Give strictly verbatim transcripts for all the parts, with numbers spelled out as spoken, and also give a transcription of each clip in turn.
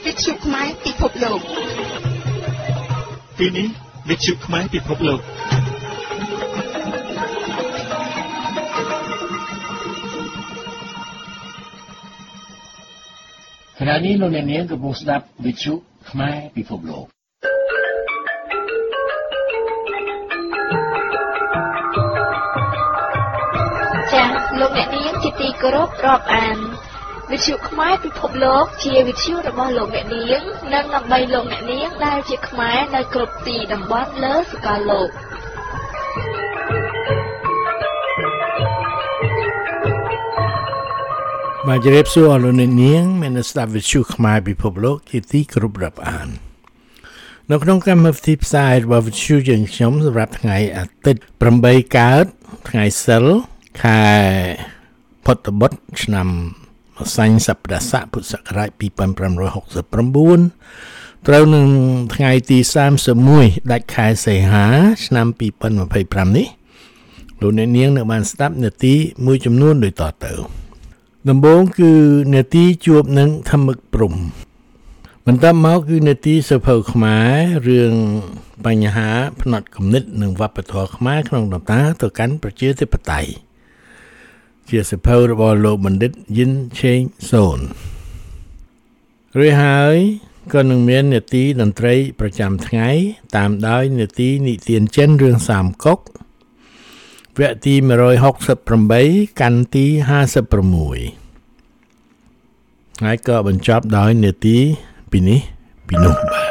វិទ្យុខ្មែរពិភពលោកពេលនេះវិទ្យុខ្មែរពិភពលោកខណៈនេះលោកអ្នកនាងកំពុងស្ដាប់វិទ្យុខ្មែរពិភពលោកចា៎លោកអ្នកនាងជាទីគោរពរាប់អានវិទ្យុខ្មែរពិភពលោកជាវិទ្យុរបស់លោកអ្នកនាងនិងដើម្បីលោកអ្នកនាងដែលជាខ្មែរនៅគ្រប់ទីតំបន់លើសកលលោកបាទជម្រាបសួរលោកអ្នកនាងមានស្ដាប់វិទ្យុខ្មែរពិភពលោកជាទីគោរពរាប់អាននៅក្នុងកម្មវិធីផ្សាយរបស់វិទ្យុយើងខ្ញុំសម្រាប់ថ្ងៃអាទិត្យប្រាំបីកើតថ្ងៃសិលខែផុតបុត្រឆ្នាំម្សាញ់សប្តាហ៍ស័កពុទ្ធសករាជពីរពាន់ប្រាំរយហកសិបប្រាំបួនត្រូវនឹងថ្ងៃទីសាមសិបមួយដាច់ខែសីហាឆ្នាំពីរពាន់ម្ភៃប្រាំនេះលោកអ្នកនាងនៅបានស្ដាប់នាទីមួយចំនួនដូចតទៅដំបូងគឺនាទីជួបនឹងធម្មឹកព្រំបន្ទាប់មកគឺនាទីសភៅខ្មែររឿងបញ្ហាផ្នត់គំនិតនិងវប្បធម៌ខ្មែរក្នុងដំណើរទៅកាន់ប្រជាធិបតេយ្យជាសភៅរបស់លោកបណ្ឌិតយិនឆេងសូនរួចហើយក៏នឹងមាននាទីតន្ត្រីប្រចាំថ្ងៃតាមដោយនាទីនិទានចិនរឿងសាមកុកវគ្គទីមួយរយហកសិបប្រាំបីកាន់ទីហាសិបប្រាំមួយហើយក៏បញ្ចប់ដោយនាទីពីនេះពីនោះបាទ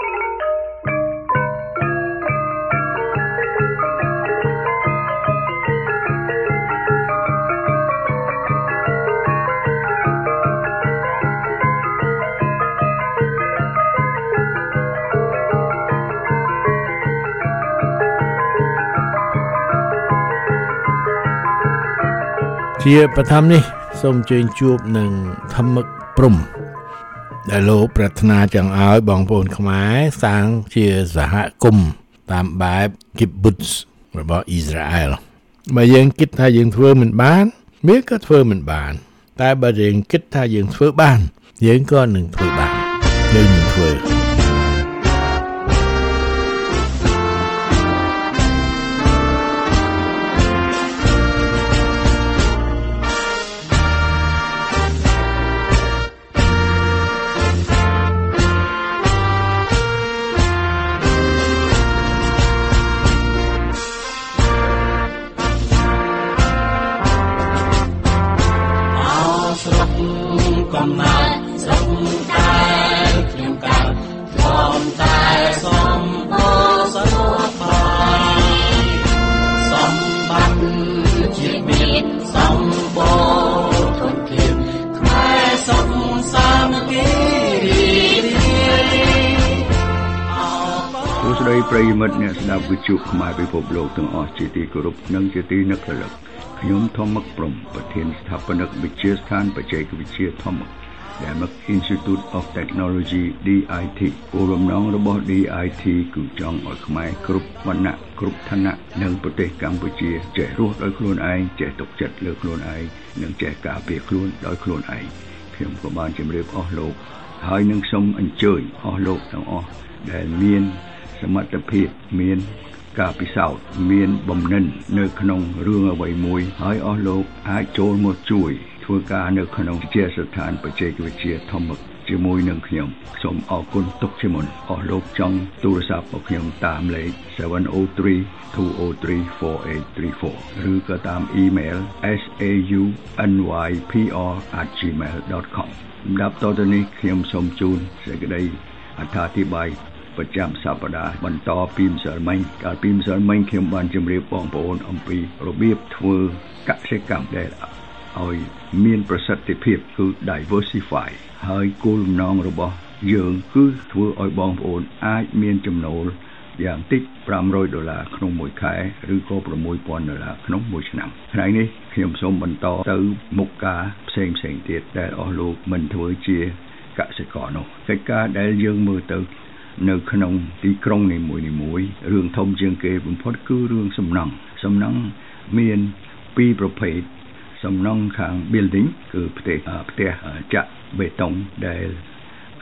ជាបឋមនេះសូមអញ្ជើញជួបនឹងធម្មឹកព្រំដែលលោកប្រាថ្នាចង់ឲ្យបងប្អូនខ្មែរសាងជាសហគមន៍តាមបែប Kibbutz របស់អ៊ីស្រាអែលបើយើងគិតថាយើងធ្វើមិនបានវាក៏ធ្វើមិនបានតែបើយើងគិតថាយើងធ្វើបានយើងក៏នឹងធ្វើបានយើងនឹងធ្វើប្រិយមិត្តអ្នកស្ដាប់វិទ្យុខ្មែរពិភពលោកទាំងអស់ជាទីគោរពនិងជាទីនឹករលឹកខ្ញុំធម្មឹកព្រំប្រធានស្ថាបនិកវិទ្យាស្ថានបច្ចេកវិទ្យាធម្មឹក Dhammak Institute of Technology ឌី អាយ ที គោលបំណងរបស់ ឌី អាយ ที គឺចង់ឲ្យខ្មែរគ្រប់វណ្ណៈគ្រប់ឋានៈនៅប្រទេសកម្ពុជាចេះរស់ដោយខ្លួនឯងចេះទុកចិត្តលើខ្លួនឯងនិងចេះការពារខ្លួនដោយខ្លួនឯងខ្ញុំក៏បានជម្រាបអស់លោកហើយនឹងសូមអញ្ជើញអស់លោកទាំងអស់ដែលមានសមត្ថភាពមានការពិសោធន៍មានបំណិននៅក្នុងរឿងអ្វីមួយហើយអស់លោកអាចចូលមកជួយធ្វើការនៅក្នុងវិទ្យាស្ថានបច្ចេកវិទ្យាធម្មឹកជាមួយនឹងខ្ញុំសូមអរគុណទុកជាមុនអស់លោកចង់ទូរស័ព្ទរបស់ខ្ញុំតាមលេខ seven oh three two oh three four eight three four ឬក៏តាមអ៊ីមែល s a u n y p r at gmail dot com សម្រាប់តទៅនេះខ្ញុំសូមជូនសេចក្តីអត្ថាធិប្បាយប្រចាំសប្តាហ៍បន្តពីម្សិលមិញកាលពីម្សិលមិញខ្ញុំបានជម្រាបបងប្អូនអំពីរបៀបធ្វើកសិកម្មដែលឲ្យមានប្រសិទ្ធភាពគឺ diversify ហើយគោលបំណងរបស់យើងគឺធ្វើឲ្យបងប្អូនអាចមានចំណូលយ៉ាងតិចfive hundredដុល្លារក្នុងមួយខែឬក៏six thousandដុល្លារក្នុងមួយឆ្នាំថ្ងៃនេះខ្ញុំសូមបន្តទៅមុខការផ្សេងផ្សេងទៀតដែលអស់លោកមិនធ្វើជាកសិករនោះកិច្ចការដែលយើងមើលទៅនៅក្នុងទីក្រុងនីមួយៗរឿងធំជាងគេបំផុតគឺរឿងសំណង់សំណង់មានពីរប្រភេទសំណង់ខាង building គឺផ្ទះផ្ទះចាក់បេតុងដែល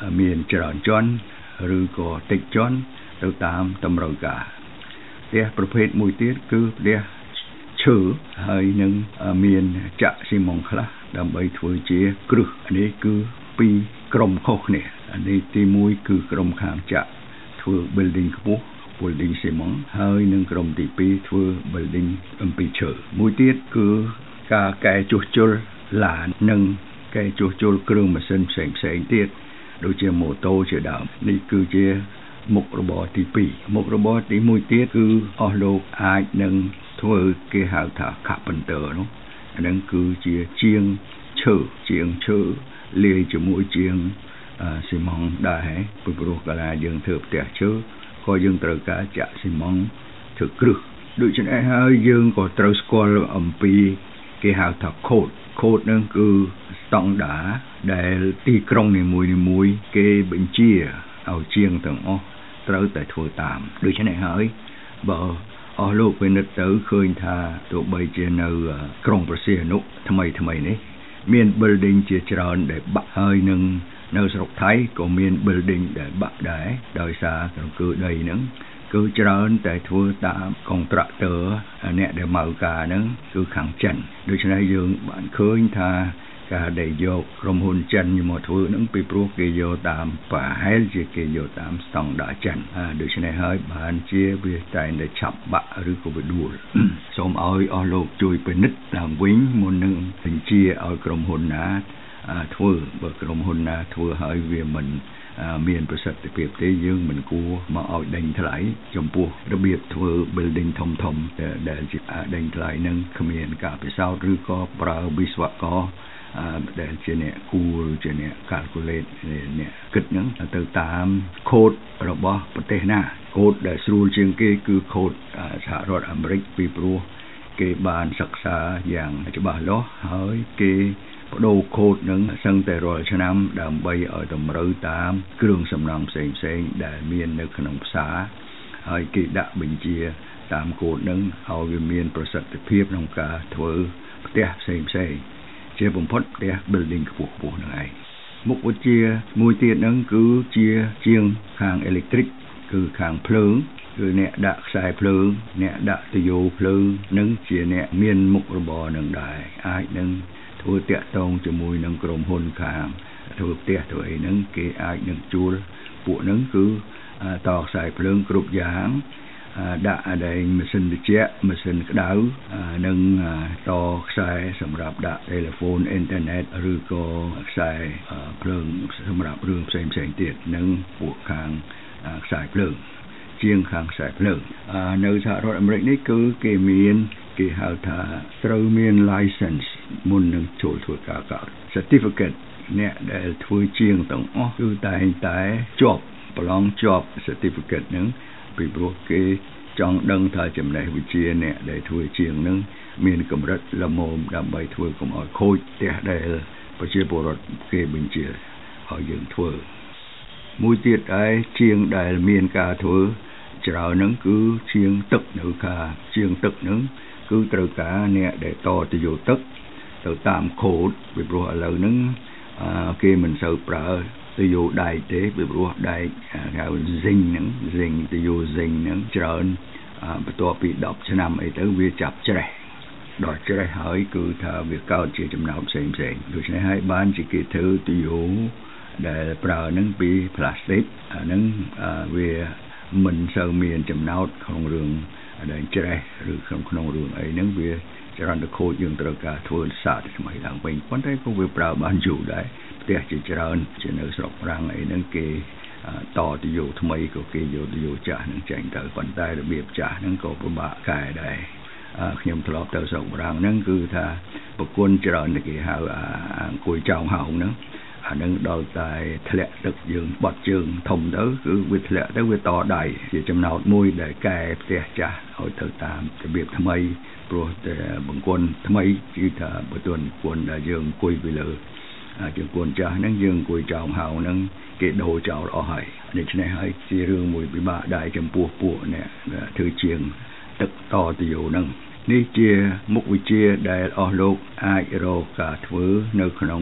មានច្រើនជាន់ឬក៏តិចជាន់ទៅតាមតម្រូវការផ្ទះប្រភេទមួយទៀតគឺផ្ទះឈើហើយនឹងមានចាក់ស៊ីម៉ុងខ្លះដើម្បីធ្វើជាគ្រឹះនេះគឺពីរក្រុមខុសគ្នានេះទីមួយគឺក្រុមខាងចាក់ធ្វើ building ខ្ពស់ building ស៊ីម៉ុងហើយនឹងក្រុមទីពីរធ្វើ building អំពីឈើមួយទៀតគឺការកែជួសជុលឡាននិងកែជួសជុលគ្រឿងម៉ាស៊ីនផ្សេងផ្សេងទៀតដូចជាម៉ូតូជាដើមនេះគឺជាមុខរបរទីពីរមុខរបរទីមួយទៀតគឺអស់លោកអាចនឹងធ្វើគេហៅថា carpenter នោះអានឹងគឺជាជាងឈើជាងឈើលាយជាមួយជាងស៊ីម៉ុងដែរពីព្រោះកាលណាយើងធ្វើផ្ទះឈើក៏យើងត្រូវការចាក់ស៊ីម៉ុងធ្វើគ្រឹះដូច្នេះហើយយើងក៏ត្រូវស្គាល់អំពីគេហៅថា code code នឹងគឺស្តង់ដារដែលទីក្រុងនីមួយៗគេបញ្ជាឲ្យជាងទាំងអស់ត្រូវតែធ្វើតាមដូច្នេះហើយបើអស់លោកពិនិត្យទៅឃើញថាទោះបីជានៅក្រុងព្រះសីហនុថ្មីថ្មីនេះមាន building ជាច្រើនដែលបាក់ហើយនឹងនៅស្រុកថៃក៏មាន building ដែលបាក់ដែរដោយសារក្រគឺដីហ្នឹងគឺច្រើនតែធ្វើតាមកុងត្រាក់ទ័រអ្នកដែលមកការហ្នឹងគឺខាងចិនដូច្នេះយើងបានឃើញថាការដែលយកក្រុមហ៊ុនចិនមកធ្វើហ្នឹងពីព្រោះគេយកតាមប្រហែលជាគេយកតាមស្តង់ដារចិនដូច្នេះហើយបានជាវាតែតែឆាប់បាក់ឬក៏វាដួលសូមឲ្យអស់លោកជួយពិនិត្យឡើងវិញមុននឹងបញ្ជាឲ្យក្រុមហ៊ុនណាធ្វើបើក្រុមហ៊ុនណាធ្វើឲ្យវាមិនមានប្រសិទ្ធភាពទេយើងមិនគួរមកឲ្យដេញថ្លៃចំពោះរបៀបធ្វើ building ធំធំដែលជាដេញថ្លៃនឹងគ្មានការពិសោធន៍ឬក៏ប្រើវិស្វករដែលជាអ្នកគូរជាអ្នក calculate អ្នកគិតហ្នឹងទៅតាម code របស់ប្រទេសណា code ដែលស្រួលជាងគេគឺ code សហរដ្ឋអាមេរិកពីព្រោះគេបានសិក្សាយ៉ាងច្បាស់លាស់ហើយគេបដូរកូដនឹងសឹងតែរាល់ឆ្នាំដើម្បីឲ្យតម្រូវតាមគ្រឿងសំណង់ផ្សេងផ្សេងដែលមាននៅក្នុងផ្សារហើយគេដាក់បញ្ជាតាមកូដនឹងឲ្យវាមានប្រសិទ្ធភាពក្នុងការធ្វើផ្ទះផ្សេងផ្សេងជាបំផុតផ្ទះ building ខ្ពស់ខ្ពស់ហ្នឹងឯងមុខវិជ្ជាមួយទៀតហ្នឹងគឺជាជាងខាង electric គឺខាងភ្លើងគឺអ្នកដាក់ខ្សែភ្លើងអ្នកដាក់ទយោភ្លើងនឹងជាអ្នកមានមុខរបរនឹងដែរអាចនឹងធ្វើតាក់ទងជាមួយនឹងក្រុមហ៊ុនខាងធ្វើផ្ទះធ្វើអីហ្នឹងគេអាចនឹងជួលពួកហ្នឹងគឺតខ្សែភ្លើងគ្រប់យ៉ាងដាក់អដែងម៉ាស៊ីនត្រជាក់ម៉ាស៊ីនក្តៅនិងតខ្សែសម្រាប់ដាក់ telephone internet ឬក៏ខ្សែភ្លើងសម្រាប់រឿងផ្សេងផ្សេងទៀតនិងពួកខាងខ្សែភ្លើងជាងខាងខ្សែភ្លើងនៅសហរដ្ឋអាមេរិកនេះគឺគេមានគេហៅថាត្រូវមាន license មុននឹងចូលធ្វើការកោត certificate អ្នកដែលធ្វើជាងទាំងអស់គឺតែងតែជាប់ប្រឡងជាប់ certificate ហ្នឹងពីព្រោះគេចង់ដឹងថាចំណេះវិជ្ជាអ្នកដែលធ្វើជាងហ្នឹងមានកម្រិតល្មមដើម្បីធ្វើកុំឲ្យខូចផ្ទះដែលប្រជាពលរដ្ឋគេបញ្ជាឲ្យយើងធ្វើមួយទៀតដែរជាងដែលមានការធ្វើច្រើនហ្នឹងគឺជាងទឹកនៅខាជាងទឹកហ្នឹងគឺត្រូវការអ្នកដែលតទៅយកទឹកទៅតាមខូដពីព្រោះឥឡូវហ្នឹងគេមិនសូវប្រើទៅយកដែកទេពីព្រោះដែកហៅ zinc ហ្នឹង zinc ទៅយក zinc ហ្នឹងច្រើនបន្ទាប់ពីដប់ឆ្នាំអីទៅវាចាប់ច្រេះដល់ច្រេះហើយគឺថាវាកើតជាចំណោទផ្សេងផ្សេងដូច្នេះហើយបានជាគេធ្វើទៅយកដែលប្រើហ្នឹងពីផ្លាស្ទិកអាហ្នឹងវាមិនសូវមានចំណោទក្នុងរឿងដែលច្រេះឬក្នុងក្នុងរឿងអីហ្នឹងវាចរន្តខូចយើងត្រូវការធ្វើសាកថ្មីឡើងវិញប៉ុន្តែក៏វាប្រើបានយូរដែរផ្ទះជាច្រើនជានៅស្រុកប្រាំងអីហ្នឹងគេតទៅយកថ្មីក៏គេយកទៅយកចាស់ហ្នឹងចេញទៅប៉ុន្តែរបៀបចាស់ហ្នឹងក៏ពិបាកកែដែរខ្ញុំធ្លាប់ទៅស្រុកប្រាំងហ្នឹងគឺថាប្រគុណច្រើនគេហៅអង្គុយចောင်းហោងហ្នឹងអានឹងដល់តែធ្លាក់ទឹកយើងបត់ជើងធំទៅគឺវាធ្លាក់ទៅវាតដៃជាចំណោទមួយដែលកែផ្ទះចាស់ឲ្យទៅតាមរបៀបថ្មីព្រោះតែបង្គន់ថ្មីគឺថាបើទន់គុណដែលយើងអង្គុយពីលើជើងគុណចាស់ហ្នឹងយើងអង្គុយចောင်းហោងហ្នឹងគេដូរចោលអស់ហើយដូច្នេះហើយជារឿងមួយពិបាកដែរចំពោះពួកអ្នកធ្វើជាងទឹកតទៅយោហ្នឹងនេះជាមុខវិជ្ជាដែលអស់លោកអាចរកការធ្វើនៅក្នុង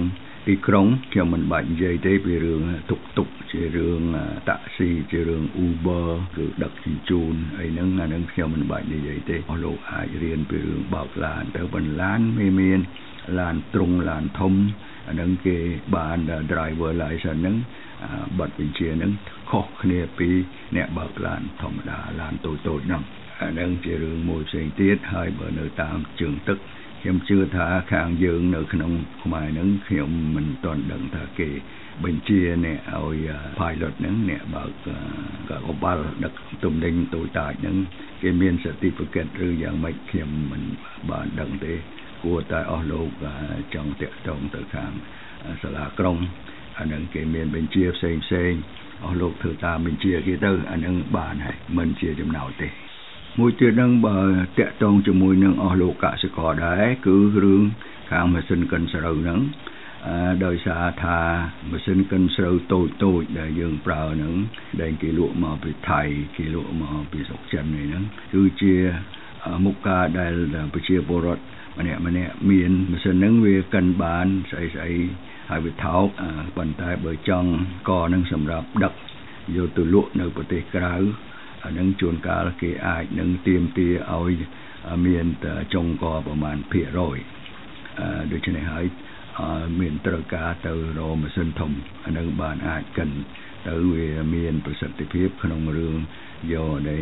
ទីក្រុងខ្ញុំមិនបាច់និយាយទេពីរឿងទុកទុកជារឿងតាក់ស៊ីជារឿង Uber ឬដឹកជញ្ជូនអីហ្នឹងអាហ្នឹងខ្ញុំមិនបាច់និយាយទេអស់លោកអាចរៀនពីរឿងបើកឡានទៅបន្លានមានមានឡានទ្រុងឡានធំអាហ្នឹងគេបាន driver license ហ្នឹងប័ណ្ណបញ្ជាហ្នឹងខុសគ្នាពីអ្នកបើកឡានធម្មតាឡានតូចៗហ្នឹងអាហ្នឹងជារឿងមួយផ្សេងទៀតហើយបើនៅតាមជើងទឹកខ្ញុំជឿថាខាងយើងនៅក្នុងខ្មែរហ្នឹងខ្ញុំមិនទាន់ដឹងថាគេបញ្ជាអ្នកឲ្យ pilot ហ្នឹងអ្នកបើកកបល់ដឹកទំនិញតូចតាចហ្នឹងគេមាន certificate ឬយ៉ាងម៉េចខ្ញុំមិនបានដឹងទេគួរតែអស់លោកចង់តាក់ទងទៅខាងសាលាក្រុងអាហ្នឹងគេមានបញ្ជាផ្សេងផ្សេងអស់លោកធ្វើតាមបញ្ជាគេទៅអាហ្នឹងបានហើយមិនជាចំណោទទេមួយទៀតហ្នឹងបើតាក់ទងជាមួយនឹងអស់លោកកសិករដែរគឺរឿងខាងម៉ាស៊ីនកិនស្រូវហ្នឹងដោយសារថាម៉ាស៊ីនកិនស្រូវតូចតូចដែលយើងប្រើហ្នឹងដែលគេលក់មកពីថៃគេលក់មកពីស្រុកចិនហ្នឹងគឺជាមុខការដែលប្រជាពលរដ្ឋម្នាក់ម្នាក់មានម៉ាស៊ីនហ្នឹងវាកិនបានស្អីស្អីហើយវាថោកប៉ុន្តែបើចង់កហ្នឹងសម្រាប់ដឹកយកទៅលក់នៅប្រទេសក្រៅអានឹងជួនកាលគេអាចនឹងទាមទារឲ្យមានចុងកប្រមាណភាគរយដូច្នេះហើយមានត្រូវការទៅរកម៉ាស៊ីនធំអានឹងបានអាចកិនទៅវាមានប្រសិទ្ធភាពក្នុងរឿងយកនៃ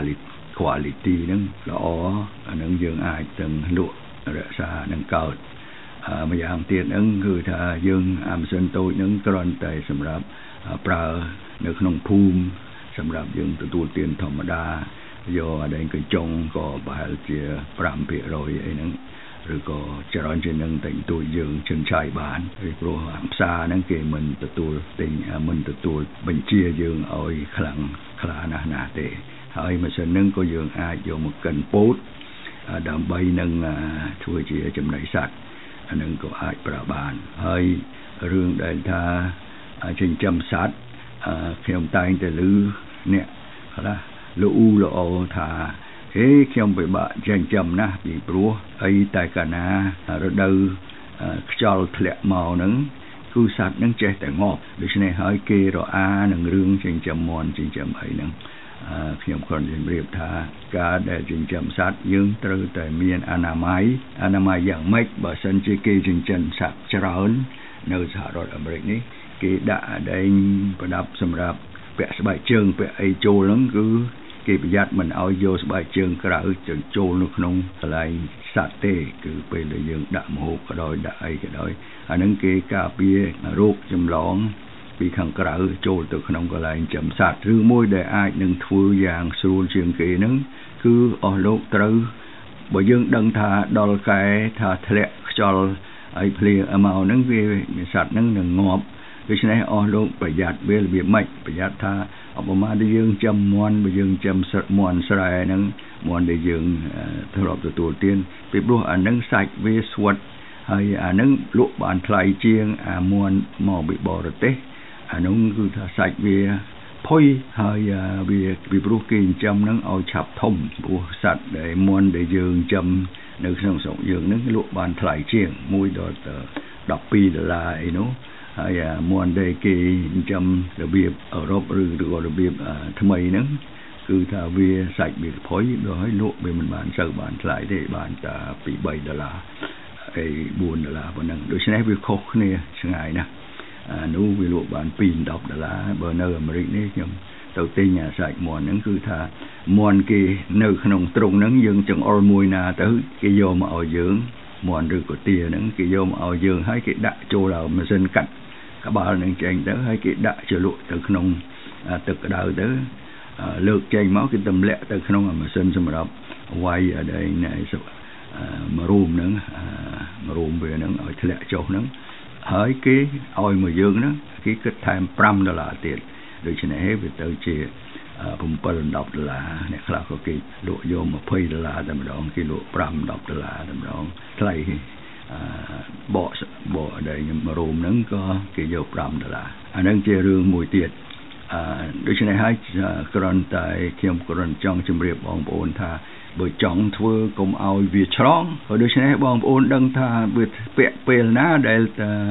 quality ហ្នឹងល្អអានឹងយើងអាចទាំងលក់រក្សានឹងកើតម្យ៉ាងទៀតហ្នឹងគឺថាយើងអាម៉ាស៊ីនតូចហ្នឹងគ្រាន់តែសម្រាប់ប្រើនៅក្នុងភូមិសម្រាប់យើងទទួលទានធម្មតាយកអដែងកញ្ចុងក៏ប្រហែលជា5%អីហ្នឹងឬក៏ច្រើនជាងនឹងតែទូយើងចិនឆៃបានពីព្រោះផ្សារហ្នឹងគេមិនទទួលទិញមិនទទួលបញ្ជាយើងឲ្យខ្លាំងខ្លាណាស់ណាទេហើយម៉ាស៊ីនហ្នឹងក៏យើងអាចយកមកកិនពោតដើម្បីនឹងធ្វើជាចំណីសត្វអាហ្នឹងក៏អាចប្រើបានហើយរឿងដែលថាចិញ្ចឹមសត្វខ្ញុំតែងតែឮអ្នកខ្លះលោកល្អថាហេខ្ញុំពិបាកចិញ្ចឹមណាស់ពីព្រោះអីតែកាលណារដូវខ្យល់ធ្លាក់មកហ្នឹងគឺសត្វហ្នឹងចេះតែងាប់ដូច្នេះហើយគេរអានឹងរឿងចិញ្ចឹមមាន់ចិញ្ចឹមអីហ្នឹងខ្ញុំគ្រាន់តែជម្រាបថាការដែលចិញ្ចឹមសត្វយើងត្រូវតែមានអនាម័យអនាម័យយ៉ាងម៉េចបើសិនជាគេចិញ្ចឹមសត្វច្រើននៅសហរដ្ឋអាមេរិកនេះគេដាក់អដែងប្រដាប់សម្រាប់ពាក់ស្បែកជើងពាក់អីចូលហ្នឹងគឺគេប្រយ័ត្នមិនឲ្យយកស្បែកជើងក្រៅចូលនៅក្នុងកន្លែងសត្វទេគឺពេលដែលយើងដាក់ម្ហូបក៏ដោយដាក់អីក៏ដោយអាហ្នឹងគេការពាររោគចម្លងពីខាងក្រៅចូលទៅក្នុងកន្លែងចិញ្ចឹមសត្វឬមួយដែលអាចនឹងធ្វើយ៉ាងស្រួលជាងគេហ្នឹងគឺអស់លោកត្រូវបើយើងដឹងថាដល់កែថាធ្លាក់ខ្យល់ហើយភ្លៀងមកហ្នឹងវាសត្វហ្នឹងនឹងងាប់ដូច្នេះអស់លោកប្រយ័ត្នវារបៀបម៉េចប្រយ័ត្នថាអបមាដែលយើងចំមន់បើយើងចំសឹកមន់ស្រែហ្នឹងមន់ដែលយើងធ្លាប់ទទួលទានពីព្រោះអាហ្នឹងសាច់វាស្វិតហើយអាហ្នឹងលក់បានថ្លៃជាងអាមន់មកពីបរទេសអានោះគឺថាសាច់វាផុយហើយវាពីព្រោះគេចិញ្ចឹមហ្នឹងឲ្យឆាប់ធំព្រោះសត្វដែលមន់ដែលយើងចិញ្ចឹមនៅក្នុងស្រុកយើងហ្នឹងលក់បានថ្លៃជាងមួយដល់ដប់ពីរដុល្លារអីនោះហើយមន់ដែលគេចិញ្ចឹមរបៀបអឺរ៉ុបឬក៏របៀបថ្មីហ្នឹងគឺថាវាសាច់វាផុយដល់ហើយលក់វាមិនបានសូវបានថ្លៃទេបានតែពីរដុល្លារអីបួនដុល្លារប៉ុណ្ណឹងដូច្នេះវាខុសគ្នាឆ្ងាយណាស់អានោះវាលក់បានពីរដល់ដុល្លារបើនៅអាមេរិកនេះខ្ញុំទៅទិញអាសាច់មន់ហ្នឹងគឺថាមន់គេនៅក្នុងទ្រុងហ្នឹងយើងចង្អុលមួយណាទៅគេយកមកឲ្យយើងមន់ឬក៏ទាហ្នឹងគេយកមកឲ្យយើងហើយគេដាក់ចូលឲ្យម៉ាស៊ីនកាត់ក្បាលនឹងចេញទៅហើយគេដាក់ជ្រលក់ទៅក្នុងទឹកក្តៅទៅលើកចេញមកគេទម្លាក់ទៅក្នុងម៉ាស៊ីនសម្រាប់វាយអីណែមរូមហ្នឹងមរូមវាហ្នឹងឲ្យធ្លាក់ចុះហ្នឹងហើយគេឲ្យមកយើងហ្នឹងគេគិតថែម5ដុល្លារទៀតដូច្នេះវាទៅជា7 10ដុល្លារអ្នកខ្លះក៏គេលក់យក20ដុល្លារតែម្ដងគេលក់5 10ដុល្លារតែម្ដងថ្លៃបកបកដែលខ្ញុំរោមហ្នឹងក៏គេយក5ដុល្លារអាហ្នឹងជារឿងមួយទៀតអឺដូច្នេះហើយគ្រាន់តែខ្ញុំគ្រាន់ចង់ជម្រាបបងប្អូនថាបើចង់ធ្វើកុំឲ្យវាឆ្លងដូច្នេះបងប្អូនដឹងថាវាពាក់ពេលណាដែល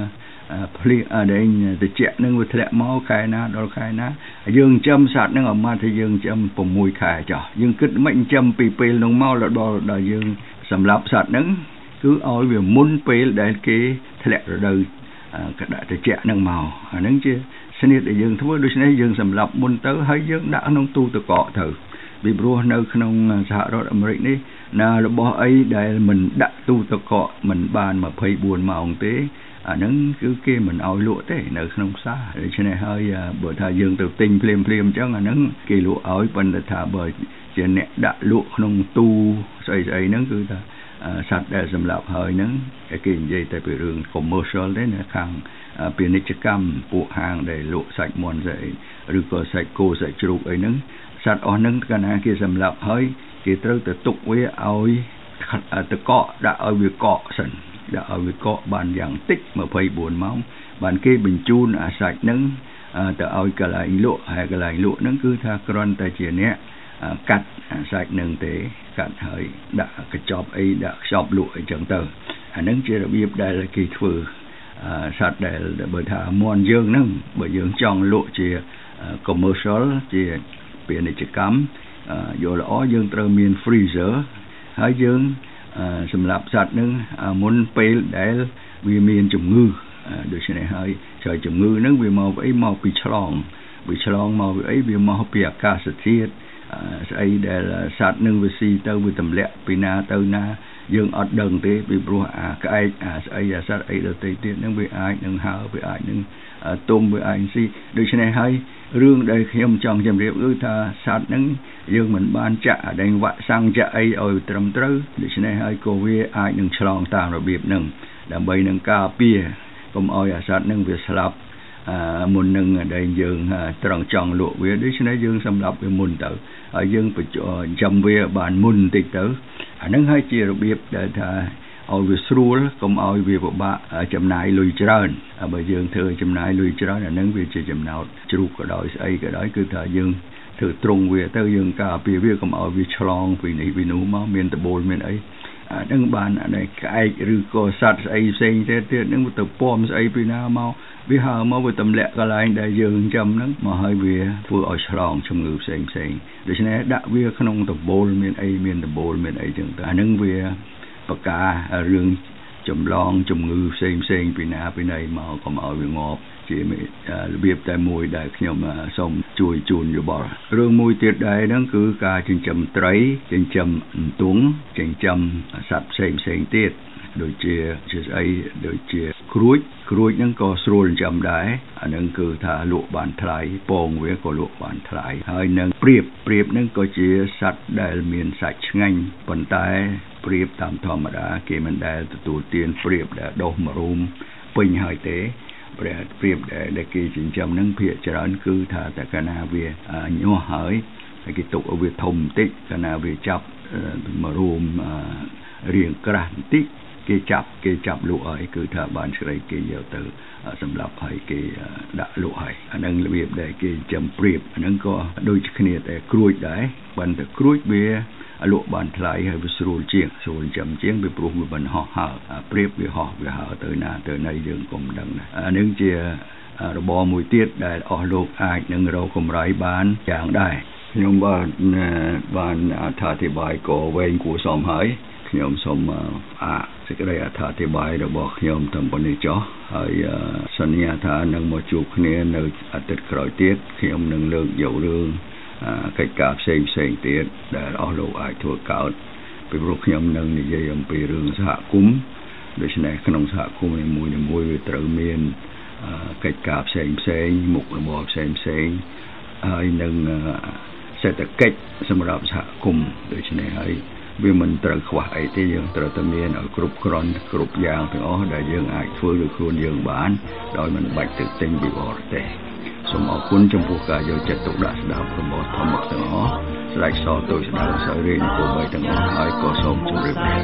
ភ្លៀងដែលត្រជាក់នឹងវាធ្លាក់មកខែណាដល់ខែណាយើងចាំសត្វនឹងអាម៉ាត់ថាយើងចាំ6ខែចុះយើងគិតមិនចាំពីពេលនោះមកដល់ដល់យើងសម្រាប់សត្វនឹងគឺឲ្យវាមុនពេលដែលគេធ្លាក់រដូវក្តារត្រជាក់នឹងមកអាហ្នឹងជាស្នៀតដែលយើងធ្វើដូច្នេះយើងសម្រាប់មុនទៅហើយយើងដាក់ក្នុងទូទឹកកកទៅពីព្រោះនៅក្នុងសហរដ្ឋអាមេរិកនេះណារបស់អីដែលមិនដាក់ទូទឹកកកមិនបាន24ម៉ោងទេអាហ្នឹងគឺគេមិនឲ្យលក់ទេនៅក្នុងផ្សារដូច្នេះហើយបើថាយើងទៅទិញភ្លាមភ្លាមអញ្ចឹងអាហ្នឹងគេលក់ឲ្យប៉ុន្តែថាបើជាអ្នកដាក់លក់ក្នុងទូស្អីស្អីហ្នឹងគឺថាសត្វដែលសម្រាប់ហើយហ្នឹងគេនិយាយតែពីរឿង commercial ទេនៅខាងពាណិជ្ជកម្មពួកហាងដែលលក់សាច់មាន់ស្អីឬក៏សាច់គោសាច់ជ្រូកអីហ្នឹងសត្វអស់ហ្នឹងកាលណាគេសម្រាប់ហើយគេត្រូវទៅទុកវាឲ្យទឹកកកដាក់ឲ្យវាកកសិនដាក់ឲ្យវាកកបានយ៉ាងតិច24ម៉ោងបានគេបញ្ជូនអាសាច់ហ្នឹងទៅឲ្យកន្លែងលក់ហើយកន្លែងលក់ហ្នឹងគឺថាគ្រាន់តែជាអ្នកកាត់អាសាច់ហ្នឹងទេកាត់ហើយដាក់កញ្ចប់អីដាក់ខ្ចប់លក់អីចឹងទៅអាហ្នឹងជារបៀបដែលគេធ្វើសត្វដែលបើថាមាន់យើងហ្នឹងបើយើងចង់លក់ជា commercial ជាពាណិជ្ជកម្មយកល្អយើងត្រូវមាន freezer ហើយយើងសម្រាប់សត្វហ្នឹងមុនពេលដែលវាមានជំងឺដូច្នេះហើយចុយជំងឺហ្នឹងវាមកអីមកពីឆ្លងវាឆ្លងមកពីអីវាមកពីអាកាសធាតុស្អីដែលសត្វនឹងវាស៊ីទៅវាទម្លាក់ពីណាទៅណាយើងអត់ដឹងទេពីព្រោះអាក្អែកអាស្អីអាសត្វអីដទៃទៀតនឹងវាអាចនឹងហើវាអាចនឹងទុំវាអាចស៊ីដូច្នេះហើយរឿងដែលខ្ញុំចង់ជម្រាបគឺថាសត្វហ្នឹងយើងមិនបានចាក់ដែងវ៉ាក់សាំងចាក់អីឲ្យត្រឹមត្រូវដូច្នេះហើយក៏វាអាចនឹងឆ្លងតាមរបៀបហ្នឹងដើម្បីនឹងការពារកុំឲ្យអាសត្វហ្នឹងវាស្លាប់មុននឹងដែលយើងត្រង់ចង់លក់វាដូច្នេះយើងសម្រាប់វាមុនទៅហើយយើងបញ្ចាំវាបានមុនបន្តិចទៅអាហ្នឹងហើយជារបៀបដែលថាឲ្យវាស្រួលកុំឲ្យវាពិបាកចំណាយលុយច្រើនបើយើងធ្វើចំណាយលុយច្រើនអាហ្នឹងវាជាចំណោទជ្រូកក៏ដោយស្អីក៏ដោយគឺថាយើងធ្វើត្រង់វាទៅយើងការពារវាកុំឲ្យវាឆ្លងពីនេះពីនោះមកមានដបូលមានអីអាហ្នឹងបានអានេះក្អែកឬក៏សត្វស្អីផ្សេងទៀតទៀតហ្នឹងវាទៅពំស្អីពីណាមកវាហើមកវាទម្លាក់កន្លែងដែលយើងចាំហ្នឹងមកឲ្យវាធ្វើឲ្យឆ្លងជំងឺផ្សេងផ្សេងដូច្នេះដាក់វាក្នុងដបូលមានអីមានដបូលមានអីចឹងទៅអាហ្នឹងវាបការឿងចម្លងជំងឺផ្សេងផ្សេងពីណាពីណីមកកុំឲ្យវាងាប់ជារបៀបតែមួយដែលខ្ញុំសូមជួយជូនយោបល់រឿងមួយទៀតដែរហ្នឹងគឺការចិញ្ចឹមត្រីចិញ្ចឹមអន្ទង់ចិញ្ចឹមសត្វផ្សេងផ្សេងទៀតដូចជាជាស្អីដូចជាគ្រួចគ្រួចហ្នឹងក៏ស្រួលចិញ្ចឹមដែរអាហ្នឹងគឺថាលក់បានថ្លៃពងវាក៏លក់បានថ្លៃហើយនឹងព្រាបព្រាបហ្នឹងក៏ជាសត្វដែលមានសាច់ឆ្ងាញ់ប៉ុន្តែព្រាបតាមធម្មតាគេមិនដែលទទួលទានព្រាបដែលដុះមរូមពេញហើយទេព្រះព្រាបដែលគេចិញ្ចឹមហ្នឹងភាគច្រើនគឺថាតែកាលណាវាញាស់ហើយហើយគេទុកឲ្យវាធំបន្តិចកាលណាវាចាប់មរូមរៀងក្រាស់បន្តិចគេចាប់គេចាប់លក់ហើយគឺថាបានស្រីគេយកទៅសម្រាប់ឲ្យគេដាក់លក់ហើយអានឹងរបៀបដែលគេចិញ្ចឹមព្រាបអានឹងក៏ដូចគ្នាតែគ្រួចដែរប៉ុន្តែគ្រួចវាលក់បានថ្លៃហើយវាស្រួលជាងស្រួលចាំជាងពីព្រោះវាមិនហោះហើរព្រាបវាហោះវាហើរទៅណាទៅណីយើងក៏មិនដឹងដែរអានឹងជារបរមួយទៀតដែលអស់លោកអាចនឹងរកកម្រៃបានយ៉ាងដែរខ្ញុំបានបានអត្ថាធិប្បាយក៏វែងគួរសមហើយខ្ញុំសូមអាសេចក្តីអត្ថាធិប្បាយរបស់ខ្ញុំតាមប៉ុណ្ណេះចុះហើយសន្យាថានឹងមកជួបគ្នានៅអាទិត្យក្រោយទៀតខ្ញុំនឹងលើកយករឿងកិច្ចការផ្សេងផ្សេងទៀតដែលអស់លោកអាចធ្វើកើតពីព្រោះខ្ញុំនឹងនិយាយអំពីរឿងសហគមន៍ដូច្នេះក្នុងសហគមន៍នីមួយៗវាត្រូវមានកិច្ចការផ្សេងផ្សេងមុខរបរផ្សេងផ្សេងហើយនឹងសេដ្ឋកិច្ចសម្រាប់សហគមន៍ដូច្នេះហើយវាមិនត្រូវខ្វះអីទេយើងត្រូវតែមានឲ្យគ្រប់គ្រាន់គ្រប់យ៉ាងទាំងអស់ដែលយើងអាចធ្វើដោយខ្លួនយើងបានដោយមិនបាច់ទៅទិញពីបរទេសសូមអរគុណចំពោះការយកចិត្តទុកដាក់ស្ដាប់របស់ធម្មទាំងអស់ស្រេចសទៅស្ដាប់សរីនគោបីទាំងអស់ហើយក៏សូមជម្រាបលា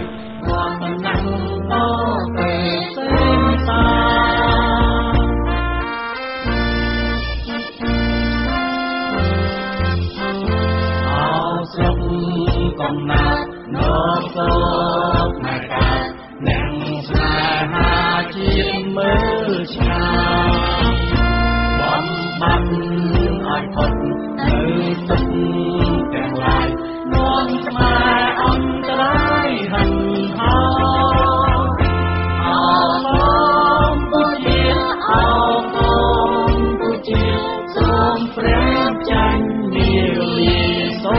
កំណាត់នោះសូមមកកាត់នឹងស្នេហាជាតិមើលឆ្ងាបានផុតនៅទុកទាំងឡាយនាំស្មាអន្តរាយហិនហោអរគុណជាអរគុណជាសូមព្រះចាញ់មានលីសូ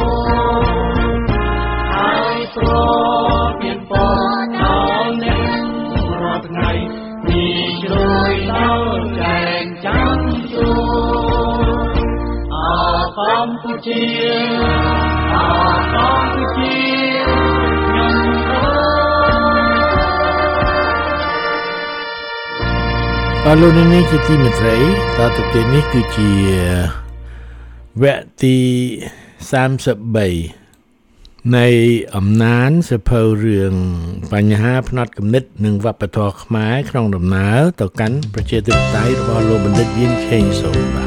ហើយព្រោះមានពរដល់អ្នករាល់ថ្ងៃពីជ្រោយដល់ចែកចាំជួអរកម្ពុជាអរកម្ពុជាខ្ញុំអរលោកនេះជាទីមេត្រីតទៅទៀតនេះគឺជាវគ្គទីសាមសិបបីនៃអំណានសភៅរឿងបញ្ហាផ្នត់គំនិតនិងវប្បធម៌ខ្មែរក្នុងដំណើរទៅកាន់ប្រជាធិបតេយ្យរបស់លោកបណ្ឌិតយៀនខេងសូនបាទ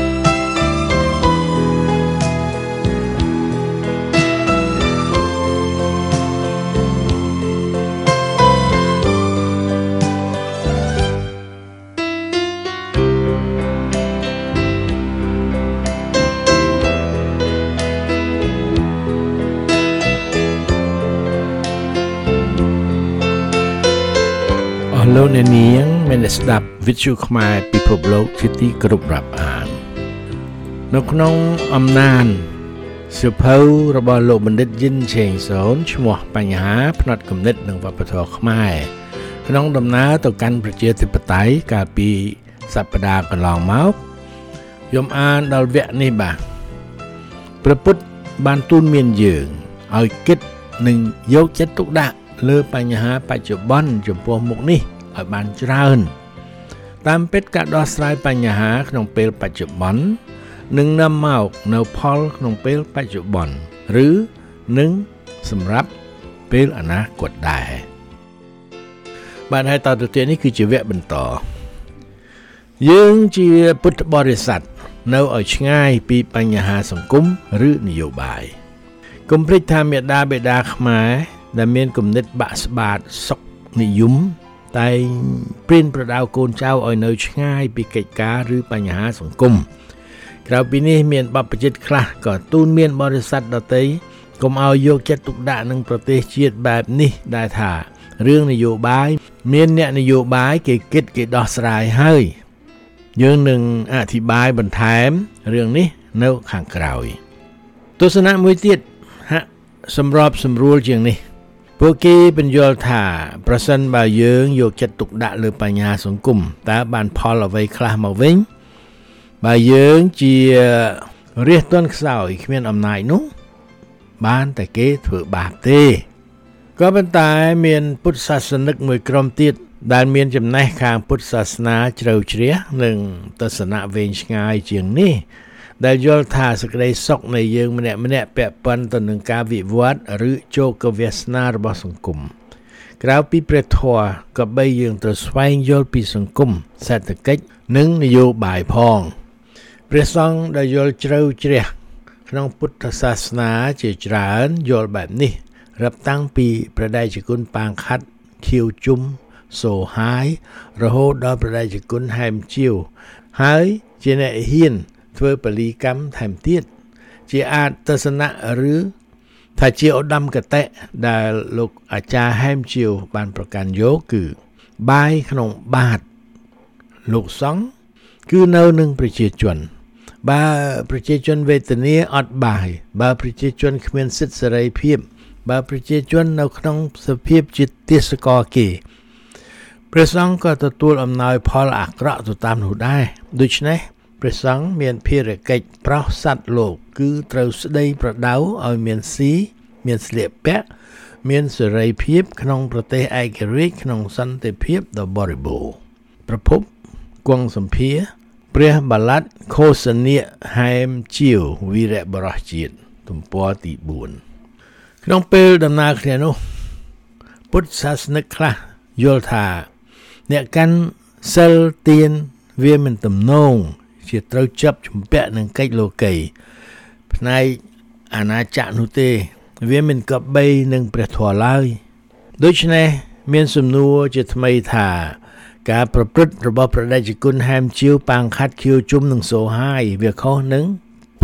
លោកអ្នកនាងមានស្ដាប់វិទ្យុខ្មែរពិភពលោកជាទីគោរពរាប់អាននៅក្នុងអំណានសៀវភៅរបស់លោកបណ្ឌិតយិនឆេងសូនឈ្មោះបញ្ហាផ្នត់គំនិតនិងវប្បធម៌ខ្មែរក្នុងដំណើរទៅកាន់ប្រជាធិបតេយ្យកាលពីសប្តាហ៍កន្លងមកខ្ញុំអានដល់វគ្គនេះបាទព្រះពុទ្ធបានទូន្មានយើងឲ្យគិតនិងយកចិត្តទុកដាក់លើបញ្ហាបច្ចុប្បន្នចំពោះមុខនេះឲ្យបានច្រើនតាមពិតការដោះស្រាយបញ្ហាក្នុងពេលបច្ចុប្បន្ននឹងនាំមកនៅផលក្នុងពេលបច្ចុប្បន្នឬនឹងសម្រាប់ពេលអនាគតដែរបាទហើយតទៅទៀតនេះគឺជាវគ្គបន្តយើងជាពុទ្ធបរិស័ទនៅឲ្យឆ្ងាយពីបញ្ហាសង្គមឬនយោបាយកុំភ្លេចថាមេដាបេដាខ្មែរដែលមានគំនិតបាក់ស្បាតសុខនិយមតែងព្រៀនប្រដៅកូនចៅឲ្យនៅឆ្ងាយពីកិច្ចការឬបញ្ហាសង្គមក្រៅពីនេះមានបព្វជិតខ្លះក៏ទូន្មានបរិស័ទដទៃកុំឲ្យយកចិត្តទុកដាក់នឹងប្រទេសជាតិបែបនេះដែរថារឿងនយោបាយមានអ្នកនយោបាយគេគិតគេដោះស្រាយហើយយើងនឹងអធិប្បាយបន្ថែមរឿងនេះនៅខាងក្រោយទស្សនៈមួយទៀតហាក់សម្របសម្រួលជាងនេះពួកគេបញ្យល់ថាប្រសិនបើយើងយកចិត្តទុកដាក់លើបញ្ហាសង្គមតើបានផលអ្វីខ្លះមកវិញបើយើងជារាជទាន់ខ្សោយគ្មានអំណាចនោះបានតែគេធ្វើបាបទេក៏ប៉ុន្តែមានពុទ្ធសាសនិកមួយក្រុមទៀតដែលមានចំណេះខាងពុទ្ធសាសនាជ្រៅជ្រះនិងទស្សនៈវែងឆ្ងាយជាងនេះដែលយល់ថាសេចក្តីសុខនៃយើងម្នាក់ម្នាក់ពាក់ព័ន្ធទៅនឹងការវិវត្តឬជោគវាសនារបស់សង្គមក្រៅពីព្រះធម៌ក៏បីយើងត្រូវស្វែងយល់ពីសង្គមសេដ្ឋកិច្ចនិងនយោបាយផងព្រះសង្ឃដែលយល់ជ្រៅជ្រះក្នុងពុទ្ធសាសនាជាច្រើនយល់បែបនេះរាប់តាំងពីព្រះតេជគុណប៉ាងខាត់ខៀវជុំសូហាយរហូតដល់ព្រះតេជគុណហែមជាវហើយជាអ្នកហ៊ានធ្វើពលីកម្មថែមទៀតជាអាចទស្សនៈឬថាជាឧត្តមកតេដែលលោកអាចារ្យហែមជាវបានប្រកាន់យកគឺបាយក្នុងបាតលោកសង្ឃគឺនៅនឹងប្រជាជនបើប្រជាជនវេទនាអត់បាយបើប្រជាជនគ្មានសិទ្ធិសេរីភាពបើប្រជាជននៅក្នុងសភាពជាទេសកលគេព្រះសង្ឃក៏ទទួលអំណោយផលអាក្រក់ទៅតាមនោះដែរដូច្នេះព្រះសង្ឃមានភារកិច្ចប្រោសសត្វលោកគឺត្រូវស្ដីប្រដៅឲ្យមានស៊ីមានស្លៀកពាក់មានសេរីភាពក្នុងប្រទេសឯករាជ្យក្នុងសន្តិភាពដ៏បរិបូរណ៍ប្រភពគង់សម្ភារព្រះបាឡាត់ខោសនៀកហែមជាវវីរៈបរោះជាតិទំព័រទីបួនក្នុងពេលដំណើរគ្នានោះពុទ្ធសាសនិកខ្លះយល់ថាអ្នកកាន់សិលទានវាមិនទំនងជាត្រូវចាប់ជំពាក់នឹងកិច្ចលោកីផ្នែកអាណាចក្រនោះទេវាមិនគប្បីនឹងព្រះធម៌ឡើយដូច្នេះមានសំណួរជាថ្មីថាការប្រព្រឹត្តរបស់ព្រះតេជគុណហែមជាវប៉ាងខាត់ខៀវជុំនិងសូហាយវាខុសនឹង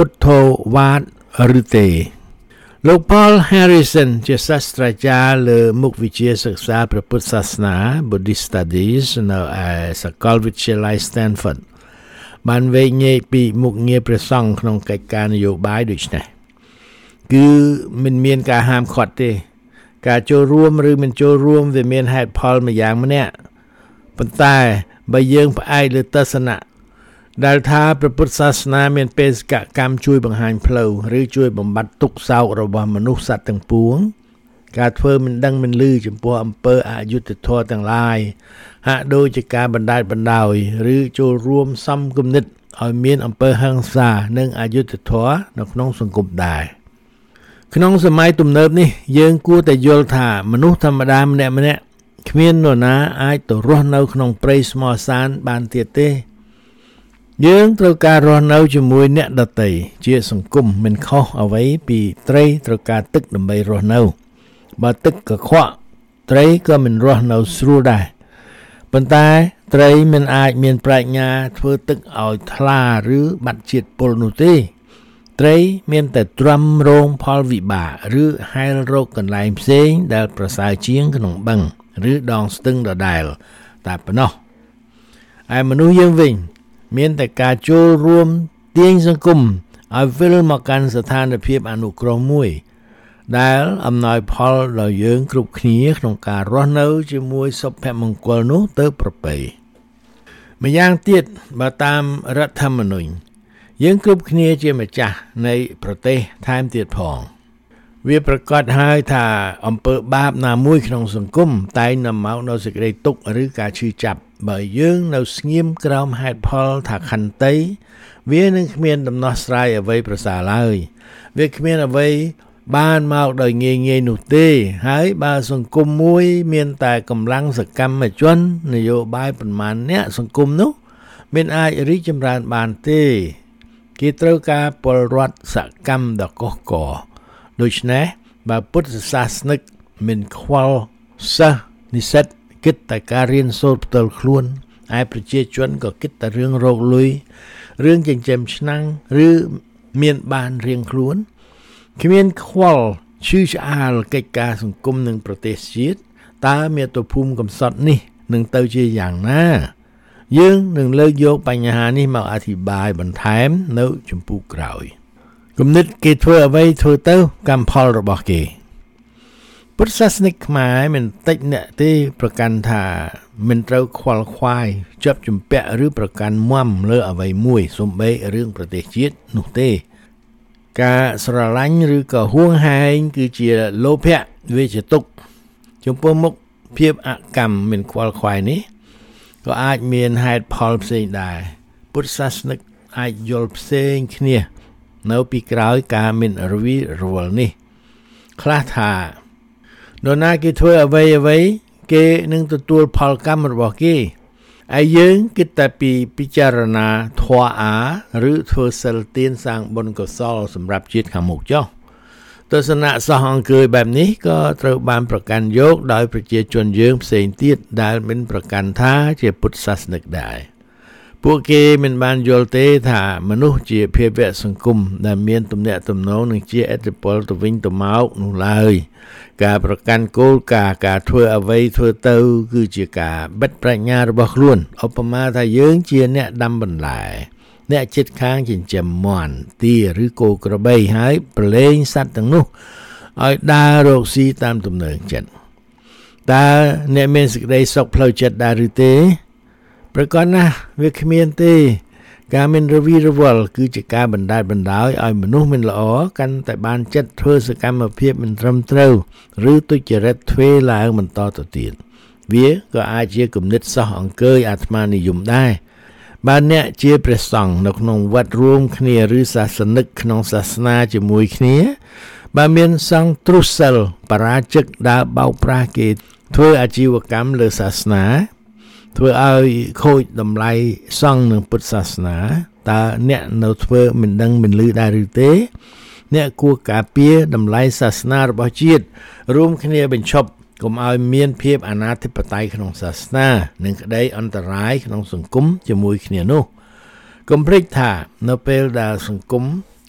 ពុទ្ធវាទឬទេលោក Paul Harrison ជាសាស្ត្រាចារ្យលើមុខវិជ្ជាសិក្សាព្រះពុទ្ធសាសនា Buddhist Studies នៅឯសាកលវិទ្យាល័យ Stanford បានវែកញែកពីមុខងារព្រះសង្ឃក្នុងកិច្ចការនយោបាយដូចនេះគឺមិនមានការហាមឃាត់ទេការចូលរួមឬមិនចូលរួមវាមានហេតុផលមួយយ៉ាងម្នាក់ប៉ុន្តែបើយើងផ្អែកលើទស្សនៈដែលថាព្រះពុទ្ធសាសនាមានបេសកកម្មជួយបង្ហាញផ្លូវឬជួយបំបត្តិទុក្ខសោករបស់មនុស្សសត្វទាំងពួងការធ្វើមិនដឹងមិនឮចំពោះអំពើអយុត្តិធម៌ទាំងឡាយហាក់ដូចជាការបណ្តែតបណ្តោយឬចូលរួមសំគំនិតឲ្យមានអំពើហិង្សានិងអយុត្តិធម៌នៅក្នុងសង្គមដែរក្នុងសម័យទំនើបនេះយើងគួរតែយល់ថាមនុស្សធម្មតាម្នាក់ម្នាក់គ្មាននរណាអាចទៅរស់នៅក្នុងព្រៃស្មោះសានបានទៀតទេយើងត្រូវការរស់នៅជាមួយអ្នកដទៃជាសង្គមមិនខុសអ្វីពីត្រីត្រូវការទឹកដើម្បីរស់នៅបើទឹកកខ្វក់ត្រីក៏មិនរស់នៅស្រួលដែរប៉ុន្តែត្រីមិនអាចមានប្រាជ្ញាធ្វើទឹកឲ្យថ្លាឬបាត់ជាតិពុលនោះទេត្រីមានតែទ្រាំរងផលវិបាកឬហែលរកកន្លែងផ្សេងដែលប្រសើរជាងក្នុងបឹងឬដងស្ទឹងដដែលតែប៉ុណ្ណោះឯមនុស្សយើងវិញមានតែការចូលរួមទាញសង្គមឲ្យវិលមកកាន់ស្ថានភាពអនុគ្រោះមួយដែលអំណោយផលដល់យើងគ្រប់គ្នាក្នុងការរស់នៅជាមួយសុភមង្គលនោះទៅប្រពៃម្យ៉ាងទៀតបើតាមរដ្ឋធម្មនុញ្ញយើងគ្រប់គ្នាជាម្ចាស់នៃប្រទេសថែមទៀតផងវាប្រកាសហើយថាអំពើបាបណាមួយក្នុងសង្គមតែងនាំមកនូវសេចក្តីទុក្ខឬការឈឺចាប់បើយើងនៅស្ងៀមក្រោមហេតុផលថាខន្តីវានឹងគ្មានដំណោះស្រាយអ្វីប្រសើរឡើយវាគ្មានអ្វីបានមកដោយងាយងាយនោះទេហើយបើសង្គមមួយមានតែកម្លាំងសកម្មជននយោបាយប៉ុន្មានអ្នកសង្គមនោះមិនអាចរីកចម្រើនបានទេគេត្រូវការពលរដ្ឋសកម្មដ៏កុះករដូច្នេះបើពុទ្ធសាសនិកមិនខ្វល់សិស្សនិស្សិតគិតតែការរៀនសូត្រផ្ទាល់ខ្លួនឯប្រជាជនក៏គិតតែរឿងរកលុយរឿងចិញ្ចឹមឆ្នាំងឬមានបានរៀងខ្លួនគ្មានខ្វល់ឈឺឆ្អាលកិច្ចការសង្គមនិងប្រទេសជាតិតើមាតុភូមិកំសត់នេះនឹងទៅជាយ៉ាងណាយើងនឹងលើកយកបញ្ហានេះមកអធិប្បាយបន្ថែមនៅចំពោះក្រោយគំនិតគេធ្វើអ្វីធ្វើទៅកម្មផលរបស់គេពុទ្ធសាសនិកខ្មែរមិនតិចអ្នកទេប្រកាន់ថាមិនត្រូវខ្វល់ខ្វាយជាប់ជំពាក់ឬប្រកាន់មាំលើអ្វីមួយសូម្បីរឿងប្រទេសជាតិនោះទេការស្រឡាញ់ឬក៏ហួងហែងគឺជាលោភៈវាជាទុក្ខចំពោះមុខភាពអកម្មមិនខ្វល់ខ្វាយនេះក៏អាចមានហេតុផលផ្សេងដែរពុទ្ធសាសនិកអាចយល់ផ្សេងគ្នានៅពីក្រោយការមានរវីរវល់នេះខ្លះថានរណាគេធ្វើអ្វីអ្វីគេនឹងទទួលផលកម្មរបស់គេហើយយើងគិតតែពីពិចារណាធម៌អាឬធ្វើសិលទានសាងបុណ្យកុសលសម្រាប់ជាតិខាងមុខចុះទស្សនៈសោះអង្គើយបែបនេះក៏ត្រូវបានប្រកាន់យកដោយប្រជាជនយើងផ្សេងទៀតដែលមិនប្រកាន់ថាជាពុទ្ធសាសនិកដែរពួកគេមិនបានយល់ទេថាមនុស្សជាភាវៈសង្គមដែលមានទំនាក់ទំនងនឹងជាឥទ្ធិពលទៅវិញទៅមកនោះឡើយការប្រកាន់គោលការណ៍ការធ្វើអ្វីធ្វើទៅគឺជាការបិទប្រាជ្ញារបស់ខ្លួនឧបមាថាយើងជាអ្នកដាំបន្លែអ្នកជិតខាងចិញ្ចឹមមាន់ទាឬគោក្របីហើយប្រឡែងសត្វទាំងនោះឲ្យដើររកស៊ីតាមទំនើងចិត្តតើអ្នកមានសេចក្តីសុខផ្លូវចិត្តដែរឬទេប្រកាសណាស់វាគ្មានទេការមានរវីរវល់គឺជាការបណ្តែតបណ្តោយឲ្យមនុស្សមិនល្អកាន់តែបានចិត្តធ្វើសកម្មភាពមិនត្រឹមត្រូវឬទុច្ចរិតទ្វេឡើងបន្តទៅទៀតវាក៏អាចជាគំនិតសោះអង្គើយអាត្មានិយមដែរបើអ្នកជាព្រះសង្ឃនៅក្នុងវត្តរួមគ្នាឬសាសនិកក្នុងសាសនាជាមួយគ្នាបើមានសង្ឃទ្រុសិលបរាជិកដើរបោកប្រាស់គេធ្វើអាជីវកម្មលើសាសនាធ្វើឲ្យខូចតម្លៃសង្ឃនិងពុទ្ធសាសនាតើអ្នកនៅធ្វើមិនដឹងមិនឮដែរឬទេអ្នកគួរការពារតម្លៃសាសនារបស់ជាតិរួមគ្នាបញ្ឈប់កុំឲ្យមានភាពអនាធិបតេយ្យក្នុងសាសនានិងក្តីអន្តរាយក្នុងសង្គមជាមួយគ្នានោះកុំភ្លេចថានៅពេលដែលសង្គម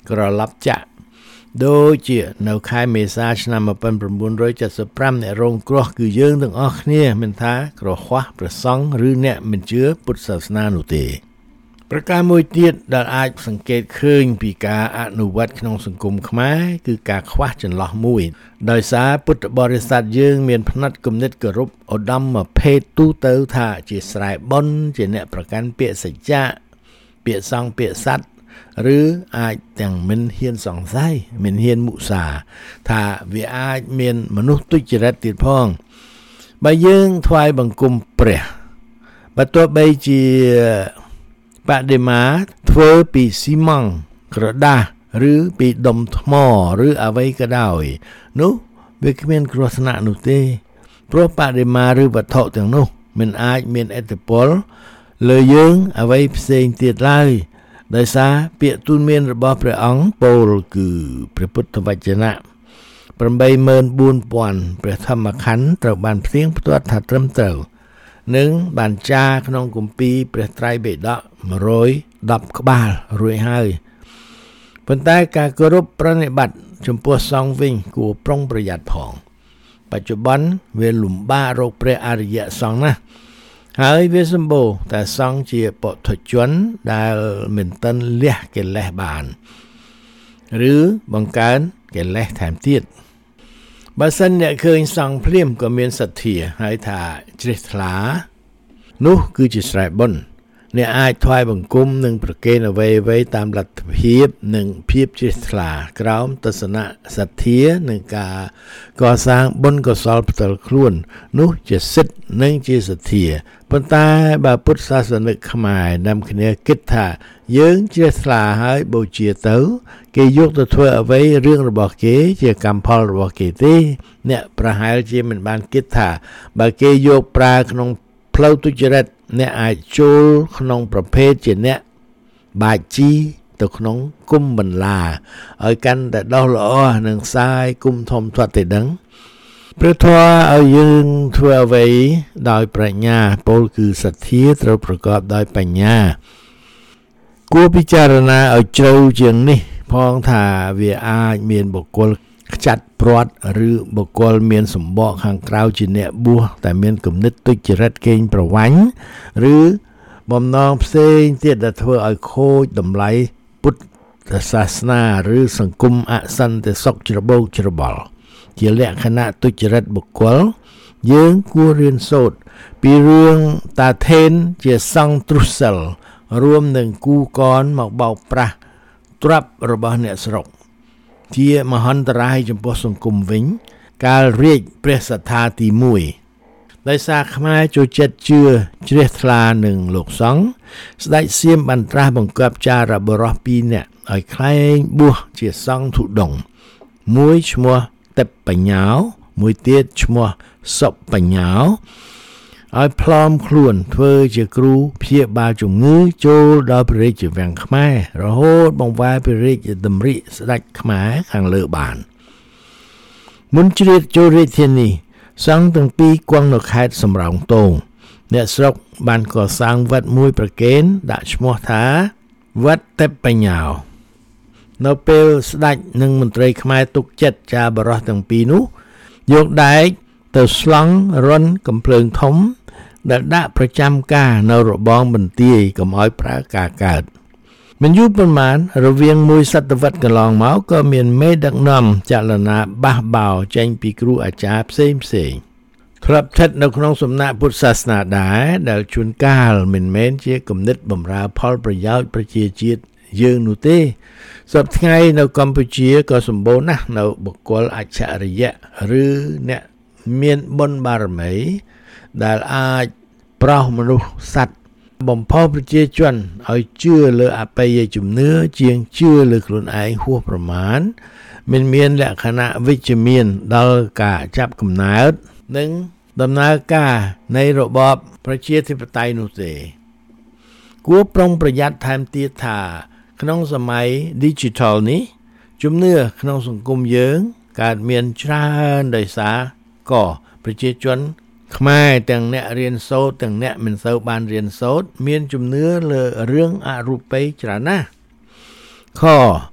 ក្រឡប់ចាក់ដូចជានៅខែមេសាឆ្នាំnineteen seventy-fiveអ្នករងគ្រោះគឺយើងទាំងអស់គ្នាមិនថាក្រហមព្រះសង្ឃឬអ្នកមិនជឿពុទ្ធសាសនានោះទេប្រការមួយទៀតដែលអាចសង្កេតឃើញពីការអនុវត្តក្នុងសង្គមខ្មែរគឺការខ្វះចន្លោះមួយដោយសារពុទ្ធបរិស័ទយើងមានផ្នែកគំនិតគោរពឧត្តមភេទទូទៅថាជាស្រែបុណ្យជាអ្នកប្រកាន់ពាក្យសច្ចៈពាក្យសង្ឃពាក្យសត្យឬអាចទាំងមិនហ៊ានសង្ស័យមិនហ៊ានមុសាថាវាអាចមានមនុស្សទុច្ចរិតទៀតផងបើយើងថ្វាយបង្គំព្រះបើទោះបីជាបដិមាធ្វើពីស៊ីម៉ង់ក្រដាសឬពីដុំថ្មឬអ្វីក៏ដោយនោះវាគ្មានគ្រោះថ្នាក់នោះទេព្រោះបដិមាឬវត្ថុទាំងនោះមិនអាចមានឥទ្ធិពលលើយើងអ្វីផ្សេងទៀតឡើយដោយសារពាក្យទូលមានរបស់ព្រះអង្គពោលគឺព្រះពុទ្ធវចនៈeight thousand four hundredព្រះធម្មខណ្ឌត្រូវបានផ្ទៀងផ្ទាត់ថាត្រឹមត្រូវនិងបានចារក្នុងគម្ពីរព្រះត្រៃបិដកone hundred tenក្បាលរួចហើយប៉ុន្តែការគោរពប្រណិប័តចំពោះសង្ឃវិញគួរប្រុងប្រយ័ត្នផងបច្ចុប្បន្នវាលំបាករកព្រះអរិយសង្ឃណាស់ហើយវាសម្បូរតែសង្ឃជាពុទ្ធជនដែលមិនទាន់លះកិលេសបានឬបង្កើនកិលេសថែមទៀតបើសិនអ្នកឃើញសង្ឃភ្លាមក៏មានសទ្ធាហើយថាជ្រះថ្លានោះគឺជាស្រែបុណ្យអ្នកអាចថ្វាយបង្គំនិងប្រគេនអ្វីៗតាមលទ្ធភាពនិងភាពជ្រះថ្លាក្រោមទស្សនៈសទ្ធានិងការកសាងបុណ្យកុសលផ្ទាល់ខ្លួននោះជាសិទ្ធិនិងជាសទ្ធាប៉ុន្តែបើពុទ្ធសាសនិកខ្មែរនាំគ្នាគិតថាយើងជ្រះថ្លាហើយបូជាទៅគេយកទៅធ្វើអ្វីរឿងរបស់គេជាកម្មផលរបស់គេទេអ្នកប្រហែលជាមិនបានគិតថាបើគេយកប្រើក្នុងផ្លូវទុច្ចរិតអ្នកអាចចូលក្នុងប្រភេទជាអ្នកបាជីទៅក្នុងគុំបន្លាឲ្យកាន់តែដោះល្អនិងខ្សែគុំធំធាត់ទៅដឹងព្រះធម៌ឲ្យយើងធ្វើអ្វីដោយប្រាជ្ញាពោលគឺសទ្ធាត្រូវប្រកបដោយបញ្ញាគួរពិចារណាឲ្យជ្រៅជាងនេះផងថាវាអាចមានបុគ្គលខ្ចាត់ព្រាត់ឬបុគ្គលមានសម្បកខាងក្រៅជាអ្នកបួសតែមានគំនិតទុច្ចរិតកេងប្រវ័ញ្ចឬបំណងផ្សេងទៀតដែលធ្វើឲ្យខូចតម្លៃពុទ្ធសាសនាឬសង្គមអសន្តិសុខច្របូកច្របល់ជាលក្ខណៈទុច្ចរិតបុគ្គលយើងគួររៀនសូត្រពីរឿងតាថេនជាសង្ឃទ្រុសិលរួមនឹងគូកនមកបោកប្រាស់ទ្រព្យរបស់អ្នកស្រុកជាមហន្តរាយចំពោះសង្គមវិញកាលរាជព្រះសត្ថាទីoneដោយសារខ្មែរចូលចិត្តជឿជ្រះថ្លានឹងលោកសង្ឃស្ដេចសៀមបានត្រាស់បង្គាប់ចារបុរសពីរនាក់ឲ្យក្លែងបួសជាសង្ឃធុដងមួយឈ្មោះតិបបញ្ញោមួយទៀតឈ្មោះសុបញ្ញោឲ្យផ្លอมខ្លួនធ្វើជាគ្រូព្យាបាលជំងឺចូលដល់ព្រះរាជវាំងខ្មែររហូតបង្វែរព្រះរាជតម្រិះស្ដេចខ្មែរខាងលើបានមុនជ្រាបចូលរាជធានីសង្ឃទាំងពីរគង់នៅខេត្តសំរោងទងអ្នកស្រុកបានកសាងវត្តមួយប្រគេនដាក់ឈ្មោះថាវត្តតិបញ្ញោនៅពេលស្ដេចនិងមន្ត្រីខ្មែរទុកចិត្តចាបរោះទាំងពីរនោះយកដែកទៅស្លង់រន់កំភ្លើងធំដែលដាក់ប្រចាំការនៅរបងបន្ទាយកុំឲ្យប្រើការកើតមិនយូរប៉ុន្មានរវាងមួយសតវត្សកន្លងមកក៏មានមេដឹកនាំចលនាបះបោរចេញពីគ្រូអាចារ្យផ្សេងផ្សេងធ្លាប់ស្ថិតនៅក្នុងសំណាក់ពុទ្ធសាសនាដែរដែលជួនកាលមិនមែនជាគំនិតបម្រើផលប្រយោជន៍ប្រជាជាតិយើងនោះទេសពថ្ងៃនៅកម្ពុជាក៏សម្បូរណាស់នៅបុគ្គលអច្ឆរិយៈឬអ្នកមានបុណ្យបារមីដែលអាចប្រោសមនុស្សសត្វបំផុសប្រជាជនឲ្យជឿលើអបិយជំនឿជាងជឿលើខ្លួនឯងហួសប្រមាណមិនមានលក្ខណៈវិជ្ជមានដល់ការចាប់កំណើតនិងដំណើរការនៃរបបប្រជាធិបតេយ្យនោះទេគួរប្រុងប្រយ័ត្នថែមទៀតថាក្នុងសម័យ digital នេះជំនឿក្នុងសង្គមយើងកើតមានច្រើនដោយសារក៏ប្រជាជនខ្មែរទាំងអ្នករៀនសូត្រទាំងអ្នកមិនសូវបានរៀនសូត្រមានជំនឿលើរឿងអរូបីច្រើនណាស់ខ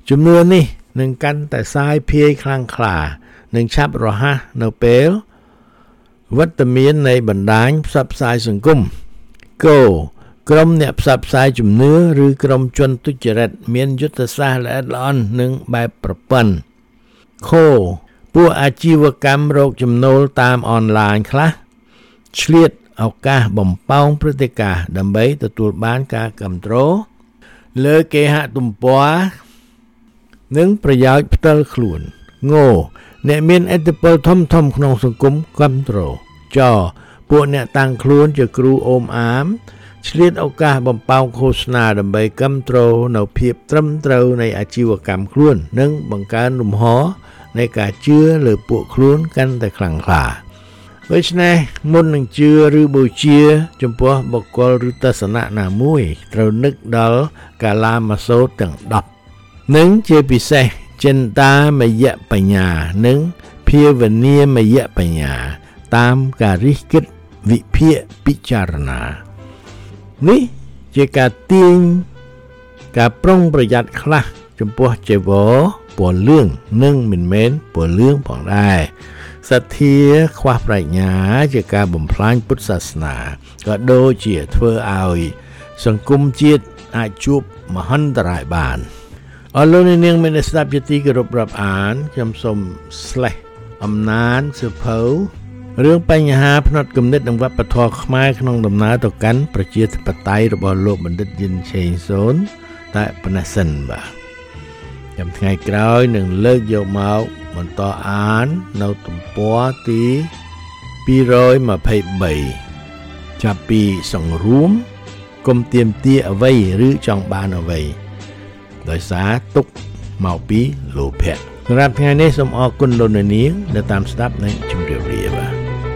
ជំនឿនេះនឹងកាន់តែសាយភាយខ្លាំងក្លានិងឆាប់រហ័សនៅពេលវត្តមាននៃបណ្ដាញផ្សព្វផ្សាយសង្គមគោក្រុមអ្នកផ្សព្វផ្សាយជំនឿឬក្រុមជនទុច្ចរិតមានយុទ្ធសាស្ត្រល្អិតល្អន់និងបែបប្រព័ន្ធខពួកអាជីវកម្មរកចំណូលតាមអនឡាញខ្លះឆ្លៀតឱកាសបំផោងព្រឹត្តិការណ៍ដើម្បីទទួលបានការគាំទ្រលើគេហទំព័រនិងប្រយោជន៍ផ្ទាល់ខ្លួនងអ្នកមានឥទ្ធិពលធំធំក្នុងសង្គមគាំទ្រចពួកអ្នកតាំងខ្លួនជាគ្រូអូមអាមឆ្លៀតឱកាសបំផោងឃោសនាដើម្បីគាំទ្រនៅភាពត្រឹមត្រូវនៃអាជីវកម្មខ្លួននិងបង្កើនលំហនៃការជឿលើពួកខ្លួនកាន់តែខ្លាំងក្លាដូច្នេះមុននឹងជឿឬបូជាចំពោះបុគ្គលឬទស្សនៈណាមួយត្រូវនឹកដល់កាលាមាសូតទាំងដប់និងជាពិសេសចិន្តាមយបញ្ញានិងភាវនាមយបញ្ញាតាមការរិះគិតវិភាគពិចារណានេះជាការទាញការប្រុងប្រយ័ត្នខ្លះចំពោះចីវរពណ៌លឿងនិងមិនមែនពណ៌លឿងផងដែរសទ្ធាខ្វះប្រាជ្ញាជាការបំផ្លាញពុទ្ធសាសនាក៏ដូចជាធ្វើឲ្យសង្គមជាតិអាចជួបមហន្តរាយបានអរលោកនាងមានស្ដាប់ជាទីគោរពរាប់អានខ្ញុំសូម slash អំណានសៀវភៅរឿងបញ្ហាផ្នត់គំនិតនិងវប្បធម៌ខ្មែរក្នុងដំណើរទៅកាន់ប្រជាធិបតេយ្យរបស់លោកបណ្ឌិតយិនឆេងសូនតែប៉ុណ្ណេះសិនបាទចាំថ្ងៃក្រោយនឹងលើកយកមកបន្តអាននៅទំព័រទីពីររយម្ភៃបីចាប់ពីសង្រួមគុំទៀមទាអ្វីឬចង់បានអ្វីដោយសារទុកមកពីលោភៈសម្រាប់ថ្ងៃនេះសូមអរគុណលោកនាងដែលតាមស្ដាប់និងជម្រាបលាបាទ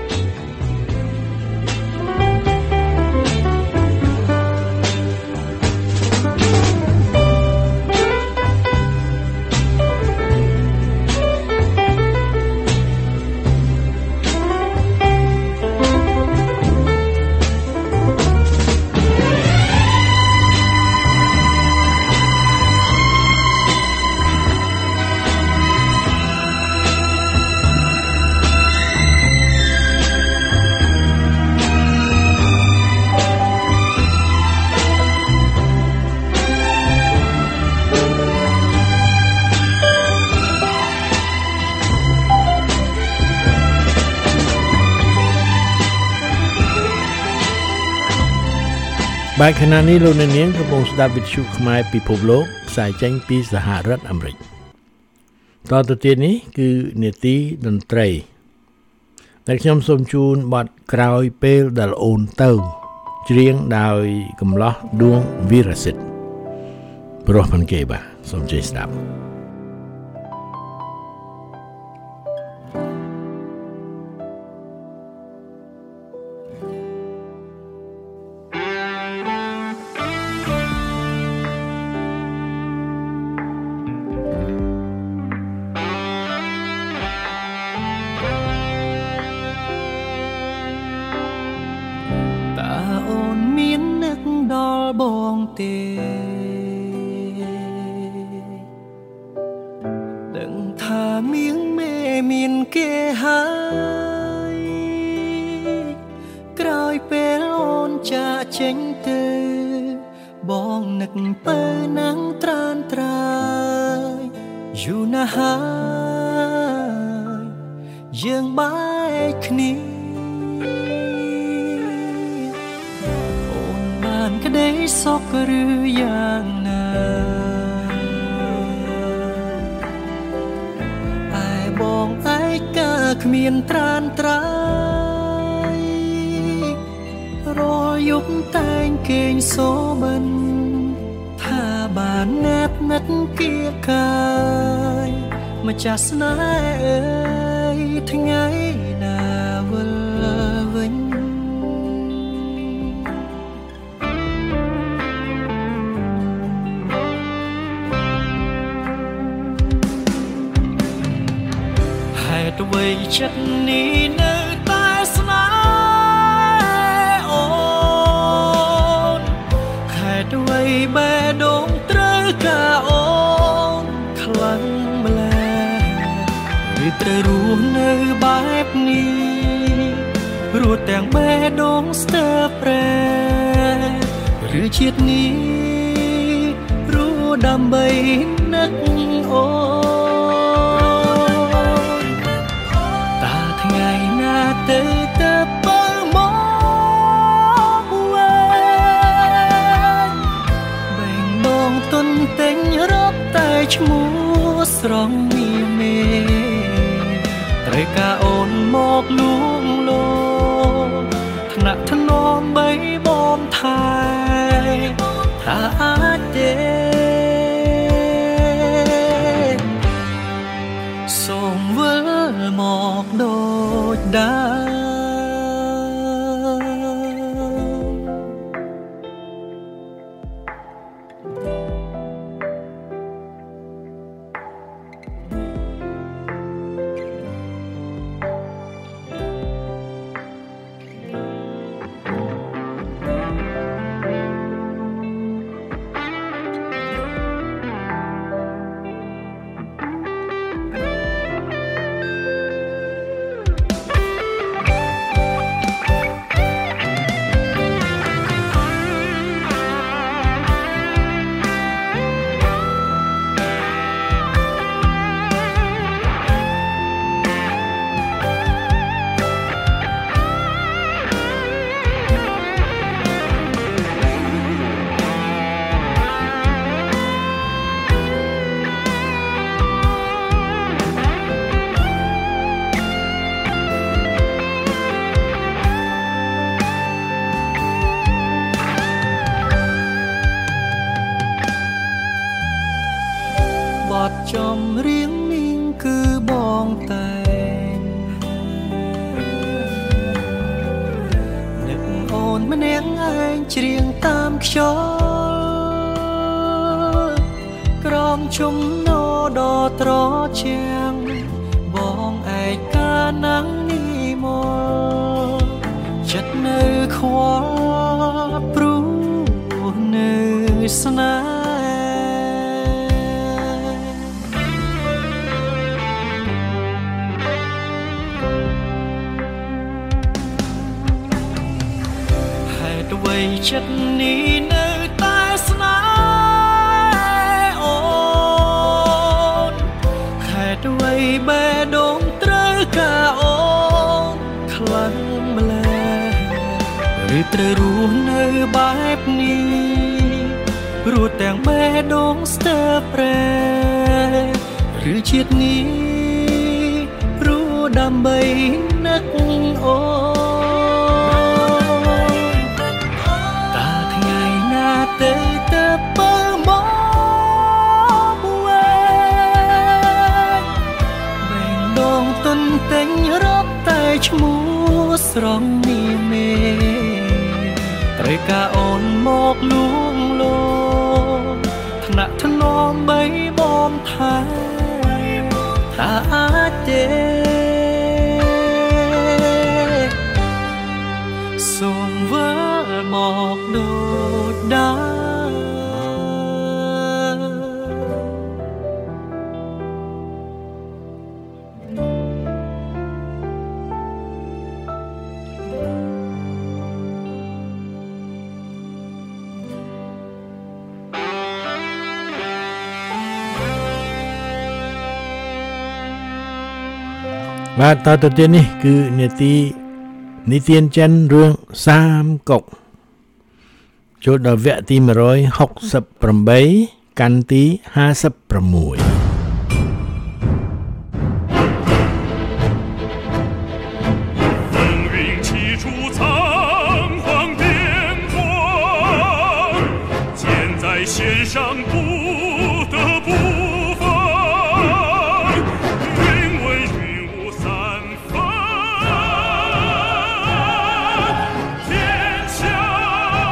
បាទខណៈនេះលោកអ្នកនាងកំពុងស្ដាប់វិទ្យុខ្មែរពិភពលោកផ្សាយចេញពីសហរដ្ឋអាមេរិកតទៅទៀតនេះគឺនាទីតន្ត្រីដែលខ្ញុំសូមជូនបទក្រោយពេលដែលអូនទៅច្រៀងដោយកំឡោះដួងវីរសិទ្ធិព្រោះមិនគេបាទសូមជឿស្ដាប់ដឹងថាមៀងមេមានគេហើយក្រោយពេលអូនចាកចេញទៅបងនឹកពើណាំងត្រានត្រើយយូរណាស់ហើយយើងបែកគ្នាអូនបានក្តីសុខឬយ៉ាងណាបងឯកាគ្មានត្រានត្រើយរាល់យប់តែងគេងសូបិនថាបានណែបណាត់គៀកាយម្ចាស់ស្នេហ៍អើយថ្ងៃណាវិលវិញអ្វីចិត្តនេះនៅតែស្នេហ៍អូនខែអ្វីបេះដូងត្រូវការអូនត្រូវរស់នៅបែបនេះរត់ទាំងបេះដូងស្ទើរប្រែឬជាតិនេះរស់ដើម្បីនឹកអូនតាថ្ងៃណាទៅទៅបើមកវិញបែងដងទុនទិញរកតែឈ្មោះស្រង់មីមេត្រូវការអូនមកលួងលោថ្នាក់ថ្នមបីបំថែថាអាចទេសូមវិលមកដូចដើមចម្រៀងនេះគឺបងតែងនឹកអូនម្នាក់ឯងច្រៀងតាមខ្យល់ក្រោមជុំណោដ៏ត្រជាងបងឯកាណាំងនេះមកចិត្តនៅខ្វល់ព្រោះនៅស្នេហ៍ចិត្តនេះនៅតែស្នេហ៍អូនហេតុអ្វីបេះដូងត្រូវការអូនខ្លាំងម្ល៉េះឬត្រូវរស់នៅបែបនេះរត់ទាំងបេះដូងស្ទើរប្រែឬជាតិនេះរស់ដើម្បីនឹកអូទៅទៅបើមកវិញបែងដងទុនទិញរកតែឈ្មោះស្រង់មីមេត្រូវការអូនមកលួងលោថ្នាក់ថ្នមបីបំថែថាអាចទេសូមវិលមកដូចដើមបាទតទៅទៀតនេះគឺនេតិនិទានចិនរឿងសាមកុកចូលដល់វគ្គទីmột trăm sáu mươi támកាន់ទីห้าสิบหก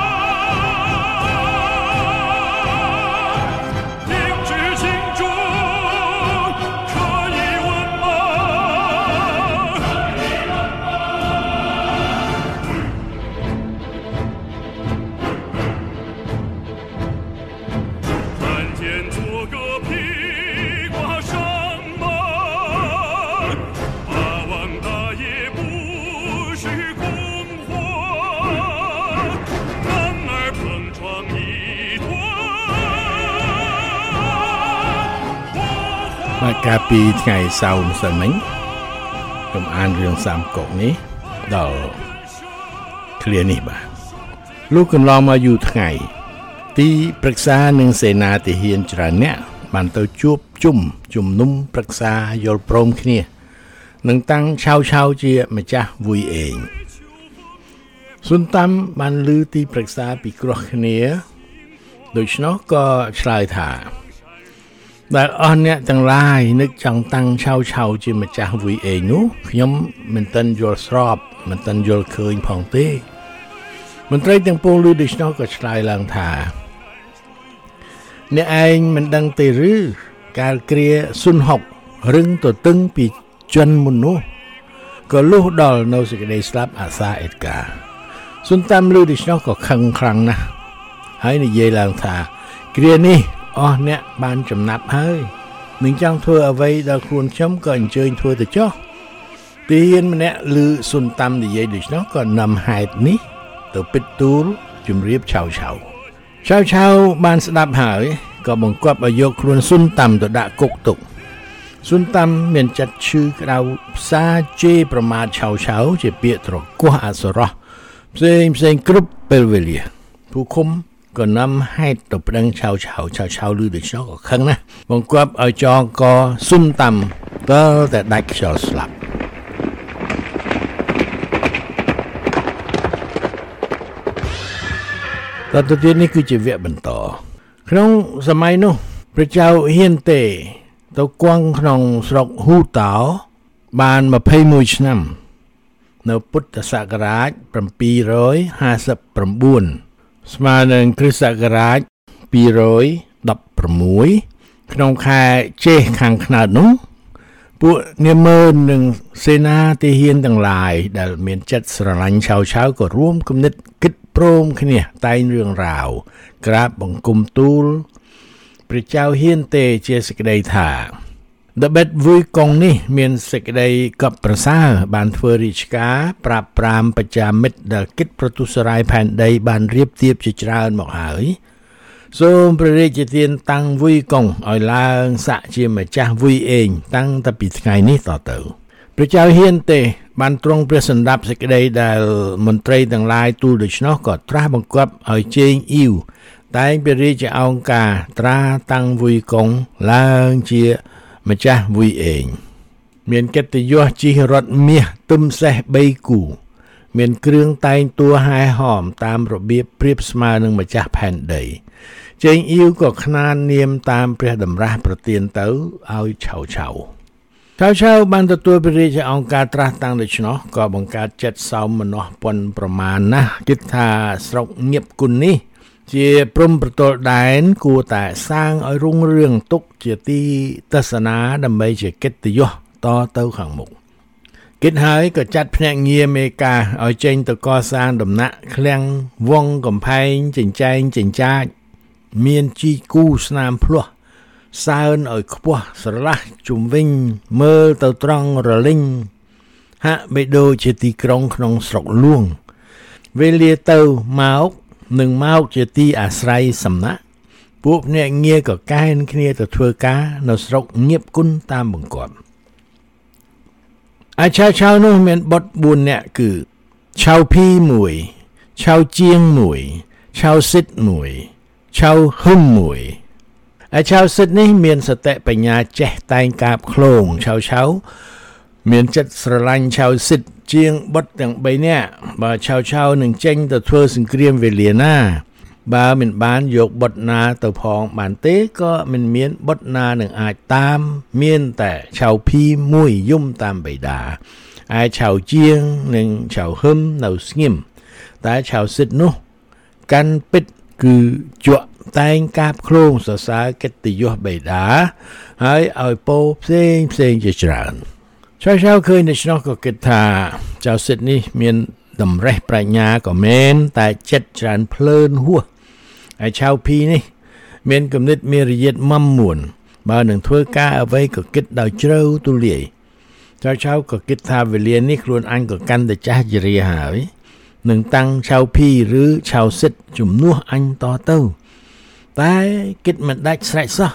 祝មកកាលពីថ្ងៃសៅរ៍ម្សិលមិញខ្ញុំអានរឿងសាមកុកនេះដល់ឃ្លានេះបាទលោកកន្លងមកយូរថ្ងៃទីប្រឹក្សានឹងសេនាទាហានច្រើនអ្នកបានទៅជួបជុំជំនុំប្រឹក្សាយល់ព្រមគ្នានឹងតាំងឆៅឆៅជាម្ចាស់វុយអេងសុនតាមបានឮទីប្រឹក្សាពីគ្រោះគ្នាដូច្នោះក៏ឆ្លើយថាដែលអស់អ្នកទាំងឡាយនឹកចង់តាំងឆៅឆៅជាម្ចាស់វុយអេងនោះខ្ញុំមិនទាន់យល់ស្របមិនទាន់យល់ឃើញផងទេមន្ត្រីទាំងពួងឮដូច្នោះក៏ឆ្លើយឡើងថាអ្នកឯងមិនដឹងទេឬកាលគ្រាស៊ុនហុករឹងទទឹងពីជនមុននោះក៏លុះដល់នៅសេចក្តីស្លាប់អាសាអេតកាស៊ុនតាមឮដូច្នោះក៏ខឹងខ្លាំងណាស់ហើយនិយាយឡើងថាគ្រានេះអស់អ្នកបានចំណាប់ហើយនឹងចង់ធ្វើអ្វីដល់ខ្លួនខ្ញុំក៏អញ្ជើញធ្វើទៅចុះទាហានម្នាក់ឮស៊ុនតាមនិយាយដូច្នោះក៏នាំហេតុនេះទៅពិតទូលជំរាបឆៅឆៅឆៅឆៅបានស្ដាប់ហើយក៏បង្គាប់ឲ្យយកខ្លួនស៊ុនតាមទៅដាក់គុកទុកស៊ុនតាមមានចិត្តឈឺក្តៅផ្សាជេរប្រមាថឆៅឆៅជាពាក្យត្រគោះអសរោះផ្សេងផ្សេងគ្រប់ពេលវេលាผู้คุมក៏នាំហេតុទៅប្តឹងឆៅឆៅឆៅឆៅឮដូច្នោះក៏ខឹងណាស់បង្គាប់ឲ្យចងកស៊ុនតាមតើតែដាច់ខ្យល់ស្លាប់តទៅទៀតនេះគឺជាវគ្គបន្តក្នុងសម័យនោះព្រះចៅហ៊ានតេទៅគង់ក្នុងស្រុកហ៊ូតោបានម្ភៃមួយឆ្នាំនៅពុទ្ធសករាជbảy trămห้าสิบเก้าស្មើនឹងគ្រិស្តសករាជពីររយដប់ប្រាំមួយក្នុងខែចេខាងខ្នើតនោះពួកនាម៉ឺននិងសេនាទាហានទាំងឡាយដែលមានចិត្តស្រឡាញ់ឆៅឆៅក៏រួមគំនិតគិតព្រមគ្នាតែងរឿងរ៉ាវក្រាបបង្គំទូលព្រះចៅហ៊ានតេជាសេចក្តីថាដបិតវុយកុងនេះមានសេចក្តីកប់ប្រសើរបានធ្វើរាជការប្រាប់ប្រាមបច្ចាមិត្តដែលគិតប្រទុសរាយផែនដីបានរៀបទៀបជាច្រើនមកហើយសូមព្រះរាជទានតាំងវុយកុងឲ្យឡើងសាក់ជាម្ចាស់វុយអេងតាំងតែពីថ្ងៃនេះតទៅព្រះចៅហ៊ានតេបានទ្រង់ព្រះសណ្ដាប់សេចក្តីដែលមន្ត្រីទាំងឡាយទូលដូច្នោះក៏ត្រាស់បង្គាប់ឲ្យជេងអ៊ីវតែងព្រះរាជអង្ការត្រាតាំងវុយកុងឡើងជាម្ចាស់វុយអេងមានកិត្តិយសជិះរថមាសទឹមសេះបីគូមានគ្រឿងតែងតួហែហមតាមរបៀបប្រៀបស្មើនឹងម្ចាស់ផែនដីជេងអ៊ីវក៏ខ្នាននាមតាមព្រះតម្រាស់ប្រទានទៅឲ្យឆៅឆៅឆៅឆៅបានទទួលព្រះរាជអង្ការត្រាស់តាំងដូច្នោះក៏បង្កើតចិត្តសោមនស្សប៉ុនប្រមាណណាស់គិតថាស្រុកញៀបគុណនេះជាព្រំប្រទល់ដែនគួរតែសាងឲ្យរុងរឿងទុកជាទីទស្សនាដើម្បីជាកិត្តិយសតទៅខាងមុខគិតហើយក៏ចាត់ភ្នាក់ងារមេការឲ្យចេញទៅកសាងដំណាក់ឃ្លាំងវងកំផែងចិញ្ចែងចិញ្ចាចមានជីគូស្នាមភ្លោះសើនឲ្យខ្ពស់ស្រឡះជុំវិញមើលទៅត្រង់រលិញហាក់បីដូចជាទីក្រុងក្នុងស្រុកលួងវេលាទៅមកនឹងមកជាទីអាស្រ័យសំណាក់ពួកអ្នកងារក៏កែនគ្នាទៅធ្វើការនៅស្រុកញៀបគុណតាមបង្គាប់អាឆៅឆៅនោះមានបុត្របួននាក់គឺឆៅភីមួយឆៅជាងមួយឆៅសិតមួយឆៅហឹមមួយអាឆៅសិតនេះមានសតិបញ្ញាចេះតែងកាបឃ្លោងឆៅឆៅមានចិត្តស្រឡាញ់ឆៅសិតជាងបុត្រទាំងបីនាក់បើឆៅឆៅនឹងចេញទៅធ្វើសង្គ្រាមវេលាណាបើមិនបានយកបុត្រណាទៅផងបានទេក៏មិនមានបុត្រណានឹងអាចតាមមានតែឆៅភីមួយយំតាមបិតាឯឆៅជាងនិងឆៅហឹមនៅស្ងៀមតែឆៅសិតនោះកាន់ពិតគឺជក់តែងកាបឃ្លោងសរសើរកិត្តិយសបិតាហើយឲ្យពោផ្សេងផ្សេងជាច្រើនឆៅឆៅឃើញដូច្នោះក៏គិតថាចៅសិទ្ធនេះមានតម្រេះប្រាជ្ញាក៏មែនតែចិត្តច្រើនភ្លើនហួសហើយឆៅភីនេះមានគំនិតមានរយៈមមមួនបើនឹងធ្វើការអ្វីក៏គិតដោយជ្រៅទូលាយចៅឆៅក៏គិតថាវេលានេះខ្លួនអញក៏កាន់តែចាស់ជរាហើយនឹងតាំងឆៅភីឬឆៅសិទ្ធជំនួសអញតទៅតែគិតមិនដាច់ស្រេចសោះ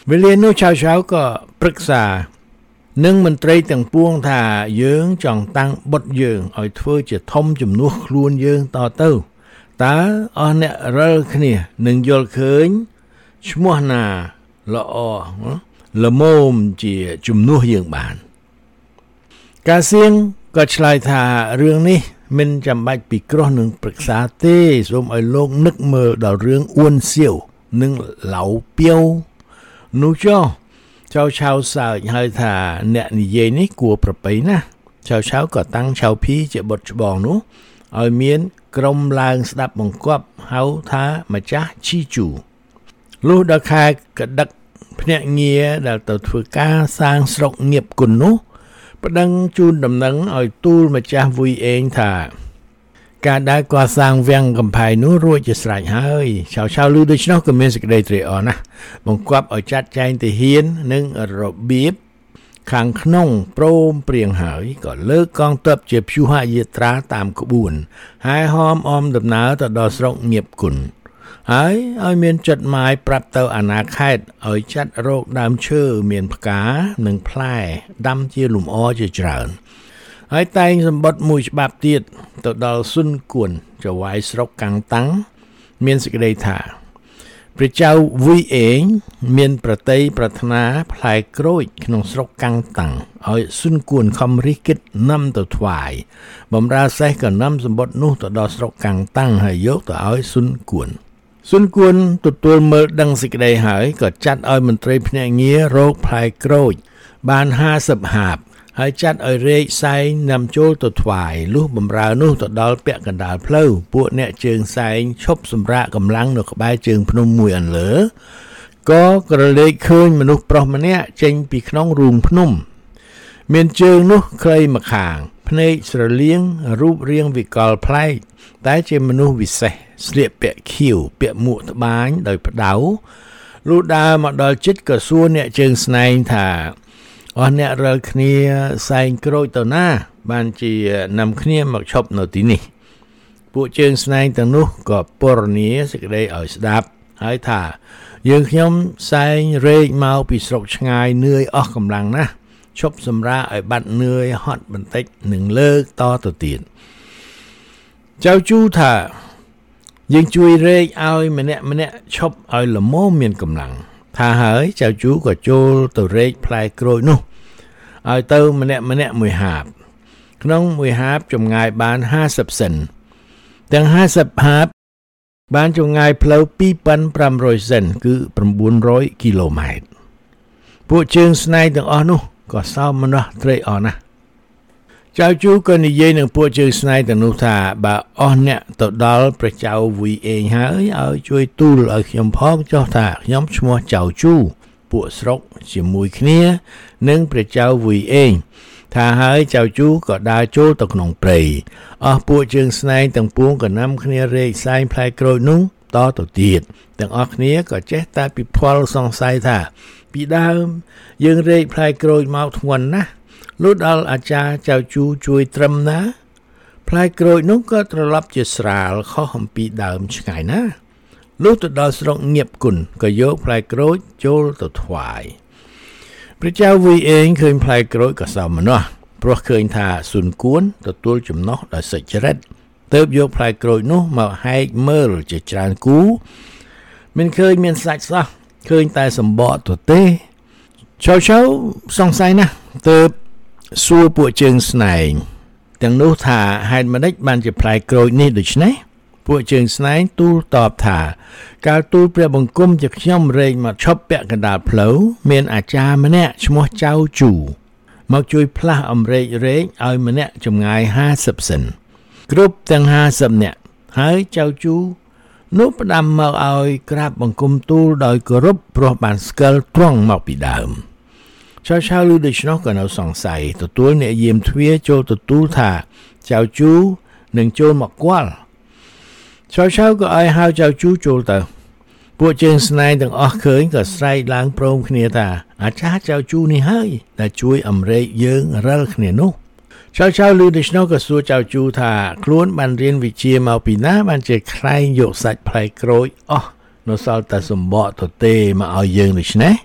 វេលានោះចៅចៅក៏ប្រឹក្សានឹងមន្ត្រីទាំងពួងថាយើងចង់តាំងបុតយើងឲ្យធ្វើជាធំជំនួសខ្លួនយើងតទៅតើអស់អ្នករិលគ្នានឹងយល់ឃើញឈ្មោះណាល្អល្មមជាជំនួសយើងបានកាសៀងក៏ឆ្លើយថារឿងនេះមិនចាំបាច់ពិគ្រោះនឹងប្រឹក្សាទេសូមឲ្យលោកនឹកមើលដល់រឿងអួនសៀវនិងឡៅពាវនោះចុះចៅឆៅសើចហើយថាអ្នកនិយាយនេះគួរប្រប្រៃណាស់ចៅឆៅក៏តាំងឆៅភីជាបុត្រច្បងនោះឲ្យមានក្រុមឡើងស្ដាប់បង្គាប់ហៅថាម្ចាស់ឈីជូលុះដល់ខែកដឹកភ្នាក់ងារដែលទៅធ្វើការសាងស្រុកងៀបគុណនោះប្តឹងជូនដំណឹងឲ្យទូលម្ចាស់វុយអេងថាការដែលកសាងវាំងកំផែងនោះរួចជាស្រេចហើយឆៅឆៅលឺដូច្នោះក៏មានសេចក្តីត្រេកអរណាស់បង្គាប់ឲ្យចាត់ចែងទាហាននិងរបៀបខាងក្នុងព្រមព្រៀងហើយក៏លើកកងទ័ពជាព្យុហយាត្រាតាមក្បួនហើយហមអមដំណើរទៅដល់ស្រុកងៀបគុណហើយឲ្យមានចត់ម៉ាយប្រាប់ទៅអាណាខេត្តឲ្យចាត់រោគដើមឈើមានផ្កានិងផ្លែដាំជាលំអជាច្រើនហើយតែងសម្បត្តិមួយច្បាប់ទៀតទៅដល់ស៊ុនគួនចៅវាយស្រុកកាំងតាំងមានសេចក្តីថាព្រះចៅវុយអេងមានប្រតិយប្រាថ្នាផ្លែក្រូចក្នុងស្រុកកាំងតាំងឲ្យស៊ុនគួនខំរិះគិតនាំទៅថ្វាយបំរើសេះក៏នាំសម្បត្តិនោះទៅដល់ស្រុកកាំងតាំងហើយយកទៅឲ្យស៊ុនគួនស៊ុនគួនទទួលមើលដឹងសេចក្តីហើយក៏ចាត់ឲ្យមន្ត្រីភ្នាក់ងាររោគផ្លែក្រូចបានห้าสิบហាបហើយចាត់ឲ្យរែកសែងនាំចូលទៅថ្វាយលុះបំរើនោះទៅដល់ពាក់កណ្ដាលផ្លូវពួកអ្នកជើងសែងឈប់សម្រាកកម្លាំងនៅក្បែរជើងភ្នំមួយអន្លើក៏ក្រឡេកឃើញមនុស្សប្រុសម្នាក់ចេញពីក្នុងរូងភ្នំមានជើងនោះខ្លីម្ខាងភ្នែកស្រលៀងរូបរាងវិកលប្លែកតែជាមនុស្សវិសេសស្លៀកពាក់ខៀវពាក់មួកត្បាញដោយផ្ដៅលុះដើរមកដល់ជិតក៏សួរអ្នកជើងស្នែងថាអស់អ្នករើគ្នាសែងក្រូចទៅណាបានជានាំគ្នាមកឈប់នៅទីនេះពួកជើងស្នែងទាំងនោះក៏ពរនាសេចក្តីឲ្យស្ដាប់ហើយថាយើងខ្ញុំសែងរែកមកពីស្រុកឆ្ងាយនឿយអស់កម្លាំងណាស់ឈប់សម្រាកឲ្យបាត់នឿយហត់បន្តិចនឹងលើកតទៅទៀតចៅជូថាយើងជួយរែកឲ្យម្នាក់ម្នាក់ឈប់ឲ្យល្មមមានកម្លាំងថាហើយចៅជូក៏ចូលទៅរែកផ្លែក្រូចនោះឲ្យទៅម្នាក់ម្នាក់មួយហាបក្នុងមួយហាបចម្ងាយបានห้าสิบសិនទាំងห้าสิบហាបបានចម្ងាយផ្លូវពីរពាន់ប្រាំរយសិនគឺ៩រយគីឡូម៉ែត្រពួកជើងស្នែងទាំងអស់នោះក៏សោមនស្សត្រេកអរណាស់ចៅជូក៏និយាយនឹងពួកជើងស្នែងទាំងនោះថាបើអស់អ្នកទៅដល់ព្រះចៅវុយអេងហើយឲ្យជួយទូលឲ្យខ្ញុំផងចុះថាខ្ញុំឈ្មោះចៅជូពួកស្រុកជាមួយគ្នានឹងព្រះចៅវុយអេងថាហើយចៅជូក៏ដើរចូលទៅក្នុងព្រៃអស់ពួកជើងស្នែងទាំងពួងក៏នាំគ្នារែកសែងផ្លែក្រូចនោះតទៅទៀតទាំងអស់គ្នាក៏ចេះតែពិភ័លសង្ស័យថាពីដើមយើងរែកផ្លែក្រូចមកធ្ងន់ណាស់លុះដល់អាចារ្យចៅជូជួយត្រឹមណាផ្លែក្រូចនោះក៏ត្រឡប់ជាស្រាលខុសអំពីដើមឆ្ងាយណាស់លុះទៅដល់ស្រុកងៀបគុណក៏យកផ្លែក្រូចចូលទៅថ្វាយព្រះចៅវុយអេងឃើញផ្លែក្រូចក៏សោមនស្សព្រោះឃើញថាស៊ុនគួនទទួលចំណោះដោយសុចរិតទើបយកផ្លែក្រូចនោះមកហែកមើលជាច្រើនគូមិនឃើញមានសាច់សោះឃើញតែសម្បកទទេឆៅឆៅសង្ស័យណាស់ទើបសួរពួកជើងស្នែងទាំងនោះថាហេតុម៉េចបានជាផ្លែក្រូចនេះដូច្នេះពួកជើងស្នែងទូលតបថាកាលទូលព្រះបង្គំជាខ្ញុំរែកមកឈប់ពាក់កណ្ដាលផ្លូវមានអាចារ្យម្នាក់ឈ្មោះចៅជូមកជួយផ្លាស់អំរែករែកឲ្យម្នាក់ចម្ងាយห้าสิบសិនគ្រប់ទាំងห้าสิบនាក់ហើយចៅជូនោះផ្ដាំមកឲ្យក្រាបបង្គំទូលដោយគោរពព្រោះបានស្គាល់ត្រង់មកពីដើមឆៅឆៅលឺដូច្នោះក៏នៅសង្ស័យទទួលអ្នកយាមទ្វារចូលទទួលថាចៅជូនឹងចូលមកគាល់ឆៅឆៅក៏ឲ្យហៅចៅជូចូលទៅពួកជើងស្នែងទាំងអស់ឃើញក៏ស្រែកឡើងព្រមគ្នាថាអាចារ្យចៅជូនេះហើយដែលជួយអំរែកយើងរិលគ្នានោះឆៅឆៅលឺដូច្នោះក៏សួរចៅជូថាខ្លួនបានរៀនវិជ្ជាមកពីណាបានជាខ្លែងយកសាច់ផ្លែក្រូចអស់នៅសល់តែសម្បកទទេមកឲ្យយើងដូច្នេះ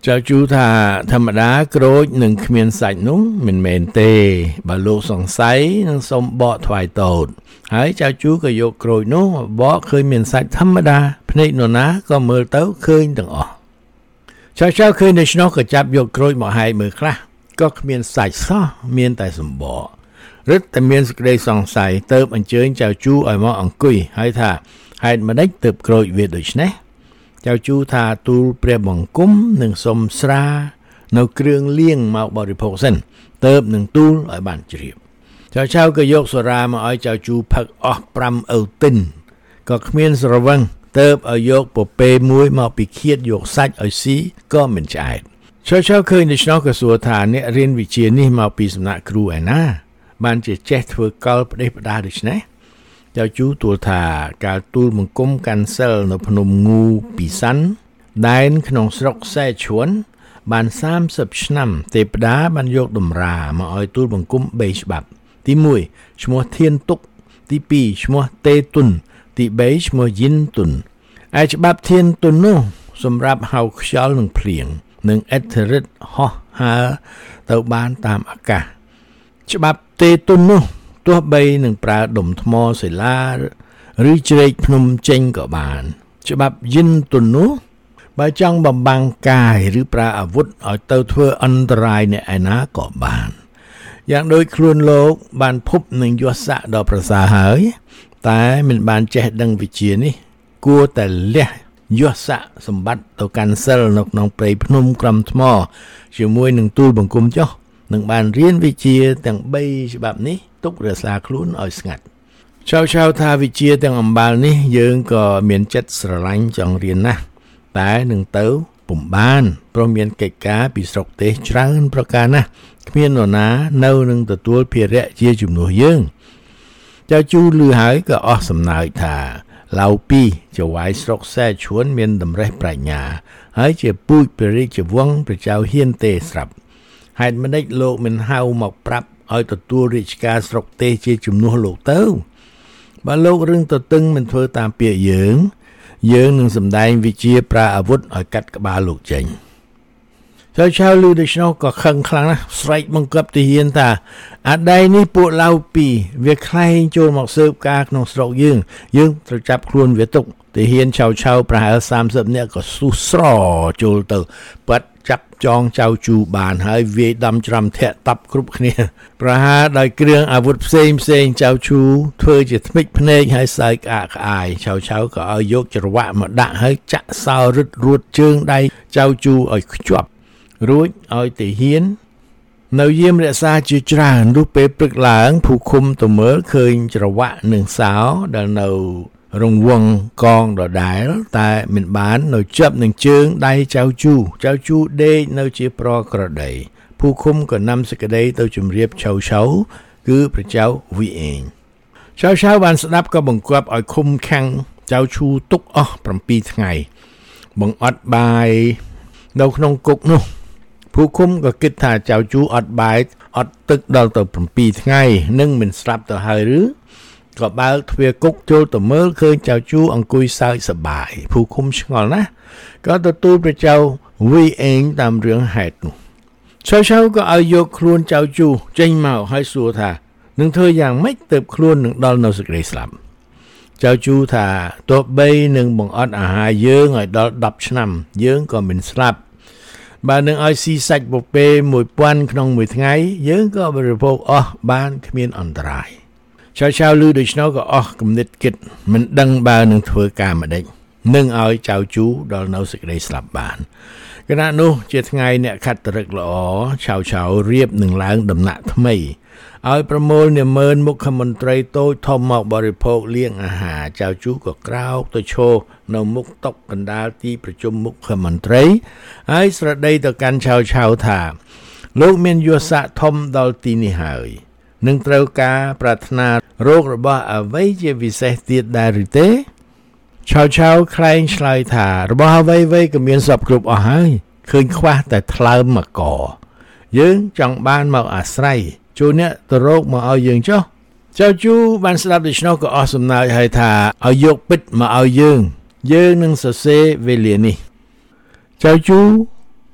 ចៅជូថាធម្មតាក្រូចនឹងគ្មានសាច់នោះមិនមែនទេបើលោកសង្ស័យនឹងសុំបកថ្វាយតូចហើយចៅជូក៏យកក្រូចនោះបកឃើញមានសាច់ធម្មតាភ្នែកនរណាក៏មើលទៅឃើញទាំងអស់ចៅចៅឃើញដូច្នោះក៏ចាប់យកក្រូចមកហែកមើលខ្លះក៏គ្មានសាច់សោះមានតែសម្បករឹតតែមានសេចក្តីសង្ស័យទៅអញ្ជើញចៅជូឲ្យមកអង្គុយហើយថាហេតុម្ដេចទើបក្រូចវាដូច្នេះចៅជូថាទូលព្រះបង្គំនិងសុំស្រានៅគ្រឿងលៀងមកបរិភោគសិនទើបនឹងទូលឲ្យបានជ្រាបចៅចៅក៏យកសូរាមកឲ្យចៅជូផឹកអស់ប្រាំអ៊ូទិនក៏គ្មានស្រវឹងទើបឲ្យយកពពែមួយមកពិឃាតយកសាច់ឲ្យស៊ីក៏មិនឆ្អែតចៅចៅឃើញដូច្នោះក៏សួរថាអ្នករៀនវិជ្ជានេះមកពីសំណាក់គ្រូឯណាបានជាចេះធ្វើកលផ្ដេសផ្ដាសដូច្នេះចៅជូទូលថាកាលទូលបង្គំកាន់សិលនៅភ្នំងូពីសាន់ដែនក្នុងស្រុកសែឈួនបានសាមសិបឆ្នាំទេពតាបានយកតម្រាមកឲ្យទូលបង្គំបីច្បាប់ទីមួយឈ្មោះធានទុកទីពីរឈ្មោះតេទុនទីបីឈ្មោះយិនទុនឯច្បាប់ធានទុននោះសម្រាប់ហៅខ្យល់និងភ្លៀងនិងអិទ្ធិឫទ្ធិហោះហើរទៅបានតាមអាកាសច្បាប់តេទុននោះទោះបីនឹងប្រើដុំថ្មសិលាឬជ្រែកភ្នំចេញក៏បានច្បាប់យិនទុននោះបើចង់បំបាំងកាយឬប្រើអាវុធឲ្យទៅធ្វើអន្តរាយអ្នកឯណាក៏បានយ៉ាងដូចខ្លួនលោកបានភពនឹងយស័កដ៏ប្រសើរហើយតែមិនបានចេះដឹងវិជ្ជានេះគួរតែលះយស័កសម្បត្តិទៅកាន់សិលនៅក្នុងព្រៃភ្នំក្រំថ្មជាមួយនឹងទូលបង្គំចុះនឹងបានរៀនវិជ្ជាទាំងបីច្បាប់នេះទុករក្សាខ្លួនឲ្យស្ងាត់ចៅចៅថាវិជ្ជាទាំងអំបាលនេះយើងក៏មានចិត្តស្រឡាញ់ចង់រៀនណាស់តែនឹងទៅពុំបានព្រោះមានកិច្ចការពីស្រុកទេសច្រើនប្រការណាស់គ្មាននរណានៅនឹងទទួលភារៈជាជំនួសយើងចៅជូលឺហើយក៏អស់សំណើចថាឡៅពីចៅវាយស្រុកសែឈួនមានតម្រេះប្រាជ្ញាហើយជាពូជព្រះរាជវង្សព្រះចៅហ៊ានទេស្រាប់ហេតុម្ដេចលោកមិនហៅមកប្រាប់ឲ្យទទួលរាជការស្រុកទេសជាជំនួសលោកទៅបើលោករឿងទៅតឹងមិនធ្វើតាមពាក្យយើងយើងនឹងសម្ដែងវិជាប្រើអាវុធឲ្យកាត់ក្បាលលោកចេញចៅចៅលឺដូច្នោះក៏ខឹងខ្លាំងណាស់ស្រែកបង្គាប់ទាហានថាអាដៃនេះពួកឡៅពីវាខ្លែងចូលមកស៊ើបការក្នុងស្រុកយើងយើងត្រូវចាប់ខ្លួនវាទុកទាហានចៅចៅប្រហែលសាមសិបនាក់ក៏ស៊ូស្រចូលទៅបាត់ចាប់ចងចៅជូបានហើយវាយដំច្រាំធាក់តាប់គ្រប់គ្នាប្រហារដោយគ្រឿងអាវុធផ្សេងផ្សេងចៅជូធ្វើជាថ្មិចភ្នែកហើយសើចក្អាកក្អាយចៅចៅក៏ឲ្យយកច្រវាក់មកដាក់ហើយចាក់សោរឹតរួតជើងដៃចៅជូឲ្យខ្ជាប់រួចឲ្យទាហាននៅយាមរក្សាជាច្រើនលុះពេលព្រឹកឡើងភូឃុំទៅមើលឃើញច្រវាក់និងសោដែលនៅរង្វង់កងដដែលតែមិនបាននៅជាប់នឹងជើងដៃចៅជូចៅជូដេកនៅជាប្រក្រតីភូឃុំក៏នាំសេចក្តីទៅជម្រាបឆៅឆៅគឺព្រះចៅវីអេងឆៅឆៅបានស្ដាប់ក៏បង្គាប់ឲ្យឃុំខាំងចៅជូទុកអស់ប្រាំពីរថ្ងៃបង្អត់បាយនៅក្នុងគុកនោះភូឃុំក៏គិតថាចៅជូអត់បាយអត់ទឹកដល់ទៅប្រាំពីរថ្ងៃនឹងមិនស្លាប់ទៅហើយឬក៏បើកទ្វារគុកចូលទៅមើលឃើញចៅជូអង្គុយសើចសប្បាយភូឃុំឆ្ងល់ណាស់ក៏ទទួលព្រះចៅវីអេងតាមរឿងហេតុនោះឆៅឆៅក៏ឲ្យយកខ្លួនចៅជូចេញមកហើយសួរថានឹងធ្វើយ៉ាងម៉េចទើបខ្លួននឹងដល់នៅសេចក្តីស្លាប់ចៅជូថាទោះបីនឹងបង្អត់អាហារយើងឲ្យដល់ដប់ឆ្នាំយើងក៏មិនស្លាប់បើនឹងឲ្យស៊ីសាច់ពពែមួយពាន់ក្នុងមួយថ្ងៃយើងក៏បរិភោគអស់បានគ្មានអន្តរាយចៅចៅលឺដូច្នោះក៏អស់គំនិតគិតមិនដឹងបើនឹងធ្វើការម្ដេចនឹងឲ្យចៅជូដល់នៅសេចក្តីស្លាប់បានគណៈនោះជាថ្ងៃអ្នកខត្តរិកល្អឆៅឆៅរៀបនឹងឡើងដំណាក់ថ្មីឲ្យប្រមូលនាម៉ឺនមុខមន្ត្រីតូចធំមកបរិភោគលៀងអាហារចៅជូក៏ក្រោកទៅឈរនៅមុខតុកណ្ដាលទីប្រជុំមុខមន្ត្រីហើយស្រដីទៅកាន់ឆៅឆៅថាលោកមានយស័កធំដល់ទីនេះហើយនឹងត្រូវការប្រាថ្នារោគរបស់អ្វីជាពិសេសទៀតដែរឬទេឆៅឆៅខ្លែងឆ្លើយថារបស់អ្វីៗក៏មានសពគ្រប់អស់ហើយឃើញខ្វះតែថ្លើមមកកយើងចង់បានមកអាស្រ័យចូលអ្នកទៅរោគមកឲ្យយើងចុះចៅជូបានស្ដាប់ដូច្នោះក៏អស់សំណើចហើយថាឲ្យយកពិតមកឲ្យយើងយើងនឹងសរសេរវេលានេះចៅជូ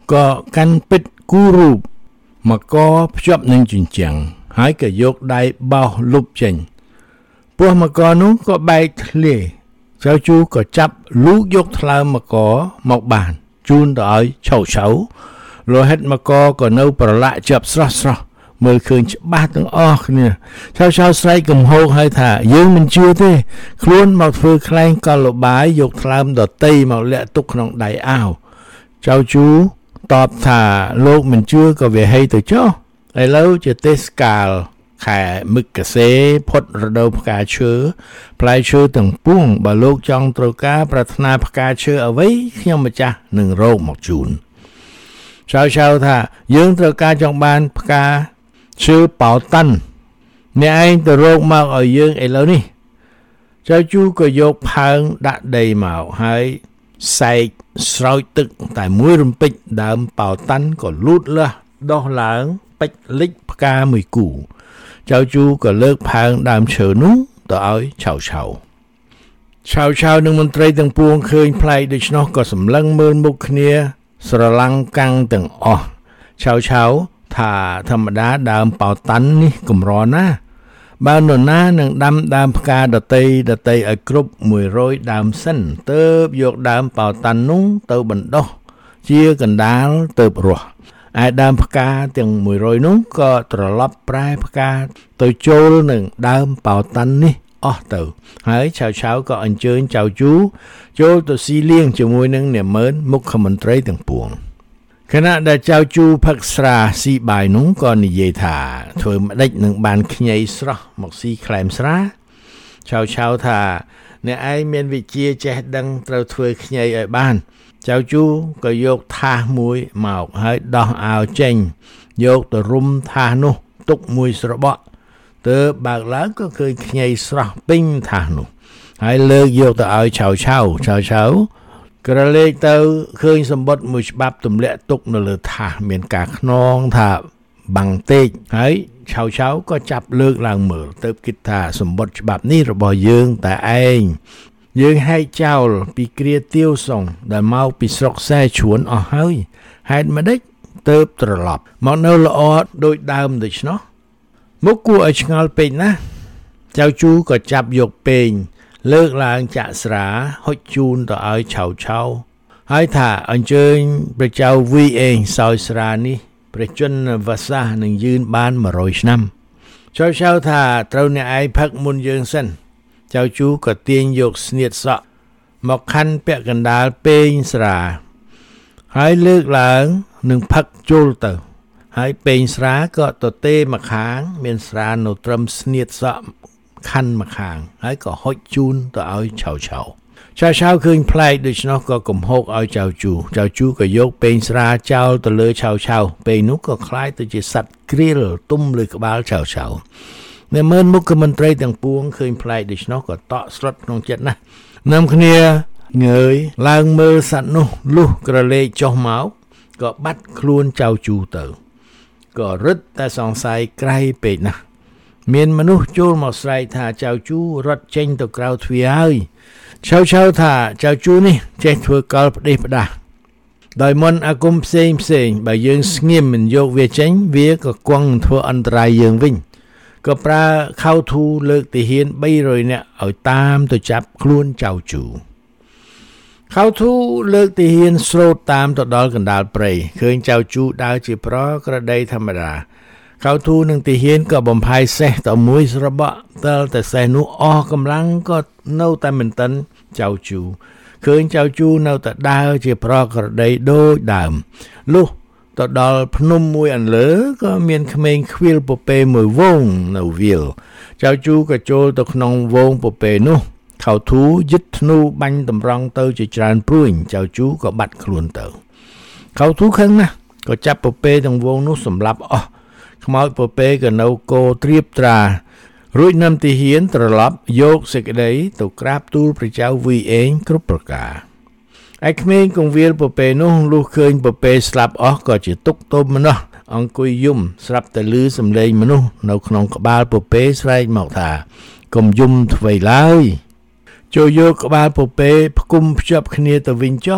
ក៏កាន់ពិតគូរូបមកកភ្ជាប់នឹងជញ្ជាំងហើយក៏យកដៃបោសលុបចេញពោះមកកនោះក៏បែកធ្លាយចៅជូក៏ចាប់លូកយកថ្លើមមកកមកបានជូនទៅឲ្យឆៅឆៅលោហិតមកកក៏នៅប្រឡាក់ជាប់ស្រស់ស្រស់មើលឃើញច្បាស់ទាំងអស់គ្នាឆៅឆៅស្រែកកំហោកហើយថាយើងមិនជឿទេខ្លួនមកធ្វើខ្លែងកលបាយយកថ្លើមដតីមកលាក់ទុកក្នុងដៃអាវចៅជូតបថាលោកមិនជឿក៏វាហីទៅចុះឥឡូវជាទេសកាលខែមឹកកសេផុតរដូវផ្កាឈើផ្លែឈើទាំងពួងបើលោកចង់ត្រូវការប្រាថ្នាផ្កាឈើអ្វីខ្ញុំម្ចាស់នឹងរកមកជូនចៅចៅថាយើងត្រូវការចង់បានផ្កាឈើប៉ោតាន់អ្នកឯងទៅរកមកឲ្យយើងឥឡូវនេះចៅជូក៏យកផើងដាក់ដីមកហើយសែកស្រោចទឹកតែមួយរំពេចដើមប៉ោតាន់ក៏លូតលាស់ដោះឡើងពេជ្រលិចផ្កាមួយគូចៅជូក៏លើកផើងដើមឈើនោះទៅឲ្យឆៅឆៅឆៅឆៅនឹងមន្ត្រីទាំងពួងឃើញប្លែកដូច្នោះក៏សម្លឹងមើលមុខគ្នាស្រឡំកាំងទាំងអស់ឆៅឆៅថាធម្មតាដើមប៉ោតាន់នេះកម្រណាស់បើនរណានឹងដាំដើមផ្កាដតីដតីឲ្យគ្រប់មួយរយដើមសិនទើបយកដើមប៉ោតាន់នោះទៅបណ្ដុះជាកណ្ដាលទើបរស់ឯដើមផ្កាទាំងមួយរយនោះក៏ត្រឡប់ប្រែផ្កាទៅចូលនឹងដើមប៉ោតាន់នេះអស់ទៅហើយឆៅឆៅក៏អញ្ជើញចៅជូចូលទៅស៊ីលៀងជាមួយនឹងអ្នកមើលមុខមន្ត្រីទាំងពួងខណៈដែលចៅជូផឹកស្រាស៊ីបាយនោះក៏និយាយថាធ្វើម្ដេចនឹងបានខ្ញីស្រស់មកស៊ីក្លែមស្រាឆៅឆៅថាអ្នកឯងមានវិជ្ជាចេះដឹងត្រូវធ្វើខ្ញីឲ្យបានចៅជូក៏យកថាសមួយមកហើយដោះអាវចេញយកទៅរុំថាសនោះទុកមួយស្របក់ទើបបើកឡើងក៏ឃើញខ្ញីស្រស់ពេញថាសនោះហើយលើកយកទៅឲ្យឆៅឆៅឆៅឆៅក្រឡេកទៅឃើញសម្បត្តិមួយច្បាប់ទម្លាក់ទុកនៅលើថាសមានការខ្នងថាបាំងតេកហើយឆៅឆៅក៏ចាប់លើកឡើងមើលទើបគិតថាសម្បត្តិច្បាប់នេះរបស់យើងតែឯងយើងហែកចោលពីគ្រាទាវសុងដែលមកពីស្រុកសែឈួនអស់ហើយហេតុម្ដេចទើបត្រឡប់មកនៅល្អដូចដើមដូច្នោះមុខគួរឲ្យឆ្ងល់ពេកណាស់ចៅជូក៏ចាប់យកពេងលើកឡើងចាក់ស្រាហុចជូនទៅឲ្យឆៅឆៅហើយថាអញ្ជើញព្រះចៅវីអេងសោយស្រានេះព្រះជន្មវសានឹងយឺនបានមួយរយឆ្នាំឆៅឆៅថាត្រូវអ្នកឯងផឹកមុនយើងសិនចៅជូក៏ទាញយកស្នៀតសក់មកខាន់ពាក់កណ្ដាលពេងស្រាហើយលើកឡើងនឹងផឹកចូលទៅហើយពេងស្រាក៏ទទេមកខាងមានស្រានៅត្រឹមស្នៀតសក់ខាន់មកខាងហើយក៏ហុចជូនទៅឲ្យឆៅឆៅឆៅឆៅឃើញប្លែកដូច្នោះក៏កំហុកឲ្យចៅជូចៅជូក៏យកពេងស្រាចោលទៅលើឆៅឆៅពេងនោះក៏คล้ายទៅជាសត្វក្រៀលទុំលើក្បាលឆៅឆៅអ្នកមើលមុខមន្ត្រីទាំងពួងឃើញប្លែកដូច្នោះក៏តក់ស្លុតក្នុងចិត្តណាស់នាំគ្នាងើយឡើងមើលសត្វនោះលុះក្រឡេកចុះមកក៏បាត់ខ្លួនចៅជូទៅក៏រឹតតែសង្ស័យក្រៃពេកណាស់មានមនុស្សចូលមកស្រែកថាចៅជូរត់ចេញទៅក្រៅទ្វារហើយឆៅឆៅថាចៅជូនេះចេះធ្វើកលផ្ដេសផ្ដាស់ដោយមន្តអាគមផ្សេងផ្សេងបើយើងស្ងៀមមិនយកវាចេញវាក៏គង់ធ្វើអន្តរាយយើងវិញក៏ប្រើខៅធូលើកទាហានបីរយនាក់ឲ្យតាមទៅចាប់ខ្លួនចៅជូខៅធូលើកទាហានស្រោតតាមទៅដល់កណ្ដាលព្រៃឃើញចៅជូដើរជាប្រក្រតីធម្មតាខៅធូនឹងទាហានក៏បំផាយសេះទៅមួយស្របក់តែតែសេះនោះអស់កម្លាំងក៏នៅតែមិនទាន់ចៅជូឃើញចៅជូនៅតែដើរជាប្រក្រតីដូចដើមលុះទៅដល់ភ្នំមួយអន្លើក៏មានក្មេងខ្វៀលពពែមួយវងនៅវាលចៅជូក៏ចូលទៅក្នុងវងពពែនោះខៅធូយឹតធ្នូបាញ់តម្រង់ទៅជាច្រើនព្រួយចៅជូក៏បាត់ខ្លួនទៅខៅធូខឹងណាស់ក៏ចាប់ពពែទាំងវងនោះសម្លាប់អស់ខ្មោចពពែក៏នៅគោត្រៀបត្រារួចនាំទាហានត្រឡប់យកសេចក្តីទៅក្រាបទូលព្រះចៅវីអេងគ្រប់ប្រការឯក្មេងកងវាលពពែនោះលុះឃើញពពែស្លាប់អស់ក៏ជាទុកទោមម្នោះអង្គុយយំស្រាប់តែឮសំឡេងមនុស្សនៅក្នុងក្បាលពពែស្រែកមកថាកុំយំអ្វីឡើយចូលយកក្បាលពពែផ្គុំភ្ជាប់គ្នាទៅវិញចុះ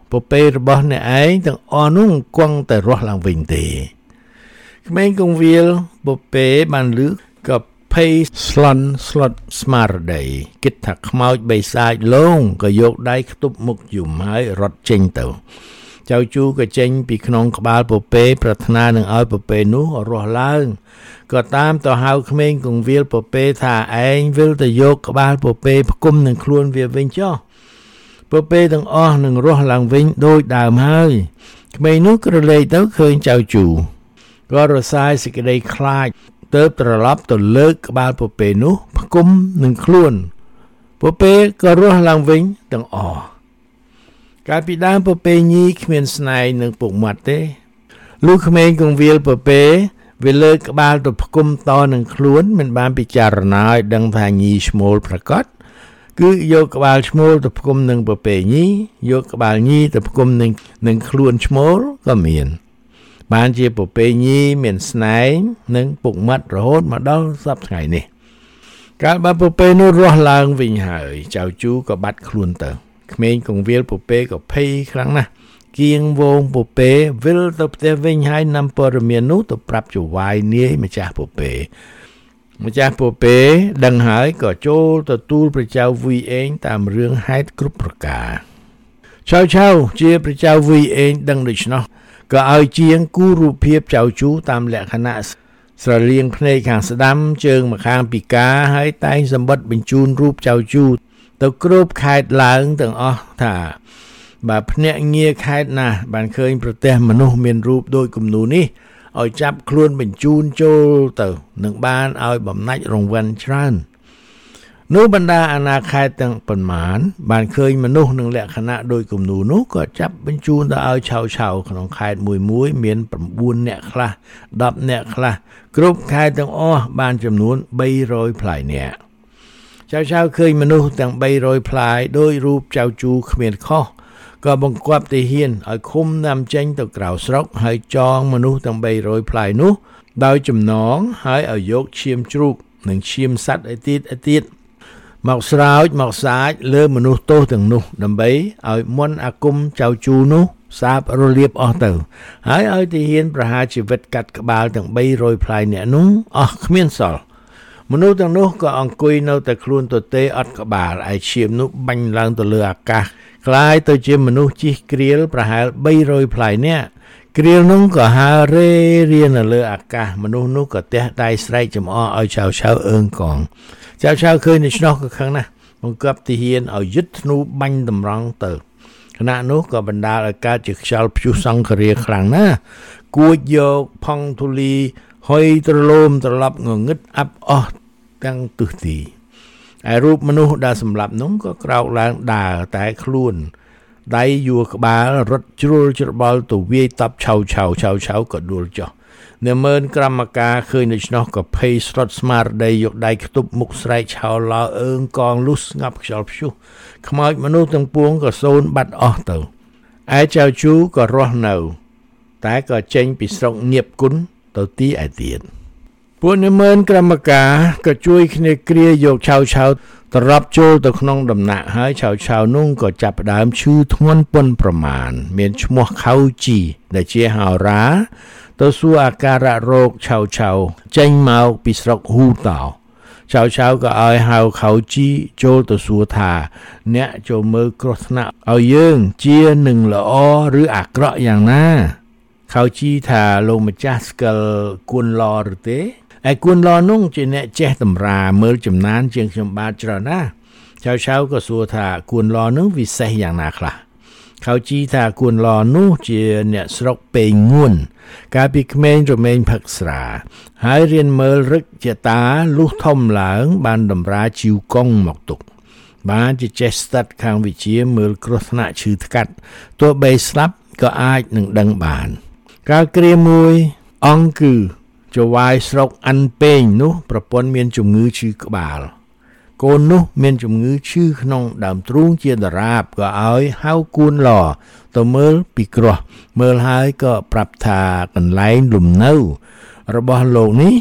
ពពែរបស់អ្នកឯងទាំងអស់នោះគង់តែរស់ឡើងវិញទេក្មេងគង្វាលពពែបានលឺក៏ភ័យស្លន់ស្លុតស្មារតីគិតថាខ្មោចបិសាចលងក៏យកដៃខ្ទប់មុខយំហើយរត់ចេញទៅចៅជូក៏ចេញពីក្នុងក្បាលពពែប្រាថ្នានឹងឲ្យពពែនោះរស់ឡើងក៏តាមទៅហៅក្មេងគង្វាលពពែថាឯងវិលទៅយកក្បាលពពែផ្គុំនឹងខ្លួនវាវិញចុះពពែទាំងអស់នឹងរស់ឡើងវិញដូចដើមហើយក្មេងនោះក្រឡេកទៅឃើញចៅជូក៏រសាយសេចក្តីខ្លាចទៅត្រឡប់ទៅលើកក្បាលពពែនោះផ្គុំនឹងខ្លួនពពែក៏រស់ឡើងវិញទាំងអស់កាលពីដើមពពែញីគ្មានស្នែងនឹងពុកមាត់ទេលុះក្មេងគង្វាលពពែវាលើកក្បាលទៅផ្គុំតនឹងខ្លួនមិនបានពិចារណាឲ្យដឹងថាញីឈ្មោលប្រកបគឺយកក្បាលឈ្មោលទៅផ្គុំនឹងពពែញីយកក្បាលញីទៅផ្គុំនឹងនឹងខ្លួនឈ្មោលក៏មានបានជាពពែញីមានស្នែងនិងពុកមាត់រហូតមកដល់សប្តាហ៍ថ្ងៃនេះកាលបើពពែនោះរស់ឡើងវិញហើយចៅជូក៏បាត់ខ្លួនទៅក្មេងគង្វាលពពែក៏ភ័យខ្លាំងណាស់គៀងវងពពែវិលទៅផ្ទះវិញហើយនាំព័ត៌មាននោះទៅប្រាប់ចៅវាយនាយម្ចាស់ពពែម្ចាស់ពពែដឹងហើយក៏ចូលទទួលព្រះចៅវីអេងតាមរឿងហេតុគ្រប់ប្រការឆៅឆៅជាព្រះចៅវីអេងដឹងដូច្នោះក៏ឲ្យជាងគូរូបភាពចៅជូតាមលក្ខណៈស្រលៀងភ្នែកខាងស្ដាំជើងម្ខាងពិការហើយតែងសម្បត្តិបញ្ជូនរូបចៅជូទៅគ្រប់ខេត្តឡើងទាំងអស់ថាបើភ្នាក់ងារខេត្តណាបានឃើញប្រទេសមនុស្សមានរូបដូចគំនូនេះឲ្យចាប់ខ្លួនបញ្ជូនចូលទៅនឹងបានឲ្យបំណាច់រង្វាន់ច្រើននោះបណ្ដាអាណាខេត្តទាំងប៉ុន្មានបានឃើញមនុស្សនឹងលក្ខណៈដូចគំនូនោះក៏ចាប់បញ្ជូនទៅឲ្យឆៅឆៅក្នុងខេត្តមួយមួយមាន៩នាក់ខ្លះដប់នាក់ខ្លះគ្រប់ខេត្តទាំងអស់បានចំនួនបីរយផ្លាយនាក់ចៅឆៅឃើញមនុស្សទាំងបីរយផ្លាយដោយរូបចៅជូគ្មានខុសក៏បង្គាប់ទាហានឲ្យឃុំនាំចេញទៅក្រៅស្រុកហើយចងមនុស្សទាំងបីរយផ្លាយនោះដោយចំណងហើយឲ្យយកឈាមជ្រូកនិងឈាមសត្វឯទៀតឯទៀតមកស្រោចមកសាចលើមនុស្សទោសទាំងនោះដើម្បីឲ្យមន្តអាគមចៅជូនោះសាបរលាបអស់ទៅហើយឲ្យទាហានប្រហារជីវិតកាត់ក្បាលទាំងបីរយផ្លាយអ្នកនោះអស់គ្មានសល់មនុស្សទាំងនោះក៏អង្គុយនៅតែខ្លួនទទេអត់ក្បាលឯឈាមនោះបាញ់ឡើងទៅលើអាកាសคล้ายទៅជាមនុស្សជិះគ្រាលប្រហែលបីរយផ្លាយនាក់គ្រាលនោះក៏ហើររេរានៅលើអាកាសមនុស្សនោះក៏ទះដៃស្រែកចំអកឲ្យឆៅឆៅអើងកងចៅឆៅឃើញដូច្នោះក៏ខឹងណាស់បង្គាប់ទាហានឲ្យយឹតធ្នូបាញ់តម្រង់ទៅខណៈនោះក៏បណ្ដាលឲ្យកើតជាខ្យល់ព្យុះសង្ឃរាខ្លាំងណាស់គួចយកផង់ធូលីហុយត្រឡោមត្រឡប់ងងឹតអាប់អស់ទាំងទិសទីឯរូបមនុស្សដែលសម្លាប់នោះក៏ក្រោកឡើងដើរតែខ្លួនដៃយួរក្បាលរត់ជ្រុលច្របល់ទៅវាយតបឆៅឆៅឆៅឆៅក៏ដួលចុះអ្នកមើលក្រមការឃើញដូច្នោះក៏ភ័យស្លុតស្មារតីយកដៃខ្ទប់មុខស្រែកឆោឡោអើងកងលុះស្ងាត់ខ្យល់ព្យុះខ្មោចមនុស្សទាំងពួងក៏សូន្យបាត់អស់ទៅឯចៅជូក៏រស់នៅតែក៏ចេញពីស្រុកញៀបគុណទៅទីឯទៀតពួកអ្នកមើលក្រមការក៏ជួយគ្នាគ្រាយកឆៅឆៅត្រឡប់ចូលទៅក្នុងដំណាក់ហើយឆៅឆៅនោះក៏ចាប់ផ្ដើមឈឺធ្ងន់ប៉ុនប្រមាណមានឈ្មោះខៅជីដែលជាហោរាទៅសួរអាការៈរោគឆៅឆៅចេញមកពីស្រុកហ៊ូតោឆៅឆៅក៏ឲ្យហៅខៅជីចូលទៅសួរថាអ្នកចូលមើលគ្រោះថ្នាក់ឲ្យយើងជានឹងល្អឬអាក្រក់យ៉ាងណាខៅជីថាលោកម្ចាស់ស្គាល់គួនឡឬទេឯគួនឡនោះជាអ្នកចេះតម្រាមើលចំណានជាងខ្ញុំបាទច្រើនណាឆៅឆៅក៏សួរថាគួនឡនោះវិសេសយ៉ាងណាខ្លះខៅជីថាគួនឡនោះជាអ្នកស្រុកពេងងួនកាលពីក្មេងរមែងផឹកស្រាហើយរៀនមើលរឹកជាតាលុះធំឡើងបានតម្រាជីវកុងមកទុកបានជាចេះស្ទាត់ខាងវិជាមើលគ្រោះថ្នាក់ឈឺថ្កាត់ទោះបីស្លាប់ក៏អាចនឹងដឹងបានកាលគ្រាមួយអង្គគឺចៅវាយស្រុកអាន់ពេងនោះប្រពន្ធមានជំងឺឈឺក្បាលកូននោះមានជំងឺឈឺក្នុងដើមទ្រូងជាដរាបក៏ឲ្យហៅគួនឡទៅមើលពីគ្រោះមើលហើយក៏ប្រាប់ថាកន្លែងលំនៅរបស់លោកនេះ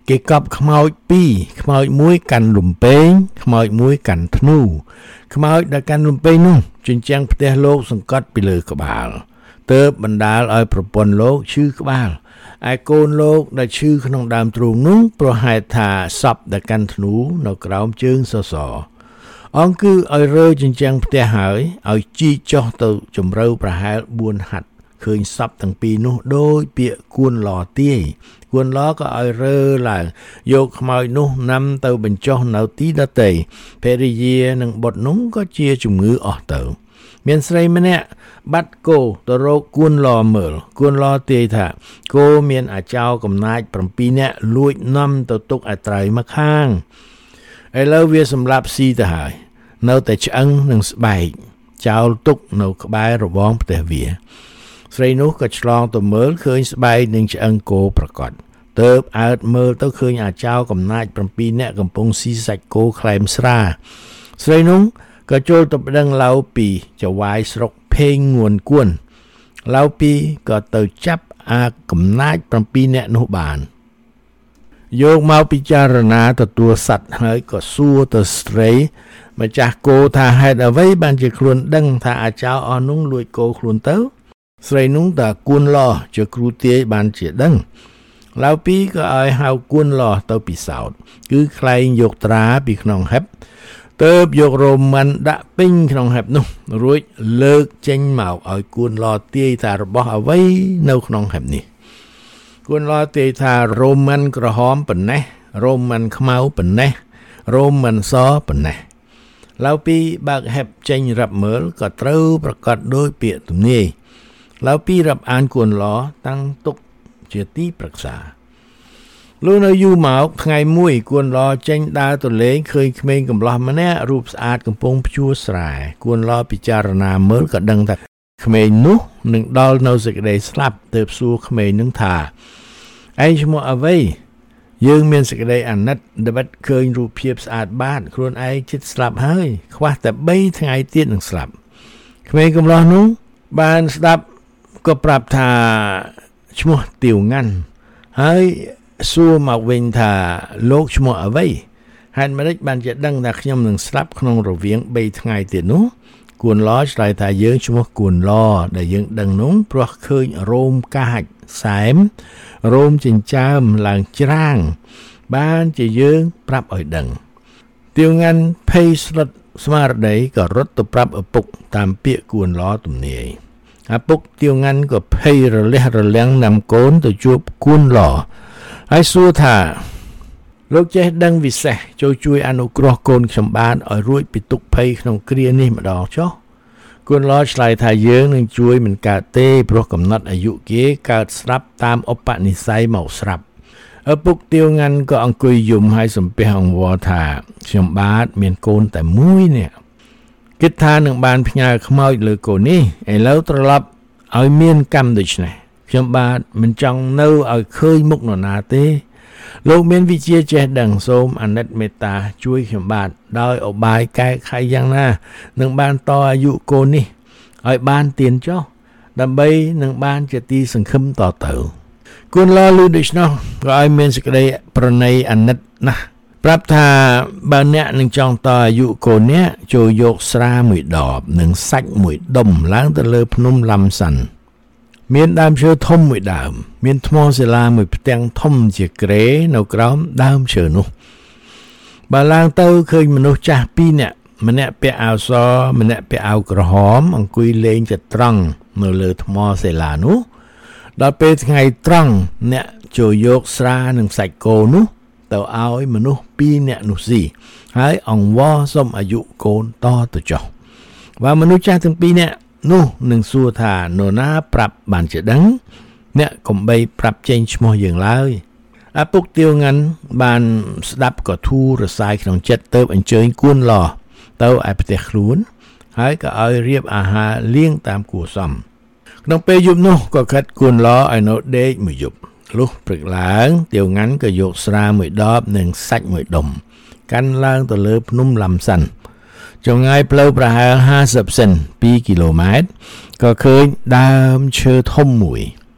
គេកប់ខ្មោចពីរខ្មោចមួយកាន់លំពេងខ្មោចមួយកាន់ធ្នូខ្មោចដែលកាន់លំពេងនោះជញ្ជាំងផ្ទះលោកសង្កត់ពីលើក្បាលទើបបណ្ដាលឲ្យប្រពន្ធលោកឈឺក្បាលឯកូនលោកដែលឈឺក្នុងដើមទ្រូងនោះប្រហែលថាសពដែលកាន់ធ្នូនៅក្រោមជើងសសរអង្គគឺឲ្យរើជញ្ជាំងផ្ទះហើយឲ្យជីកចុះទៅជម្រៅប្រហែលបួនហត្ថឃើញសពទាំងពីរនោះដូចពាក្យគួនឡទាយគួនឡក៏ឲ្យរើឡើងយកខ្មោចនោះនាំទៅបញ្ចុះនៅទីដទៃភរិយានិងបុត្រនោះក៏ជាជំងឺអស់ទៅមានស្រីម្នាក់បាត់គោទៅរកគួនឡមើលគួនឡទាយថាគោមានអាចោកំណាចប្រាំពីរនាក់លួចនាំទៅទុកឲ្យត្រីមកខាងឥឡូវវាសម្លាប់ស៊ីទៅហើយនៅតែឆ្អឹងនិងស្បែកចោលទុកនៅក្បែររបងផ្ទះវាស្រីនោះក៏ឆ្លងទៅមើលឃើញស្បែកនិងឆ្អឹងគោប្រកបទើបអើតមើលទៅឃើញអាចោកំណាចប្រាំពីរនាក់កំពុងស៊ីសាច់គោក្លែមស្រាស្រីនោះក៏ចូលទៅប្តឹងឡៅពីចវាយស្រុកភេងងួនគួនឡៅពីក៏ទៅចាប់អាកំណាចប្រាំពីរនាក់នោះបានយកមកពិចារណាទទួលសត្វហើយក៏សួរទៅស្រីម្ចាស់គោថាហេតុអ្វីបានជាខ្លួនដឹងថាអាចោអស់នោះលួចគោខ្លួនទៅស្រីនោះតាគួនឡជាគ្រូទាយបានជាដឹងឡៅពីក៏ឲ្យហៅគួនឡទៅពិសោធន៍គឺខ្លែងយកត្រាពីក្នុងហេបទើបយករ៉ូម៉ាន់ដាក់ពេញក្នុងហេបនោះរួចលើកចេញមកឲ្យគួនឡទាយថារបស់អ្វីនៅក្នុងហេបនេះគួនឡទាយថារ៉ូម៉ាន់ក្រហមប៉ុណ្ណេះរ៉ូម៉ាន់ខ្មៅប៉ុណ្ណេះរ៉ូម៉ាន់សប៉ុណ្ណេះឡៅពីបើកហេបចេញរាប់មើលក៏ត្រូវប្រកាសដោយពាក្យទំនាយឡៅពីរាប់អានគួនឡតាំងទុកជាទីប្រឹក្សាលុះនៅយូរមកថ្ងៃមួយគួនឡចេញដើរទៅលេងឃើញក្មេងកំឡោះម្នាក់រូបស្អាតកំពុងភ្ជួរស្រែគួនឡពិចារណាមើលក៏ដឹងថាក្មេងនោះនឹងដល់នៅសេចក្តីស្លាប់ទើបសួរក្មេងនឹងថាឯងឈ្មោះអ្វីយើងមានសេចក្តីអាណិតដែលឃើញរូបភាពស្អាតបាតខ្លួនឯងជិតស្លាប់ហើយខ្វះតែបីថ្ងៃទៀតនឹងស្លាប់ក្មេងកំឡោះនោះបានស្ដាប់ក៏ប្រាប់ថាឈ្មោះទាវងាន់ហើយសួរមកវិញថាលោកឈ្មោះអ្វីហេតុម៉េចបានជាដឹងថាខ្ញុំនឹងស្លាប់ក្នុងរវាងបីថ្ងៃទៀតនោះគួនឡឆ្លើយថាយើងឈ្មោះគួនឡដែលយើងដឹងនោះព្រោះឃើញរោមកាចសែមរោមចិញ្ចើមឡើងច្រាងបានជាយើងប្រាប់ឲ្យដឹងទាវងាន់ភ័យស្លុតស្មារតីក៏រត់ទៅប្រាប់ឪពុកតាមពាក្យគួនឡទំនាយឪពុកទាវងាន់ក៏ភ័យរលះរលាំងនាំកូនទៅជួបគួនឡហើយសួរថាលោកចេះដឹងវិសេសចូលជួយអនុគ្រោះកូនខ្ញុំបានឲ្យរួចពីទុក្ខភ័យក្នុងគ្រានេះម្ដងចុះគួនឡឆ្លើយថាយើងនឹងជួយមិនកើតទេព្រោះកំណត់អាយុគេកើតស្រាប់តាមឧបនិស្ស័យមកស្រាប់ឪពុកទាវងាន់ក៏អង្គុយយំហើយសំពះអង្វរថាខ្ញុំបាទមានកូនតែមួយនេះគិតថានឹងបានផ្ញើខ្មោចលើកូននេះឥឡូវត្រឡប់ឲ្យមានកម្មដូច្នេះខ្ញុំបាទមិនចង់នៅឲ្យឃើញមុខនរណាទេលោកមានវិជ្ជាចេះដឹងសូមអាណិតមេត្តាជួយខ្ញុំបាទដោយឧបាយកែខៃយ៉ាងណានឹងបានតអាយុកូននេះឲ្យបានទៀនចុះដើម្បីនឹងបានជាទីសង្ឃឹមតទៅគួនឡឮដូច្នោះក៏ឲ្យមានសេចក្តីប្រណីអាណិតណាស់ប្រាប់ថាបើអ្នកនឹងចង់តអាយុកូននេះចូលយកស្រាមួយដបនិងសាច់មួយដុំឡើងទៅលើភ្នំឡាំសាន់មានដើមឈើធំមួយដើមមានថ្មសិលាមួយផ្ទាំងធំជាគ្រែនៅក្រោមដើមឈើនោះបើឡើងទៅឃើញមនុស្សចាស់ពីរនាក់ម្នាក់ពាក់អាវសម្នាក់ពាក់អាវក្រហមអង្គុយលេងចត្រង្គនៅលើថ្មសិលានោះដល់ពេលថ្ងៃត្រង់អ្នកចូលយកស្រានិងសាច់គោនោះទៅឲ្យមនុស្សពីរនាក់នោះស៊ីហើយអង្វរសុំអាយុកូនតទៅចុះបើមនុស្សចាស់ទាំងពីរនាក់នោះនឹងសួរថានរណាប្រាប់បានជាដឹងអ្នកកុំបីប្រាប់ចេញឈ្មោះយើងឡើយឪពុកទាវងាន់បានស្ដាប់ក៏ធូររសាយក្នុងចិត្តទៅអញ្ជើញគួនឡទៅឯផ្ទះខ្លួនហើយក៏ឲ្យរៀបអាហារលៀងតាមគួរសមក្នុងពេលយប់នោះក៏កាត់គួនឡឲ្យនៅដេកមួយយប់លុះព្រឹកឡើងទាវងាន់ក៏យកស្រាមួយដបនិងសាច់មួយដុំកាន់ឡើងទៅលើភ្នំឡាំសាន់ចម្ងាយផ្លូវប្រហែលហាសិបសិនពីរគីឡូម៉ែត្រក៏ឃើញដើមឈើធំមួយ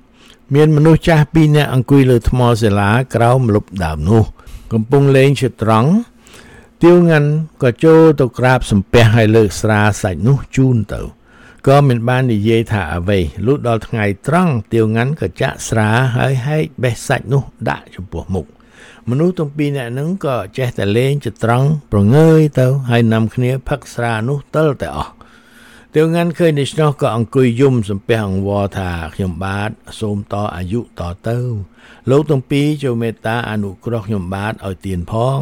មានមនុស្សចាស់ពីរនាក់អង្គុយលើថ្មសិលាក្រោមម្លប់ដើមនោះកំពុងលេងជាត្រង់ទាវងាន់ក៏ចូលទៅក្រាបសំពះឲ្យលើកស្រាសាច់នោះជូនទៅក៏មិនបាននិយាយថាអ្វីលុះដល់ថ្ងៃត្រង់ទាវងាន់ក៏ចាក់ស្រាហើយហែកបេះសាច់នោះដាក់ចំពោះមុខមនុស្សទាំងពីរនាក់ហ្នឹងក៏ចេះតែលេងជាត្រង់ប្រងើយទៅហើយនាំគ្នាផឹកស្រានោះទល់តែអស់ទាវងាន់ឃើញដូច្នោះក៏អង្គុយយំសំពះអង្វរថាខ្ញុំបាទសូមតអាយុតទៅលោកទាំងពីរចូលមេត្តាអនុគ្រោះខ្ញុំបាទឲ្យទៀនផង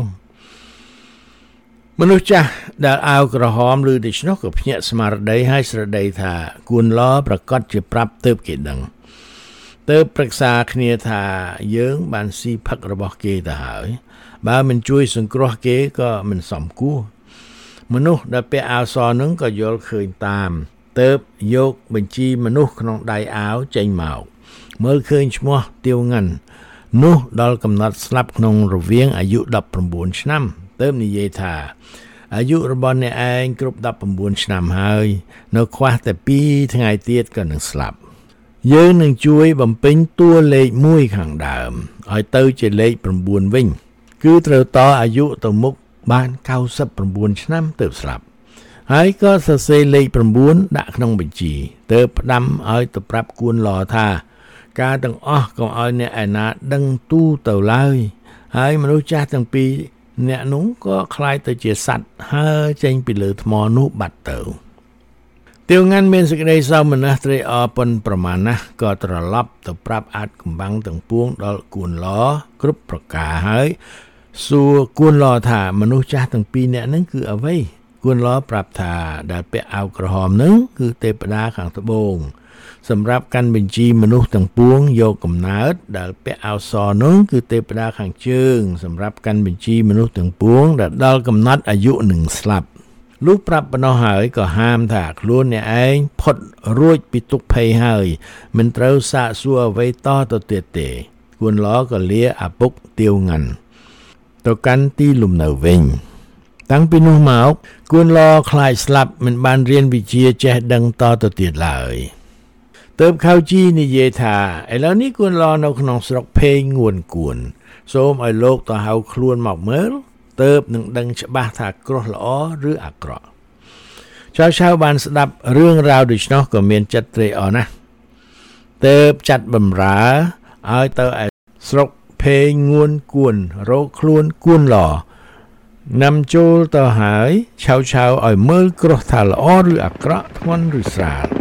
មនុស្សចាស់ដែលអាវក្រហមឬដូច្នោះក៏ភ្ញាក់ស្មារតីហើយស្រដីថាគួនឡប្រកាសជាប្រាប់ទើបគេដឹងទើបប្រឹក្សាគ្នាថាយើងបានស៊ីផឹករបស់គេទៅហើយបើមិនជួយសង្គ្រោះគេក៏មិនសមគួរមនុស្សដែលពាក់អាវសនឹងក៏យល់ឃើញតាមទើបយកបញ្ជីមនុស្សក្នុងដៃអាវចេញមកមើលឃើញឈ្មោះទាវងាន់នោះដល់កំណត់ស្លាប់ក្នុងរវាងអាយុដប់ប្រាំបួនឆ្នាំទើបនិយាយថាអាយុរបស់អ្នកឯងគ្រប់ដប់ប្រាំបួនឆ្នាំហើយនៅខ្វះតែពីរថ្ងៃទៀតក៏នឹងស្លាប់យើងនឹងជួយបំពេញតួលេខមួយខាងដើមឲ្យទៅជាលេខប្រាំបួនវិញគឺត្រូវតអាយុទៅមុខបានកៅសិបប្រាំបួនឆ្នាំទើបស្លាប់ហើយក៏សរសេរលេខប្រាំបួនដាក់ក្នុងបញ្ជីទើបផ្ដាំឲ្យទៅប្រាប់គួនឡថាការទាំងអស់កុំឲ្យអ្នកឯណាដឹងទូទៅឡើយហើយមនុស្សចាស់ទាំងពីរអ្នកនោះក៏คล้ายទៅជាសត្វហើរចេញពីលើថ្មនោះបាត់ទៅទាវងាន់មានសេចក្តីសោមនស្សត្រេកអរប៉ុនប្រមាណណាស់ក៏ត្រឡប់ទៅប្រាប់អាចកំបាំងទាំងពួងដល់គួនឡគ្រប់ប្រការហើយសួរគួនឡថាមនុស្សចាស់ទាំងពីរនាក់ហ្នឹងគឺអ្វីគួនឡប្រាប់ថាដែលពាក់អាវក្រហមហ្នឹងគឺទេពតាខាងត្បូងសម្រាប់កាន់បញ្ជីមនុស្សទាំងពួងយកកំណើតដែលពាក់អាវសនោះគឺទេពតាខាងជើងសម្រាប់កាន់បញ្ជីមនុស្សទាំងពួងដែលដល់កំណត់អាយុនឹងស្លាប់លុះប្រាប់ប៉ុណ្ណោះហើយក៏ហាមថាខ្លួនអ្នកឯងផុតរួចពីទុក្ខភ័យហើយមិនត្រូវសាកសួរអ្វីតទៅទៀតទេគួនឡក៏លាឪពុកទាវងាន់ទៅកាន់ទីលំនៅវិញតាំងពីនោះមកគួនឡខ្លាចស្លាប់មិនបានរៀនវិជ្ជាចេះដឹងតទៅទៀតឡើយទើបខៅជីនិយាយថាឥឡូវនេះគួនឡនៅក្នុងស្រុកភេងងួនគួនសូមឲ្យលោកទៅហៅខ្លួនមកមើលទើបនឹងដឹងច្បាស់ថាគ្រោះល្អឬអាក្រក់ចៅឆៅបានស្ដាប់រឿងរ៉ាវដូច្នោះក៏មានចិត្តត្រេកអរណាស់ទើបចាត់បំរើឲ្យទៅឯស្រុកភេងងួនគួនរកខ្លួនគួនឡនំចូលទៅហើយឆៅឆៅឲ្យមើលគ្រោះថាល្អឬអាក្រក់ធ្ងន់ឬស្រាល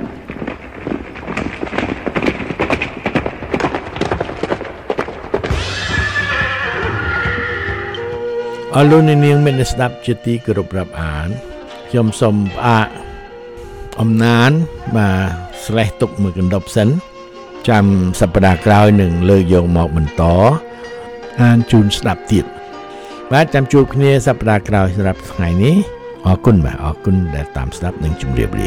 អរលោកនាងមានស្ដាប់ជាទីគោរពរាប់អានខ្ញុំសូមផ្អាកអំណានបាទស្លេះទុកមួយកណ្ដប់សិនចាំសប្តាហ៍ក្រោយនឹងលើកយកមកបន្តអានជូនស្ដាប់ទៀតបាទចាំជួបគ្នាសប្តាហ៍ក្រោយសម្រាប់ថ្ងៃនេះអរគុណបាទអរគុណដែលតាមស្ដាប់និងជម្រាបលា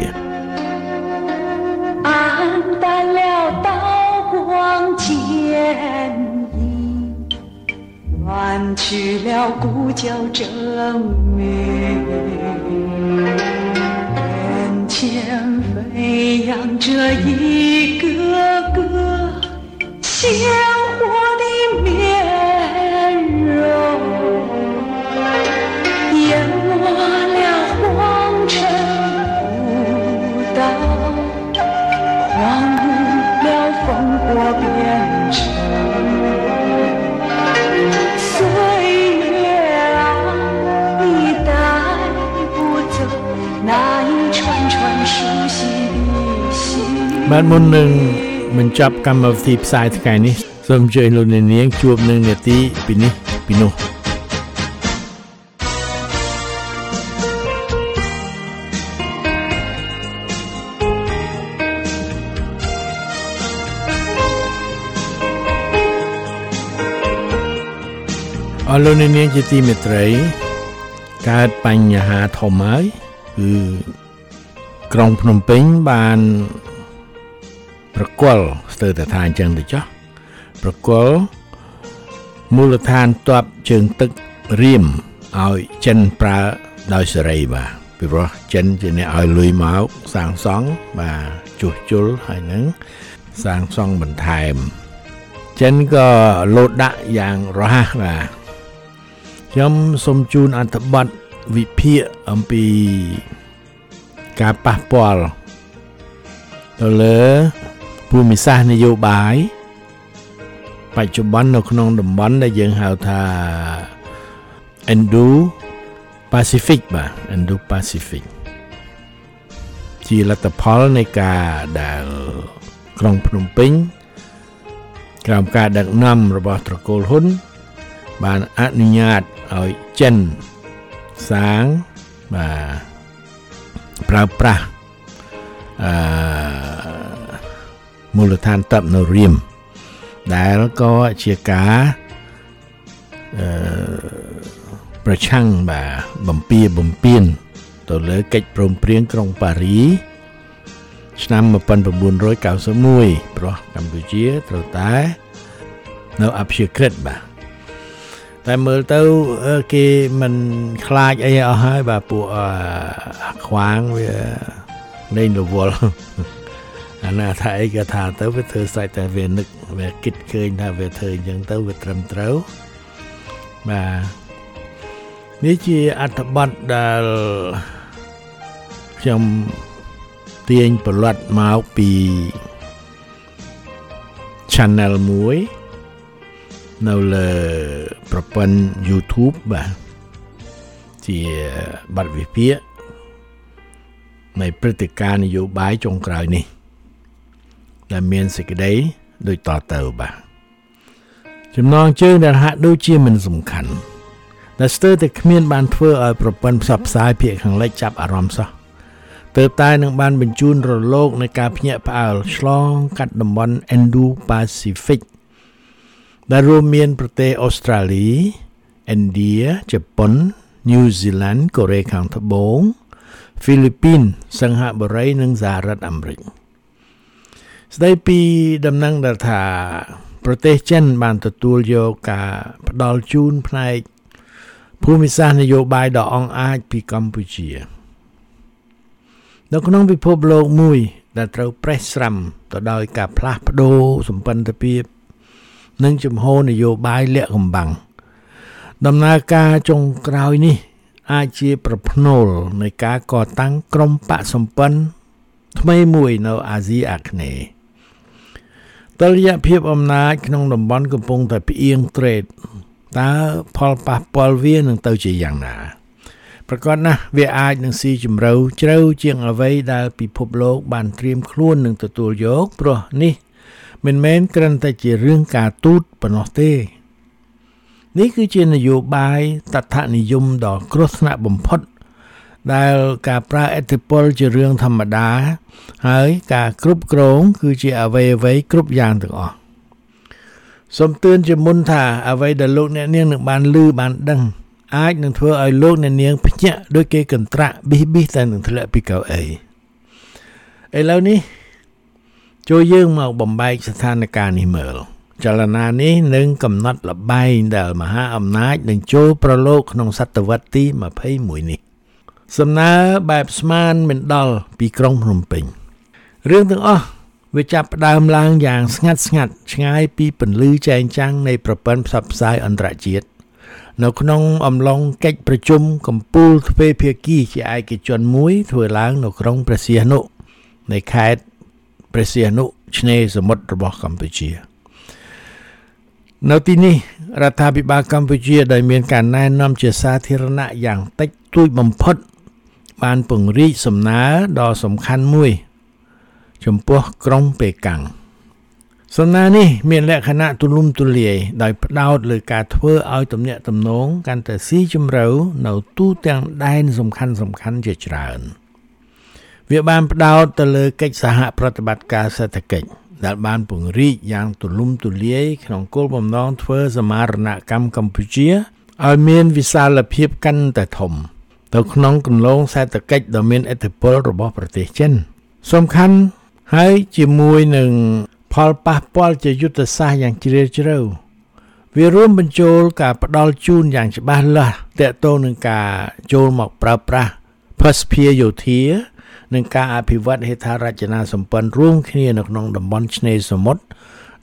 暗淡了刀光剑影乱去了鼓角争鸣眼前飞扬着一个个鲜活的面容淹没了黄尘不道荒芜了烽火边城岁月啊你带不走那一串串熟悉的心បាទមុននឹងបញ្ចប់កម្មវិធីផ្សាយថ្ងៃនេះសូមអញ្ជើញលោកអ្នកនាងជួបនឹងនាទីពីនេះពីនោះអរលោកអ្នកនាងជាទីមេត្រីកើតបញ្ហាធំហើយគឺក្រុងភ្នំពេញបានប្រគល់ស្ទើរតែថាអញ្ចឹងទៅចុះប្រគល់មូលដ្ឋានទ័ពជើងទឹករៀមឲ្យចិនប្រើដោយសេរីបាទពីព្រោះចិនជាអ្នកឲ្យលុយមកសាងសង់បាទជួសជុលហើយនឹងសាងសង់បន្ថែមចិនក៏លោតដាក់យ៉ាងរហ័សបាទខ្ញុំសូមជូនអត្ថបទវិភាគអំពីការប៉ះពាល់ទៅលើភូមិសាស្ត្រនយោបាយបច្ចុប្បន្ននៅក្នុងតំបន់ដែលយើងហៅថា Indo-Pacific បាទ Indo-Pacific ជាលទ្ធផលនៃការដែលក្រុងភ្នំពេញក្រោមការដឹកនាំរបស់ត្រកូលហ៊ុនបានអនុញ្ញាតឲ្យចិនសាងបាទប្រើប្រាស់អឺមូលដ្ឋានទ័ពនៅរៀមដែលក៏ជាការអឺប្រឆាំងបាទបំពៀបំពៀនទៅលើកិច្ចព្រមព្រៀងក្រុងប៉ារីឆ្នាំmột nghìn chín trăm chín mươi mốtព្រោះកម្ពុជាត្រូវតែនៅអព្យាក្រឹតបាទតែមើលទៅគេមិនខ្លាចអីអស់ហើយបាទពួកខ្វាងវាលេងរវល់អាណាថាអីក៏ថាទៅវាធ្វើស្រេចតែវានឹកវាគិតឃើញថាវាធ្វើអញ្ចឹងទៅវាត្រឹមត្រូវបាទនេះជាអត្ថបទដែលខ្ញុំទាញប្រឡត់មកពី channel មួយនៅលើប្រព័ន្ធ YouTube បាទជាបទវិភាគនៃព្រឹត្តិការណ៍នយោបាយចុងក្រោយនេះដែលមានសេចក្តីដូចតទៅបាទចំណងជើងដែលហាក់ដូចជាមិនសំខាន់ដែលស្ទើរតែគ្មានបានធ្វើឲ្យប្រព័ន្ធផ្សព្វផ្សាយភាគខាងលិចចាប់អារម្មណ៍សោះទើបតែនឹងបានបញ្ជូនរលកនៃការភ្ញាក់ផ្អើលឆ្លងកាត់តំបន់ Indo-Pacific ដែលរួមមានប្រទេសអូស្ត្រាលី ឥណ្ឌា ជប៉ុន ញូហ្សេឡង់ កូរ៉េខាងត្បូង ហ្វីលីពីន សិង្ហបុរី និងសហរដ្ឋអាមេរិកស្ដីពីដំណឹងដែលថាប្រទេសចិនបានទទួលយកការផ្ដល់ជូនផ្នែកភូមិសាស្ត្រនយោបាយដ៏អង់អាចពីកម្ពុជានៅក្នុងពិភពលោកមួយដែលត្រូវប្រេះស្រាំទៅដោយការផ្លាស់ប្ដូរសម្ព័ន្ធភាពនិងជំហរនយោបាយលាក់កំបាំងដំណើរការចុងក្រោយនេះអាចជាប្រផ្នូលនៃការកតាំងក្រុមបកសម្ព័ន្ធថ្មីមួយនៅអាស៊ីអាគ្នេយ៍តលយៈភាពអំណាចក្នុងតំបន់កំពុងតែផ្អៀងត្រេតតើផលប៉ះពាល់វានឹងទៅជាយ៉ាងណាប្រកបណាស់វាអាចនឹងស៊ីជម្រៅជ្រៅជាងអ្វីដែលពិភពលោកបានត្រៀមខ្លួននឹងទទួលយកព្រោះនេះមិនមែនគ្រាន់តែជារឿងការទូតប៉ុណ្ណោះទេនេះគឺជានយោបាយតថនិយមដ៏គ្រោះថ្នាក់បំផុតដែលការប្រើឥទ្ធិពលជារឿងធម្មតាហើយការគ្រប់គ្រងគឺជាអ្វីអ្វីគ្រប់យ៉ាងទាំងអស់សូមទឿនជាមុនថាអ្វីដែលលោកអ្នកនាងនឹងបានឮបានដឹងអាចនឹងធ្វើឲ្យលោកអ្នកនាងភ្ញាក់ដោយគេកន្ត្រាក់ប៊ីប៊ីតែនឹងធ្លាក់ពីកៅអីឥឡូវនេះចូលយើងមកបំបែកស្ថានភាពនេះមើលចលនានេះនឹងកំណត់លបែងដែលមហាអំណាចនឹងចូលប្រឡូកក្នុងសតវត្សទីยี่สิบเอ็ดនេះសំណើបែបស្មានមិនដល់ពីក្រុងភ្នំពេញរឿងទាំងអស់វាចាប់ផ្ដើមឡើងយ៉ាងស្ងាត់ស្ងាត់ឆ្ងាយពីពន្លឺចែងចាំងនៃប្រព័ន្ធផ្សព្វផ្សាយអន្តរជាតិនៅក្នុងអំឡុងកិច្ចប្រជុំកំពូលទ្វេភាគីជាឯកជនមួយធ្វើឡើងនៅក្រុងព្រះសីហនុនៃខេត្តព្រះសីហនុឆ្នេរសមុទ្ររបស់កម្ពុជានៅទីនេះរដ្ឋាភិបាលកម្ពុជាដែលមានការណែនាំជាសាធារណៈយ៉ាងតិចតួចបំផុតបានពង្រីកសំណើដ៏សំខាន់មួយចំពោះក្រុងប៉េកាំងសំណើនេះមានលក្ខណៈទូលំទូលាយដោយផ្ដោតលើការធ្វើឲ្យទំនាក់ទំនងកាន់តែស៊ីជម្រៅនៅទូទាំងដែនសំខាន់សំខាន់ជាច្រើនវាបានផ្ដោតទៅលើកិច្ចសហប្រតិបត្តិការសេដ្ឋកិច្ចដែលបានពង្រីកយ៉ាងទូលំទូលាយក្នុងគោលបំណងធ្វើសមារណកម្មកម្ពុជាឲ្យមានវិសាលភាពកាន់តែធំទៅក្នុងគន្លងសេដ្ឋកិច្ចដ៏មានឥទ្ធិពលរបស់ប្រទេសចិនសំខាន់ហើយជាមួយនឹងផលប៉ះពាល់ជាយុទ្ធសាស្ត្រយ៉ាងជ្រាលជ្រៅវារួមបញ្ចូលការផ្ដល់ជូនយ៉ាងច្បាស់លាស់ទាក់ទងនឹងការចូលមកប្រើប្រាស់ភស្តុភារយោធានិងការអភិវឌ្ឍហេដ្ឋារចនាសម្ព័ន្ធរួមគ្នានៅក្នុងតំបន់ឆ្នេរសមុទ្រ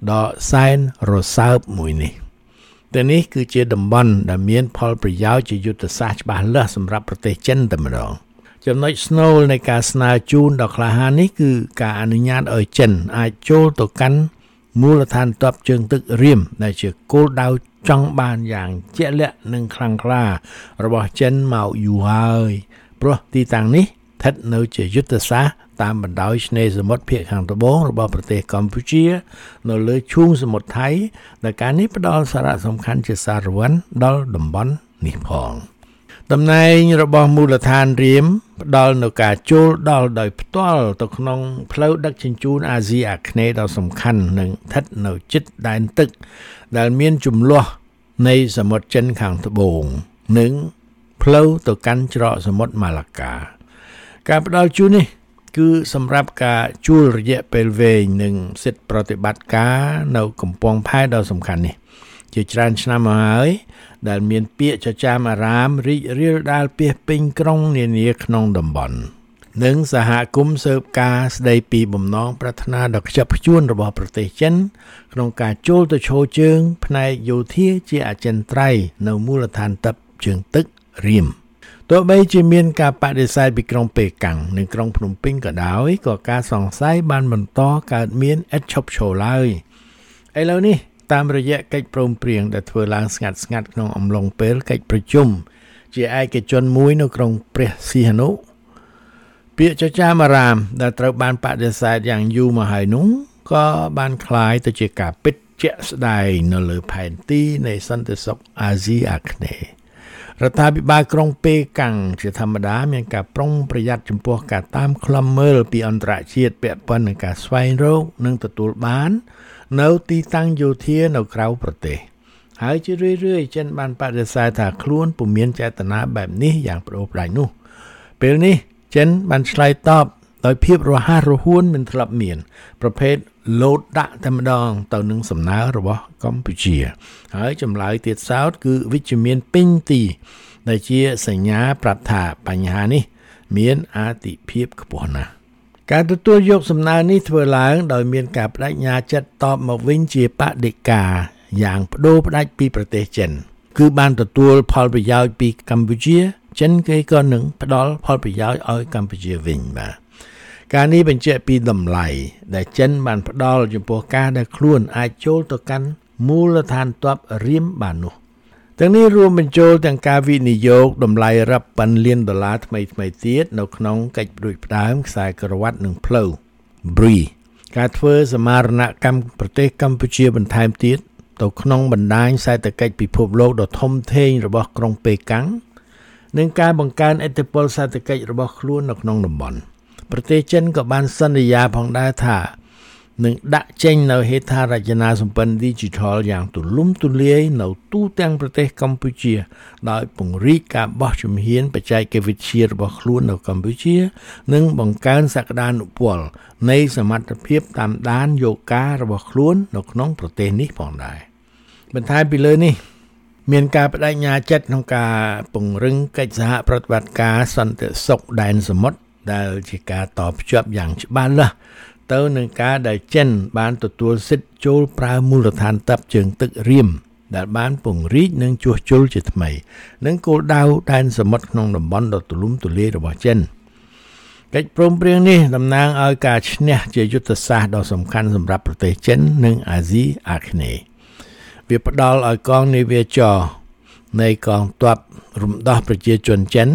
ដ៏សែនរសើបមួយនេះទាំងនេះគឺជាតំបន់ដែលមានផលប្រយោជន៍ជាយុទ្ធសាស្ត្រច្បាស់លាស់សម្រាប់ប្រទេសចិនតែម្ដងចំណុចស្នូលនៃការស្នើជូនដ៏ក្លាហាននេះគឺការអនុញ្ញាតឲ្យចិនអាចចូលទៅកាន់មូលដ្ឋានទ័ពជើងទឹករៀមដែលជាគោលដៅចង់បានយ៉ាងជាក់លាក់និងខ្លាំងក្លារបស់ចិនមកយូរហើយព្រោះទីតាំងនេះស្ថិតនៅជាយុទ្ធសាស្ត្រតាមបណ្ដោយឆ្នេរសមុទ្រភាគខាងត្បូងរបស់ប្រទេសកម្ពុជានៅលើឈូងសមុទ្រថៃដែលការនេះផ្ដល់សារៈសំខាន់ជាសារវ័នដល់តំបន់នេះផងតំណែងរបស់មូលដ្ឋានរៀមផ្ដល់នូវការចូលដល់ដោយផ្ទាល់ទៅក្នុងផ្លូវដឹកជញ្ជូនអាស៊ីអាគ្នេយ៍ដ៏សំខាន់និងស្ថិតនៅជិតដែនទឹកដែលមានជម្លោះនៃសមុទ្រចិនខាងត្បូងនិងផ្លូវទៅកាន់ច្រកសមុទ្រម៉ាឡាកាការផ្ដល់ជូននេះគឺសម្រាប់ការជួលរយៈពេលវែងនិងសិទ្ធិប្រតិបត្តិការនៅកំពង់ផែដ៏សំខាន់នេះជាច្រើនឆ្នាំមកហើយដែលមានពាក្យចចាមអារាមរីករាលដាលពាសពេញក្រុងនានាក្នុងតំបន់និងសហគមន៍ស៊ើបការស្ដីពីបំណងប្រាថ្នាដ៏ខ្ជាប់ខ្ជួនរបស់ប្រទេសចិនក្នុងការចូលទៅឈរជើងផ្នែកយោធាជាអចិន្ត្រៃយ៍នៅមូលដ្ឋានទ័ពជើងទឹករៀមទោះបីជាមានការបដិសេធពីក្រុងប៉េកាំងនិងក្រុងភ្នំពេញក៏ដោយក៏ការសង្ស័យបានបន្តកើតមានឥតឈប់ឈរឡើយឥឡូវនេះតាមរយៈកិច្ចព្រមព្រៀងដែលធ្វើឡើងស្ងាត់ស្ងាត់ក្នុងអំឡុងពេលកិច្ចប្រជុំជាឯកជនមួយនៅក្រុងព្រះសីហនុពាក្យចចាមអារាមដែលត្រូវបានបដិសេធយ៉ាងយូរមកហើយនោះក៏បានคล้ายទៅជាការពិតជាក់ស្ដែងនៅលើផែនទីនៃសន្តិសុខអាស៊ីអាគ្នេយ៍រដ្ឋាភិបាលក្រុងប៉េកាំងជាធម្មតាមានការប្រុងប្រយ័ត្នចំពោះការតាមឃ្លាំមើលពីអន្តរជាតិពាក់ព័ន្ធនឹងការស្វែងរកនិងទទួលបាននៅទីតាំងយោធានៅក្រៅប្រទេសហើយជារឿយៗចិនបានបដិសេធថាខ្លួនពុំមានចេតនាបែបនេះយ៉ាងប្តូរផ្ដាច់នោះពេលនេះចិនបានឆ្លើយតបដោយភាពរហ័សរហួនមិនធ្លាប់មានប្រភេទលោតដាក់តែម្ដងទៅនឹងសំណើរបស់កម្ពុជាហើយចម្លើយទៀតសោតគឺវិជ្ជមានពេញទីដែលជាសញ្ញាប្រាប់ថាបញ្ហានេះមានអាទិភាពខ្ពស់ណាស់ការទទួលយកសំណើនេះធ្វើឡើងដោយមានការបដិញ្ញាចិត្តតបមកវិញជាបដិការយ៉ាងប្តូរផ្ដាច់ពីប្រទេសចិនគឺបានទទួលផលប្រយោជន៍ពីកម្ពុជាចិនគេក៏នឹងផ្ដល់ផលប្រយោជន៍ឲ្យកម្ពុជាវិញបាទការនេះបញ្ជាក់ពីតម្លៃដែលចិនបានផ្ដល់ចំពោះការដែលខ្លួនអាចចូលទៅកាន់មូលដ្ឋានទ័ពរៀមបាននោះទាំងនេះរួមបញ្ចូលទាំងការវិនិយោគតម្លៃរាប់ពាន់លានដុល្លារថ្មីថ្មីទៀតនៅក្នុងកិច្ចផ្ដួចផ្ដើមខ្សែក្រវ៉ាត់និងផ្លូវ Bree ការធ្វើសមារណកម្មប្រទេសកម្ពុជាបន្ថែមទៀតទៅក្នុងបណ្ដាញសេដ្ឋកិច្ចពិភពលោកដ៏ធំធេងរបស់ក្រុងប៉េកាំងនិងការបង្កើនឥទ្ធិពលសេដ្ឋកិច្ចរបស់ខ្លួននៅក្នុងតំបន់ប្រទេសចិនក៏បានសន្យាផងដែរថានឹងដាក់ចេញនៅហេដ្ឋារចនាសម្ព័ន្ធ Digital យ៉ាងទូលំទូលាយនៅទូទាំងប្រទេសកម្ពុជាដោយពង្រីកការបោះជំហានបច្ចេកវិទ្យារបស់ខ្លួននៅកម្ពុជានិងបង្កើនសក្តានុពលនៃសមត្ថភាពតាមដានយកការរបស់ខ្លួននៅក្នុងប្រទេសនេះផងដែរបន្ថែមពីលើនេះមានការបដិញ្ញាចិត្តក្នុងការពង្រឹងកិច្ចសហប្រតិបត្តិការសន្តិសុខដែនសមុទ្រដែលជាការតភ្ជាប់យ៉ាងច្បាស់លាស់ទៅនឹងការដែលចិនបានទទួលសិទ្ធិចូលប្រើមូលដ្ឋានទ័ពជើងទឹករៀមដែលបានពង្រីកនិងជួសជុលជាថ្មីនិងគោលដៅដែនសមុទ្រក្នុងតំបន់ដ៏ទូលំទូលាយរបស់ចិនកិច្ចព្រមព្រៀងនេះតំណាងឲ្យការឈ្នះជាយុទ្ធសាស្ត្រដ៏សំខាន់សម្រាប់ប្រទេសចិននិងអាស៊ីអាគ្នេយ៍វាផ្ដល់ឲ្យកងនាវាចរនៃកងទ័ពរំដោះប្រជាជនចិន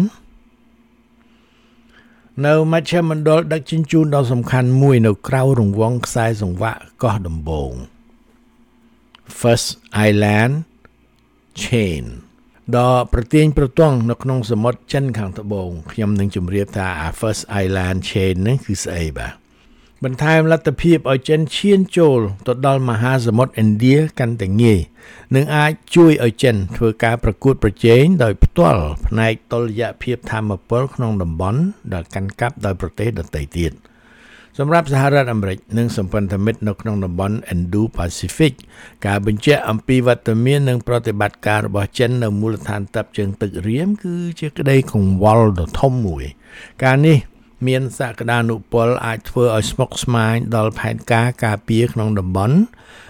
នៅមជ្ឈមណ្ឌលដឹកជញ្ជូនដ៏សំខាន់មួយនៅក្រៅរង្វង់ខ្សែសង្វាក់កោះដំបូង First Island Chain ដ៏ប្រទាញប្រទង់នៅក្នុងសមុទ្រចិនខាងត្បូងខ្ញុំនឹងជម្រាបថា First Island Chain នេះគឺស្អីបាទបន្ថែមលទ្ធភាពឲ្យចិនឈានចូលទៅដល់មហាសមុទ្រឥណ្ឌាកាន់តែងាយនិងអាចជួយឲ្យចិនធ្វើការប្រកួតប្រជែងដោយផ្ទាល់ផ្នែកតុល្យភាពថាមពលក្នុងតំបន់ដែលកាន់កាប់ដោយប្រទេសដទៃទៀតសម្រាប់សហរដ្ឋអាមេរិកនិងសម្ព័ន្ធមិត្តនៅក្នុងតំបន់ Indo-Pacific ការបញ្ជាក់អំពីវត្តមាននិងប្រតិបត្តិការរបស់ចិននៅមូលដ្ឋានទ័ពជើងទឹករៀមគឺជាក្តីកង្វល់ដ៏ធំមួយការនេះមានសក្តានុពលអាចធ្វើឲ្យស្មុគស្មាញដល់ផែនការការពារក្នុងតំបន់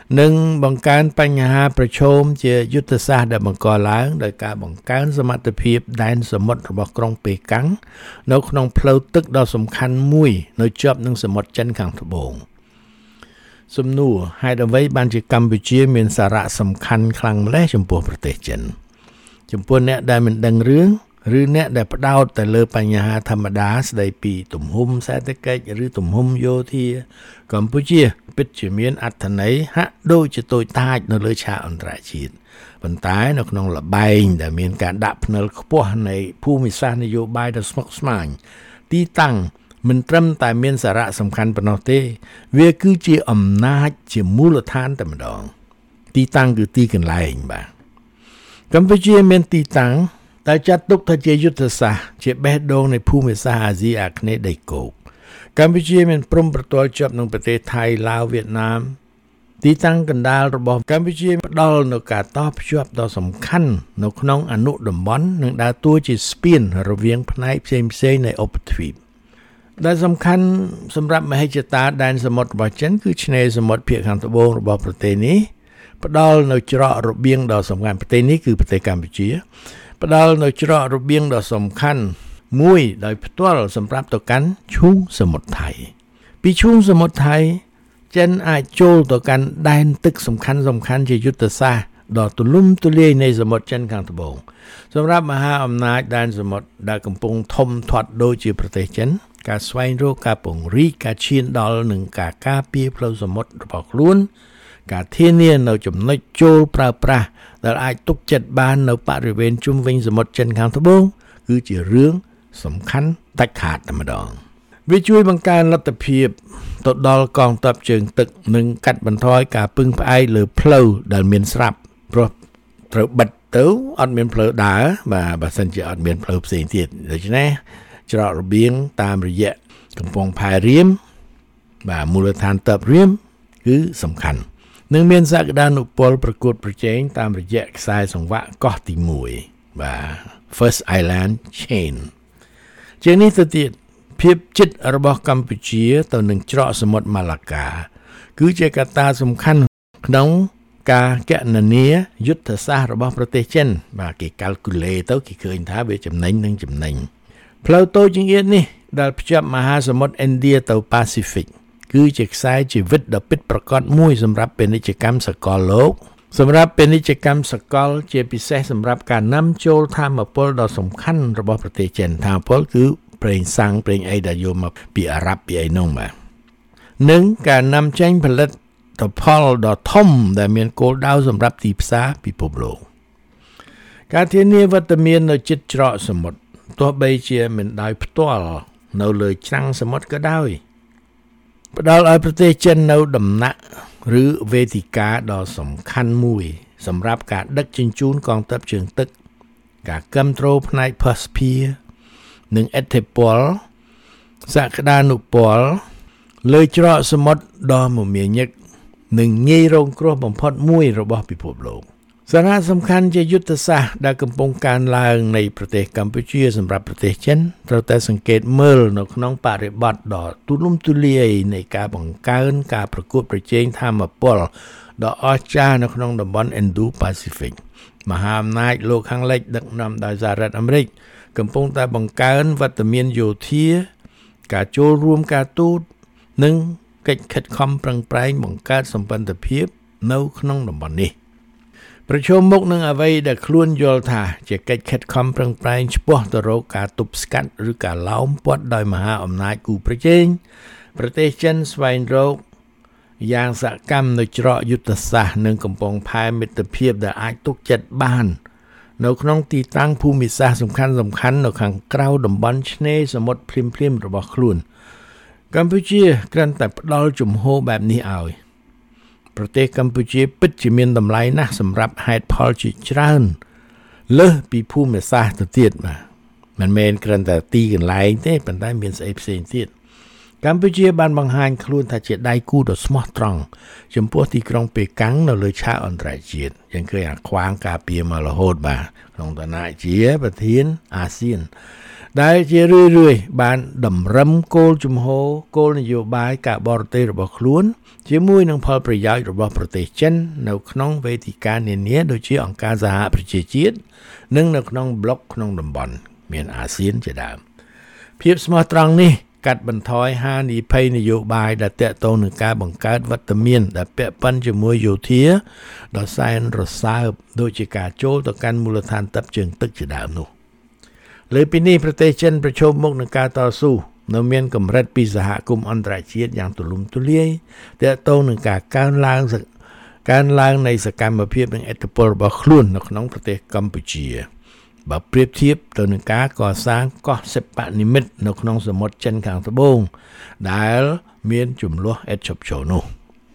និងបង្កើនបញ្ហាប្រឈមជាយុទ្ធសាស្ត្រដែលបង្កឡើងដោយការបង្កើនសមត្ថភាពដែនសមុទ្ររបស់ក្រុងប៉េកាំងនៅក្នុងផ្លូវទឹកដ៏សំខាន់មួយនៅជាប់នឹងសមុទ្រចិនខាងត្បូងសំណួរហេតុអ្វីបានជាកម្ពុជាមានសារៈសំខាន់ខ្លាំងម្ល៉េះចំពោះប្រទេសចិនចំពោះអ្នកដែលមិនដឹងរឿងឬអ្នកដែលផ្ដោតតែលើបញ្ហាធម្មតាស្ដីពីទំហំសេដ្ឋកិច្ចឬទំហំយោធាកម្ពុជាពិតជាមានអត្ថន័យហាក់ដូចជាតូចតាចនៅលើឆាកអន្តរជាតិប៉ុន្តែនៅក្នុងល្បែងដែលមានការដាក់ភ្និលខ្ពស់នៃភូមិសាស្ត្រនយោបាយដ៏ស្មុគស្មាញទីតាំងមិនត្រឹមតែមានសារៈសំខាន់ប៉ុណ្ណោះទេវាគឺជាអំណាចជាមូលដ្ឋានតែម្ដងទីតាំងគឺទីកន្លែងបាទកម្ពុជាមានទីតាំងតែចាត់ទុកថាជាយុទ្ធសាស្ត្រជាបេះដូងនៃភូមិសាស្ត្រអាស៊ីអាគ្នេយ៍ដីគោកកម្ពុជាមានព្រំប្រទល់ជាប់នឹងប្រទេសថៃឡាវវៀតណាមទីតាំងកណ្ដាលរបស់កម្ពុជាផ្ដល់នូវការតភ្ជាប់ដ៏សំខាន់នៅក្នុងអនុតំបន់និងដើរតួជាស្ពានរវាងផ្នែកផ្សេងៗនៃឧបទ្វីបដែលសំខាន់សម្រាប់មហិច្ឆតាដែនសមុទ្ររបស់ចិនគឺឆ្នេរសមុទ្រភាគខាងត្បូងរបស់ប្រទេសនេះផ្ដល់នៅច្រករបៀងដ៏សំខាន់ប្រទេសនេះគឺប្រទេសកម្ពុជាផ្ដល់នៅច្រករបៀងដ៏សំខាន់មួយដោយផ្ទាល់សម្រាប់ទៅកាន់ឈូងសមុទ្រថៃពីឈូងសមុទ្រថៃចិនអាចចូលទៅកាន់ដែនទឹកសំខាន់សំខាន់ជាយុទ្ធសាស្ត្រដ៏ទូលំទូលាយនៃសមុទ្រចិនខាងត្បូងសម្រាប់មហាអំណាចដែនសមុទ្រដែលកំពុងធំធាត់ដូចជាប្រទេសចិនការស្វែងរកការពង្រីកការឈានដល់និងការការពារផ្លូវសមុទ្ររបស់ខ្លួនការធានានៅចំណុចចូលប្រើប្រាស់ដែលអាចទុកចិត្តបាននៅបរិវេណជុំវិញសមុទ្រចិនខាងត្បូងគឺជារឿងសំខាន់ដាច់ខាតតែម្ដងវាជួយបង្កើនលទ្ធភាពទៅដល់កងទ័ពជើងទឹកនិងកាត់បន្ថយការពឹងផ្អែកលើផ្លូវដែលមានស្រាប់ព្រោះត្រូវបិទទៅអត់មានផ្លូវដើរបាទបើសិនជាអត់មានផ្លូវផ្សេងទៀតដូច្នេះច្រករបៀងតាមរយៈកំពង់ផែរៀមបាទមូលដ្ឋានទ័ពរៀមគឺសំខាន់នឹងមានសក្តានុពលប្រកួតប្រជែងតាមរយៈខ្សែសង្វាក់កោះទីមួយបាទ First Island Chain ជាងនេះទៅទៀតភាពជិតរបស់កម្ពុជាទៅនឹងច្រកសមុទ្រម៉ាឡាកាគឺជាកត្តាសំខាន់ក្នុងការគណនាយុទ្ធសាស្ត្ររបស់ប្រទេសចិនបាទគេ calculate ទៅគេឃើញថាវាចំណេញនិងចំណេញផ្លូវតូចជាងទៀតនេះដែលភ្ជាប់មហាសមុទ្រឥណ្ឌាទៅប៉ាស៊ីហ្វិកគឺជាខ្សែជីវិតដ៏ពិតប្រាកដមួយសម្រាប់ពាណិជ្ជកម្មសកលលោកសម្រាប់ពាណិជ្ជកម្មសកលជាពិសេសសម្រាប់ការនាំចូលថាមពលដ៏សំខាន់របស់ប្រទេសចិនថាមពលគឺប្រេងសាំងប្រេងអីដែលយកមកពីអារ៉ាប់ពីអីនោះបាទនិងការនាំចេញផលិតផលដ៏ធំដែលមានគោលដៅសម្រាប់ទីផ្សារពិភពលោកការធានាវត្តមាននៅជិតច្រកសមុទ្រទោះបីជាមិនដោយផ្ទាល់នៅលើច្រាំងសមុទ្រក៏ដោយផ្ដល់ឲ្យប្រទេសចិននៅដំណាក់ឬវេទិកាដ៏សំខាន់មួយសម្រាប់ការដឹកជញ្ជូនកងទ័ពជើងទឹកការគាំទ្រផ្នែកភស្តុភារនិងឥទ្ធិពលសក្តានុពលលើច្រកសមុទ្រដ៏មមាញឹកនិងងាយរងគ្រោះបំផុតមួយរបស់ពិភពលោកសារៈសំខាន់ជាយុទ្ធសាស្ត្រដែលកំពុងកើនឡើងនៃប្រទេសកម្ពុជាសម្រាប់ប្រទេសចិនត្រូវតែសង្កេតមើលនៅក្នុងបរិបទដ៏ទូលំទូលាយនៃការបង្កើនការប្រកួតប្រជែងថាមពលដ៏អស្ចារ្យនៅក្នុងតំបន់ Indo-Pacific មហាអំណាចលោកខាងលិចដឹកនាំដោយសហរដ្ឋអាមេរិកកំពុងតែបង្កើនវត្តមានយោធាការចូលរួមការទូតនិងកិច្ចខិតខំប្រឹងប្រែងបង្កើតសម្ព័ន្ធភាពនៅក្នុងតំបន់នេះប្រឈមមុខនឹងអ្វីដែលខ្លួនយល់ថាជាកិច្ចខិតខំប្រឹងប្រែងឆ្ពោះទៅរកការទប់ស្កាត់ឬការឡោមព័ទ្ធដោយមហាអំណាចគូប្រជែងប្រទេសចិនស្វែងរកយ៉ាងសកម្មនៅច្រកយុទ្ធសាស្ត្រនិងកំពង់ផែមិត្តភាពដែលអាចទុកចិត្តបាននៅក្នុងទីតាំងភូមិសាស្ត្រសំខាន់សំខាន់នៅខាងក្រៅតំបន់ឆ្នេរសមុទ្រភ្លាមភ្លាមរបស់ខ្លួនកម្ពុជាគ្រាន់តែផ្ដល់ជំហរបែបនេះឲ្យប្រទេសកម្ពុជាពិតជាមានតម្លៃណាស់សម្រាប់ហេតុផលជាច្រើនលើសពីភូមិសាស្ត្រទៅទៀតបាទមិនមែនគ្រាន់តែទីកន្លែងទេប៉ុន្តែមានស្អីផ្សេងទៀតកម្ពុជាបានបង្ហាញខ្លួនថាជាដៃគូដ៏ស្មោះត្រង់ចំពោះទីក្រុងប៉េកាំងនៅលើឆាកអន្តរជាតិយ៉ាងឃើញអាខ្វាងការពារមករហូតបាទក្នុងឋានៈជាប្រធានអាស៊ានដែលជារឿយៗបានតម្រឹមគោលជំហរគោលនយោបាយការបរទេសរបស់ខ្លួនជាមួយនឹងផលប្រយោជន៍របស់ប្រទេសចិននៅក្នុងវេទិកានានាដូចជាអង្គការសហប្រជាជាតិនិងនៅក្នុងប្លុកក្នុងតំបន់មានអាស៊ានជាដើមភាពស្មោះត្រង់នេះកាត់បន្ថយហានិភ័យនយោបាយដែលទាក់ទងនឹងការបង្កើតវត្តមានដែលពាក់ព័ន្ធជាមួយយោធាដ៏សែនរសើបដូចជាការចូលទៅកាន់មូលដ្ឋានទ័ពជើងទឹកជាដើមនោះលើពីនេះប្រទេសចិនប្រឈមមុខនឹងការតស៊ូនៅមានកម្រិតពីសហគមន៍អន្តរជាតិយ៉ាងទូលំទូលាយទាក់ទងនឹងការកើនឡើងកើនឡើងនៃសកម្មភាពនិងឥទ្ធិពលរបស់ខ្លួននៅក្នុងប្រទេសកម្ពុជាបើប្រៀបធៀបទៅនឹងការកសាងកោះសិប្បនិមិត្តនៅក្នុងសមុទ្រចិនខាងត្បូងដែលមានចំនួនឥតឈប់ឈរនោះ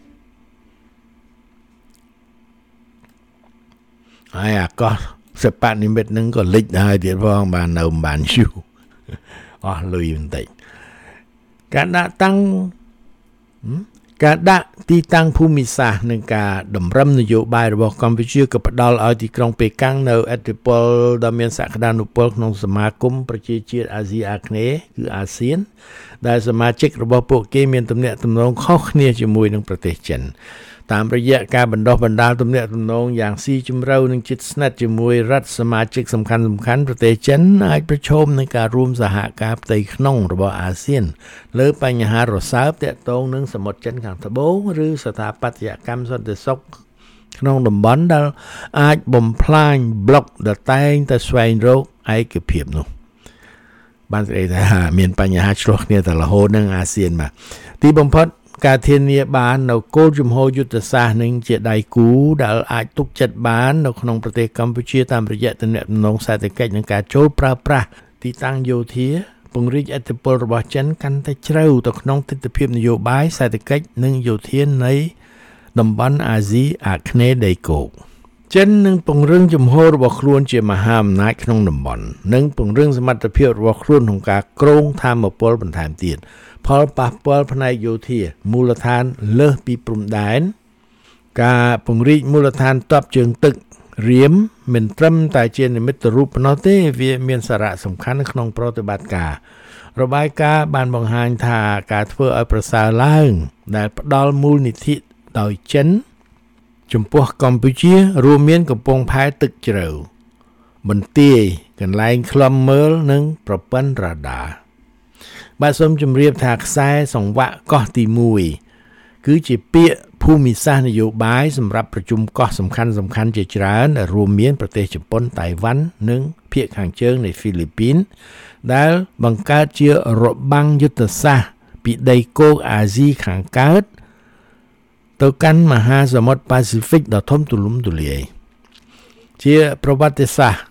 ហើយអាកោះសិប្បនិមិត្តនឹងក៏លិចដែរទៀតផងបាននៅបានយូរអស់លុយបន្តិចការដាក់តាំងការដាក់ទីតាំងភូមិសាស្ត្រនិងការតម្រឹមនយោបាយរបស់កម្ពុជាក៏ផ្ដល់ឲ្យទីក្រុងប៉េកាំងនៅឥទ្ធិពលដ៏មានសក្តានុពលក្នុងសមាគមប្រជាជាតិអាស៊ីអាគ្នេយ៍គឺអាស៊ានដែលសមាជិករបស់ពួកគេមានទំនាក់ទំនងខុសគ្នាជាមួយនឹងប្រទេសចិនតាមរយៈការបណ្ដុះបណ្ដាលទំនាក់ទំនងយ៉ាងស៊ីជម្រៅនិងជិតស្និទ្ធជាមួយរដ្ឋសមាជិកសំខាន់ៗប្រទេសចិនអាចប្រឈមនឹងការរួមសហការផ្ទៃក្នុងរបស់អាស៊ានលើបញ្ហារសើបទាក់ទងនឹងសមុទ្រចិនខាងត្បូងឬស្ថាបត្យកម្មសន្តិសុខក្នុងតំបន់ដែលអាចបំផ្លាញប្លុកដែលតែងតែស្វែងរកឯកភាពនោះបានស្ដីថាមានបញ្ហាឆ្លោះគ្នាតែរហូតនឹងអាស៊ានមកទីបំផុតការធានាបាននៅគោលជំហរយុទ្ធសាស្ត្រនឹងជាដៃគូដែលអាចទុកចិត្តបាននៅក្នុងប្រទេសកម្ពុជាតាមរយៈទំនាក់ទំនងសេដ្ឋកិច្ចនិងការចូលប្រើប្រាស់ទីតាំងយោធាពង្រីកឥទ្ធិពលរបស់ចិនកាន់តែជ្រៅទៅក្នុងទិដ្ឋភាពនយោបាយសេដ្ឋកិច្ចនិងយោធានៃតំបន់អាស៊ីអាគ្នេយ៍ដីគោកចិននឹងពង្រឹងជំហររបស់ខ្លួនជាមហាអំណាចក្នុងតំបន់និងពង្រឹងសមត្ថភាពរបស់ខ្លួនក្នុងការគ្រោងថាមពលបន្ថែមទៀតផលប៉ះពាល់ផ្នែកយោធាមូលដ្ឋានលើសពីព្រំដែនការពង្រីកមូលដ្ឋានទ័ពជើងទឹករៀមមិនត្រឹមតែជានិមិត្តរូបប៉ុណ្ណោះទេវាមានសារៈសំខាន់ក្នុងប្រតិបត្តិការរបាយការណ៍បានបង្ហាញថាការធ្វើឲ្យប្រសើរឡើងដែលផ្ដល់មូលនិធិដោយចិនចំពោះកម្ពុជារួមមានកំពង់ផែទឹកជ្រៅបន្ទាយកន្លែងឃ្លាំមើលនិងប្រព័ន្ធរ៉ាដាបាទសូមជម្រាបថាខ្សែសង្វាក់កោះទីមួយគឺជាពាក្យភូមិសាស្ត្រនយោបាយសម្រាប់ប្រជុំកោះសំខាន់សំខាន់ជាច្រើនដែលរួមមានប្រទេសជប៉ុនតៃវ៉ាន់និងភាគខាងជើងនៃហ្វីលីពីនដែលបង្កើតជារបាំងយុទ្ធសាស្ត្រពីដីគោកអាស៊ីខាងកើតទៅកាន់មហាសមុទ្រប៉ាស៊ីហ្វិកដ៏ធំទូលំទូលាយជាប្រវត្តិសាស្ត្រ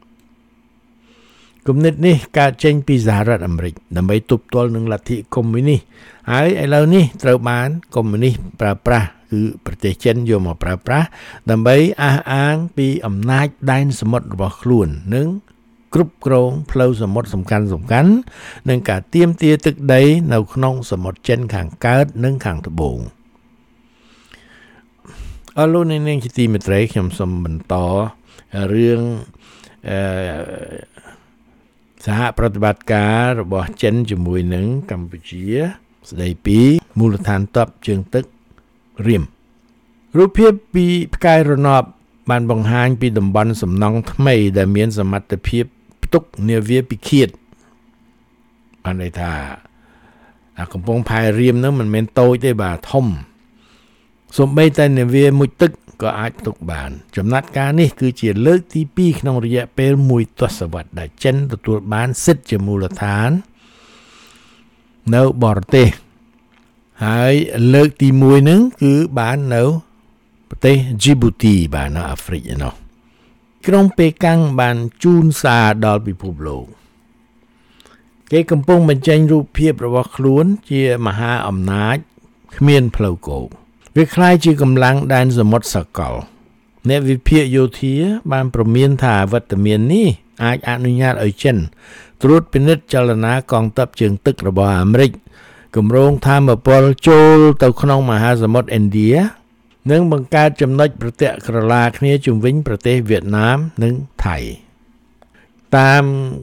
គំនិតនេះកើតចេញពីសហរដ្ឋអាមេរិកដើម្បីទប់ទល់នឹងលទ្ធិកុម្មុយនីសហើយឥឡូវនេះត្រូវបានកុម្មុយនីសប្រើប្រាស់គឺប្រទេសចិនយកមកប្រើប្រាស់ដើម្បីអះអាងពីអំណាចដែនសមុទ្ររបស់ខ្លួននិងគ្រប់គ្រងផ្លូវសមុទ្រសំខាន់សំខាន់និងការទាមទារទឹកដីនៅក្នុងសមុទ្រចិនខាងកើតនិងខាងត្បូងអរលោកអ្នកនាងជាទីមេត្រីខ្ញុំសូមបន្តរឿងអឺសហប្រតិបត្តិការរបស់ចិនជាមួយនឹងកម្ពុជាស្ដីពីមូលដ្ឋានទ័ពជើងទឹករៀមរូបភាពពីផ្កាយរណបបានបង្ហាញពីតំបន់សំណង់ថ្មីដែលមានសមត្ថភាពផ្ទុកនាវាពិឃាតបានន័យថាអាកំពង់ផែរៀមនោះមិនមែនតូចទេបាទធំសូម្បីតែនាវាមុជទឹកក៏អាចផ្ទុកបានចំណាត់ការនេះគឺជាលើកទីពីរក្នុងរយៈពេលមួយទសវត្សរ៍ដែលចិនទទួលបានសិទ្ធិជាមូលដ្ឋាននៅបរទេសហើយលើកទីមួយហ្នឹងគឺបាននៅប្រទេសជីប៊ូទីបាទនៅអាហ្វ្រិកឯណោះក្រុងប៉េកាំងបានជូនសារដល់ពិភពលោកគេកំពុងបញ្ចេញរូបភាពរបស់ខ្លួនជាមហាអំណាចគ្មានផ្លូវគោកវាคล้ายជាកម្លាំងដែនសមុទ្រសកលអ្នកវិភាគយោធាបានប្រមានថាវត្តមាននេះអាចអនុញ្ញាតឲ្យចិនត្រួតពិនិត្យចលនាកងទ័ពជើងទឹករបស់អាមេរិកគម្រោងថាមពលចូលទៅក្នុងមហាសមុទ្រឥណ្ឌានិងបង្កើតចំណុចប្រទាក់ក្រឡាគ្នាជុំវិញប្រទេសវៀតណាមនិងថៃតាម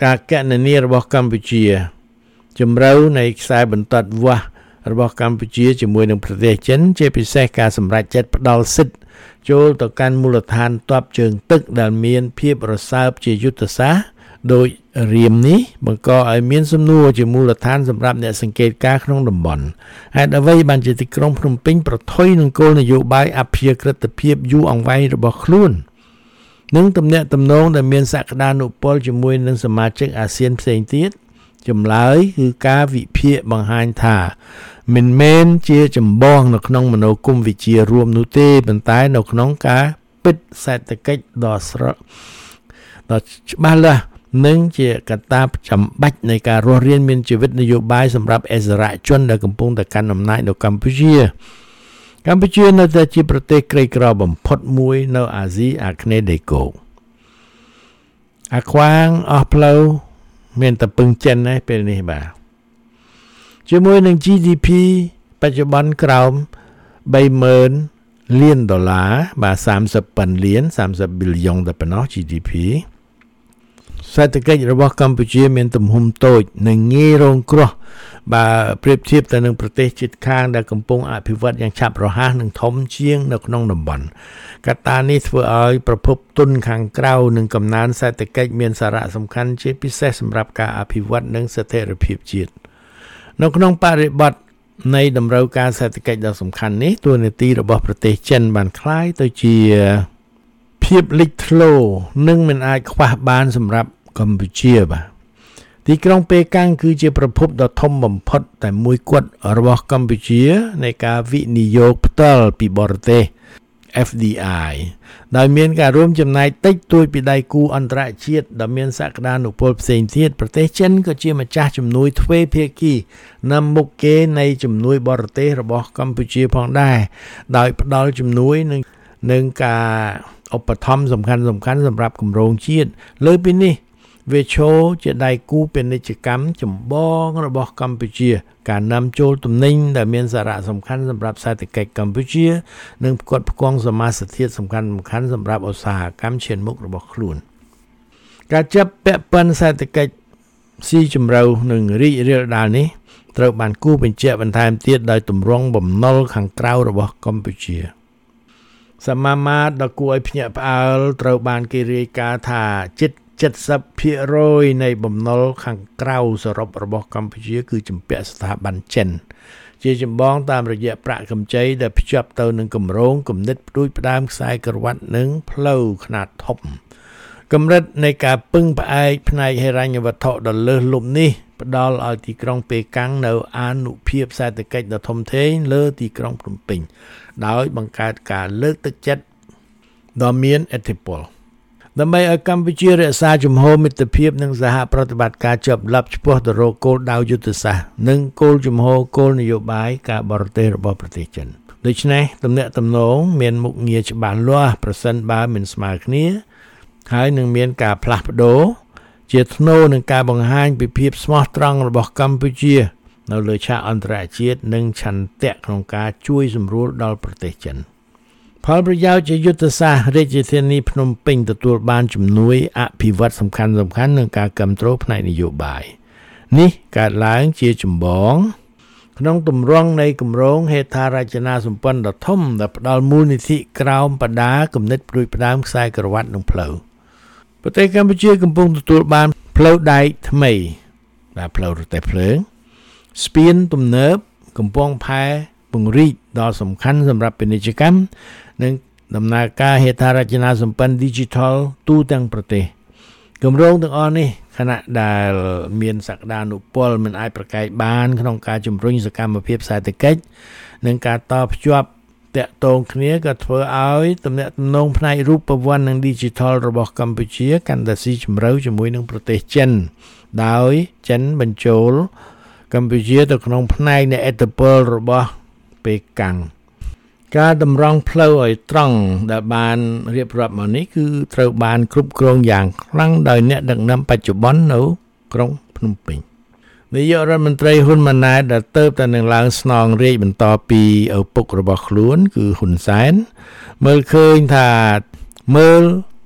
ការកណនារបស់កម្ពុជាជំរឿនៃខ្សែបន្ទាត់វាស់របស់កម្ពុជាជាមួយនឹងប្រទេសចិនជាពិសេសការសម្រេចចិត្តផ្ដល់សិទ្ធិចូលទៅកាន់មូលដ្ឋានទ័ពជើងទឹកដែលមានភាពរសើបជាយុទ្ធសាស្ត្រដោយរៀមនេះបង្កឲ្យមានសំណួរជាមូលដ្ឋានសម្រាប់អ្នកសង្កេតការណ៍ក្នុងតំបន់ហេតុអ្វីបានជាទីក្រុងភ្នំពេញប្រថុយនឹងគោលនយោបាយអព្យាក្រឹតភាពយូរអង្វែងរបស់ខ្លួននិងទំនាក់ទំនងដែលមានសក្តានុពលជាមួយនឹងសមាជិកអាស៊ានផ្សេងទៀតចម្លើយគឺការវិភាគបង្ហាញថាមិនមែនជាចម្បងនៅក្នុងមនោគមវិជ្ជារួមនោះទេប៉ុន្តែនៅក្នុងការពិតសេដ្ឋកិច្ចដ៏ស្រស់ដ៏ច្បាស់លាស់និងជាកត្តាចាំបាច់នៃការរស់រានមានជីវិតនយោបាយសម្រាប់អិសរាជជនដែលកំពុងតែកាន់អំណាចនៅកម្ពុជាកម្ពុជានៅតែជាប្រទេសក្រីក្របំផុតមួយនៅអាស៊ីអាគ្នេយ៍ដីគោកអាខ្វាងអស់ផ្លូវមានតែពឹងចិនឯពេលនេះបាទជាមួយនឹង ជី ឌី ភី បច្ចុប្បន្នក្រោម ba mươiលានដុល្លារបាទសាមសិបប៉ុនលានសាមសិប billion តែប៉ុណ្ណោះ ជី ឌី ភី សេដ្ឋកិច្ចរបស់កម្ពុជាមានទំហំតូចនិងងាយរងគ្រោះបើប្រៀបធៀបទៅនឹងប្រទេសជិតខាងដែលកំពុងអភិវឌ្ឍយ៉ាងឆាប់រហ័សនិងធំជាងនៅក្នុងតំបន់កត្តានេះធ្វើឲ្យប្រភពទុនខាងក្រៅនិងកំណើនសេដ្ឋកិច្ចមានសារៈសំខាន់ជាពិសេសសម្រាប់ការអភិវឌ្ឍនិងស្ថិរភាពជាតិនៅក្នុងបរិបទនៃតម្រូវការសេដ្ឋកិច្ចដ៏សំខាន់នេះតួនាទីរបស់ប្រទេសចិនបានคล้ายទៅជាភាពលេចធ្លោនិងមិនអាចខ្វះបានសម្រាប់កម្ពុជាបាទទីក្រុងប៉េកាំងគឺជាប្រភពដ៏ធំបំផុតតែមួយគត់របស់កម្ពុជានៃការវិនិយោគផ្ទាល់ពីបរទេស F D I ដោយមានការរួមចំណែកតិចតួចពីដៃគូអន្តរជាតិដែលមានសក្តានុពលផ្សេងទៀតប្រទេសចិនក៏ជាម្ចាស់ជំនួយទ្វេភាគីណាំមុខគេនៃជំនួយបរទេសរបស់កម្ពុជាផងដែរដោយផ្ដល់ជំនួយនឹងនឹងការឧបត្ថម្ភសំខាន់សំខាន់សម្រាប់គម្រោងជាតិលើពីនេះវាឈរជាដៃគូពាណិជ្ជកម្មចម្បងរបស់កម្ពុជាការនាំចូលទំនិញដែលមានសារៈសំខាន់សម្រាប់សេដ្ឋកិច្ចកម្ពុជានិងផ្គត់ផ្គង់សមាសធាតុសំខាន់សំខាន់សម្រាប់ឧស្សាហកម្មឈានមុខរបស់ខ្លួនការចាប់ពាក់ព័ន្ធសេដ្ឋកិច្ចស៊ីជម្រៅនិងរីករាលដាលនេះត្រូវបានគូបញ្ជាក់បន្ថែមទៀតដោយទម្រង់បំណុលខាងក្រៅរបស់កម្ពុជាសមាមាត្រដ៏គួរឲ្យភ្ញាក់ផ្អើលត្រូវបានគេរាយការណ៍ថាជិត70ភាគរយ នៃបំណុលខាងក្រៅសរុបរបស់កម្ពុជាគឺជំពាក់ស្ថាប័នចិនជាចម្បងតាមរយៈប្រាក់កម្ចីដែលភ្ជាប់ទៅនឹងគម្រោងគំនិតផ្ដួចផ្ដើមខ្សែក្រវ៉ាត់និងផ្លូវខ្នាតធំកម្រិតនៃការពឹងផ្អែកផ្នែកហិរញ្ញវត្ថុដ៏លើសលប់នេះផ្ដល់ឲ្យទីក្រុងប៉េកាំងនៅអានុភាពសេដ្ឋកិច្ចដ៏ធំធេងលើទីក្រុងភ្នំពេញដោយបង្កើតការលើកទឹកចិត្តដ៏មានឥទ្ធិពលដើម្បីឲ្យកម្ពុជារក្សាជំហរមិត្តភាពនិងសហប្រតិបត្តិការជាប់លាប់ឆ្ពោះទៅរកគោលដៅយុទ្ធសាស្ត្រនិងគោលជំហរគោលនយោបាយការបរទេសរបស់ប្រទេសចិនដូច្នេះទំនាក់ទំនងមានមុខងារច្បាស់លាស់ប្រសិនបើមិនស្មើគ្នាហើយនឹងមានការផ្លាស់ប្ដូរជាថ្នូរនឹងការបង្ហាញពីភាពស្មោះត្រង់របស់កម្ពុជានៅលើឆាកអន្តរជាតិនិងឆន្ទៈក្នុងការជួយសម្រួលដល់ប្រទេសចិនផលប្រយោជន៍ជាយុទ្ធសាស្ត្ររាជធានីភ្នំពេញទទួលបានជំនួយអភិវឌ្ឍសំខាន់សំខាន់នឹងការគ្រប់គ្រងផ្នែកនយោបាយនេះកើតឡើងជាចម្បងក្នុងទម្រង់នៃគម្រោងហេដ្ឋារចនាសម្ព័ន្ធដ៏ធំដែលផ្ដល់មូលនិធិក្រោមបដាគំនិតផ្ដួចផ្ដើមខ្សែក្រវ៉ាត់និងផ្លូវប្រទេសកម្ពុជាកំពុងទទួលបានផ្លូវដែកថ្មីដែលផ្លូវរទេះភ្លើងស្ពានទំនើបកំពង់ផែពង្រីកដ៏សំខាន់សម្រាប់ពាណិជ្ជកម្មនិងដំណើរការហេដ្ឋារចនាសម្ព័ន្ធ Digital ទូទាំងប្រទេសគម្រោងទាំងអស់នេះខណៈដែលមានសក្តានុពលមិនអាចប្រកែកបានក្នុងការជំរុញសកម្មភាពសេដ្ឋកិច្ចនិងការតភ្ជាប់តាក់ទងគ្នាក៏ធ្វើឲ្យទំនាក់ទំនងផ្នែករូបវន្តនិង Digital របស់កម្ពុជាកាន់តែស៊ីជម្រៅជាមួយនឹងប្រទេសចិនដោយចិនបញ្ចូលកម្ពុជាទៅក្នុងផ្នែកនៃឥទ្ធិពលរបស់ប៉េកាំងការតម្រង់ផ្លូវឲ្យត្រង់ដែលបានរៀបរាប់មកនេះគឺត្រូវបានគ្រប់គ្រងយ៉ាងខ្លាំងដោយអ្នកដឹកនាំបច្ចុប្បន្ននៅក្រុងភ្នំពេញនាយករដ្ឋមន្ត្រីហ៊ុនម៉ាណែតដែលទៅតែនឹងឡើងស្នងរាជបន្តពីឪពុករបស់ខ្លួនគឺហ៊ុនសែនមើលឃើញថាមើល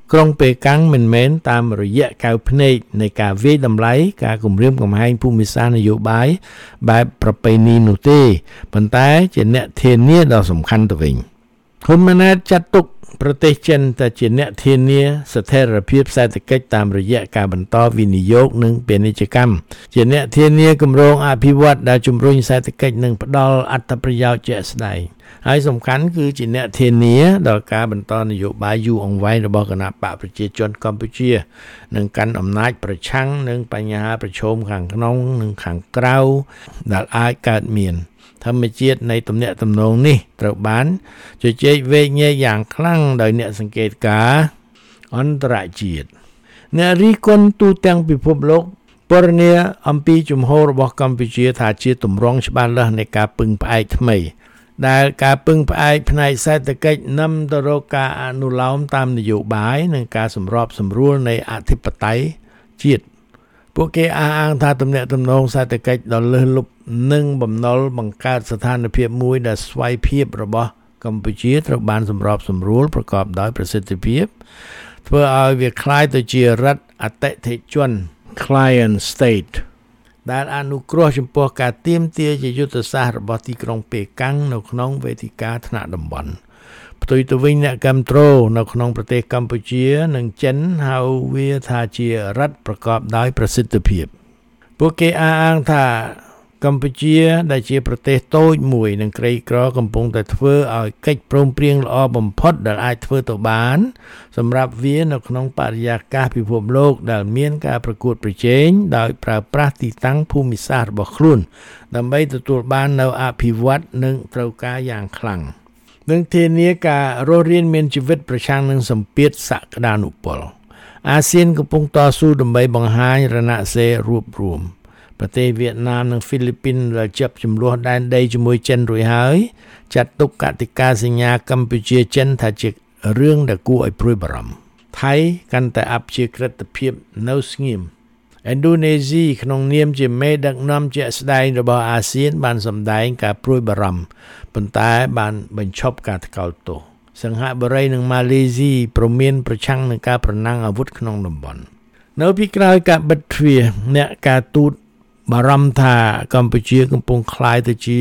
ក្រុងប៉េកាំងមិនមែនតាមរយៈកៅភ្នែកនៃការវាយតម្លៃការគម្រាមកំហែងភូមិសាស្ត្រនយោបាយបែបប្រពៃណីនោះទេប៉ុន្តែជាអ្នកធានាដ៏សំខាន់ទៅវិញហ៊ុនម៉ាណែតចាត់ទុកប្រទេសចិនតែជាអ្នកធានាស្ថិរភាពសេដ្ឋកិច្ចតាមរយៈការបន្តវិនិយោគនិងពាណិជ្ជកម្មជាអ្នកធានាគម្រោងអភិវឌ្ឍដែលជំរុញសេដ្ឋកិច្ចនិងផ្ដល់អត្ថប្រយោជន៍ជាក់ស្ដែងហើយសំខាន់គឺជាអ្នកធានាដល់ការបន្តនយោបាយយូរអង្វែងរបស់គណបក្សប្រជាជនកម្ពុជានិងកាន់អំណាចប្រឆាំងនឹងបញ្ហាប្រឈមខាងក្នុងនិងខាងក្រៅដែលអាចកើតមានធម្មជាតិនៃទំនាក់ទំនងនេះត្រូវបានជជែកវែកញែកយ៉ាងខ្លាំងដោយអ្នកសង្កេតការណ៍អន្តរជាតិអ្នករិះគន់ទូទាំងពិភពលោកពណ៌នាអំពីជំហររបស់កម្ពុជាថាជាទម្រង់ច្បាស់លាស់នៃការពឹងផ្អែកថ្មីដែលការពឹងផ្អែកផ្នែកសេដ្ឋកិច្ចនាំទៅរកការអនុលោមតាមនយោបាយនិងការសម្របសម្រួលនៃអធិបតេយ្យជាតិពួកគេអះអាងថាទំនាក់ទំនងសេដ្ឋកិច្ចដ៏លើសលប់និងបំណុលបង្កើតស្ថានភាពមួយដែលស្វ័យភាពរបស់កម្ពុជាត្រូវបានសម្របសម្រួលប្រកបដោយប្រសិទ្ធភាពធ្វើឲ្យវាคล้ายទៅជារដ្ឋអតិថិជន client state ដែលអនុគ្រោះចំពោះការទាមទារជាយុទ្ធសាស្ត្ររបស់ទីក្រុងប៉េកាំងនៅក្នុងវេទិកាថ្នាក់តំបន់ផ្ទុយទៅវិញអ្នកគាំទ្រនៅក្នុងប្រទេសកម្ពុជានិងចិនហៅវាថាជារដ្ឋប្រកបដោយប្រសិទ្ធភាពពួកគេអះអាងថាកម្ពុជាដែលជាប្រទេសតូចមួយនិងក្រីក្រកំពុងតែធ្វើឲ្យកិច្ចព្រមព្រៀងល្អបំផុតដែលអាចធ្វើទៅបានសម្រាប់វានៅក្នុងបរិយាកាសពិភពលោកដែលមានការប្រកួតប្រជែងដោយប្រើប្រាស់ទីតាំងភូមិសាស្ត្ររបស់ខ្លួនដើម្បីទទួលបាននូវអភិវឌ្ឍនិងត្រូវការយ៉ាងខ្លាំងនិងធានាការរស់រានមានជីវិតប្រឆាំងនឹងសម្ពាធសក្តានុពលអាស៊ានកំពុងតស៊ូដើម្បីបង្ហាញរណសិរ្សរួបរวมប្រទេសវៀតណាមនិងហ្វីលីពីនដែលជាប់ចំនួនដែនដីជាមួយចិនរួចហើយចាត់ទុកកតិកាសញ្ញាកម្ពុជាចិនថាជារឿងដែលគួរឲ្យព្រួយបារម្ភថៃកាន់តែអព្យាក្រឹតភាពនៅស្ងៀមឥណ្ឌូនេស៊ីក្នុងនាមជាមេដឹកនាំជាក់ស្ដែងរបស់អាស៊ានបានសម្ដែងការព្រួយបារម្ភប៉ុន្តែបានបញ្ឈប់ការថ្កោលទោសសិង្ហបុរីនិងម៉ាឡេស៊ីព្រមានប្រឆាំងនឹងការប្រណាំងអាវុធក្នុងតំបន់នៅពីក្រោយការបិទទ្វារអ្នកការទូតបារម្ភថាកម្ពុជាកំពុងក្លាយទៅជា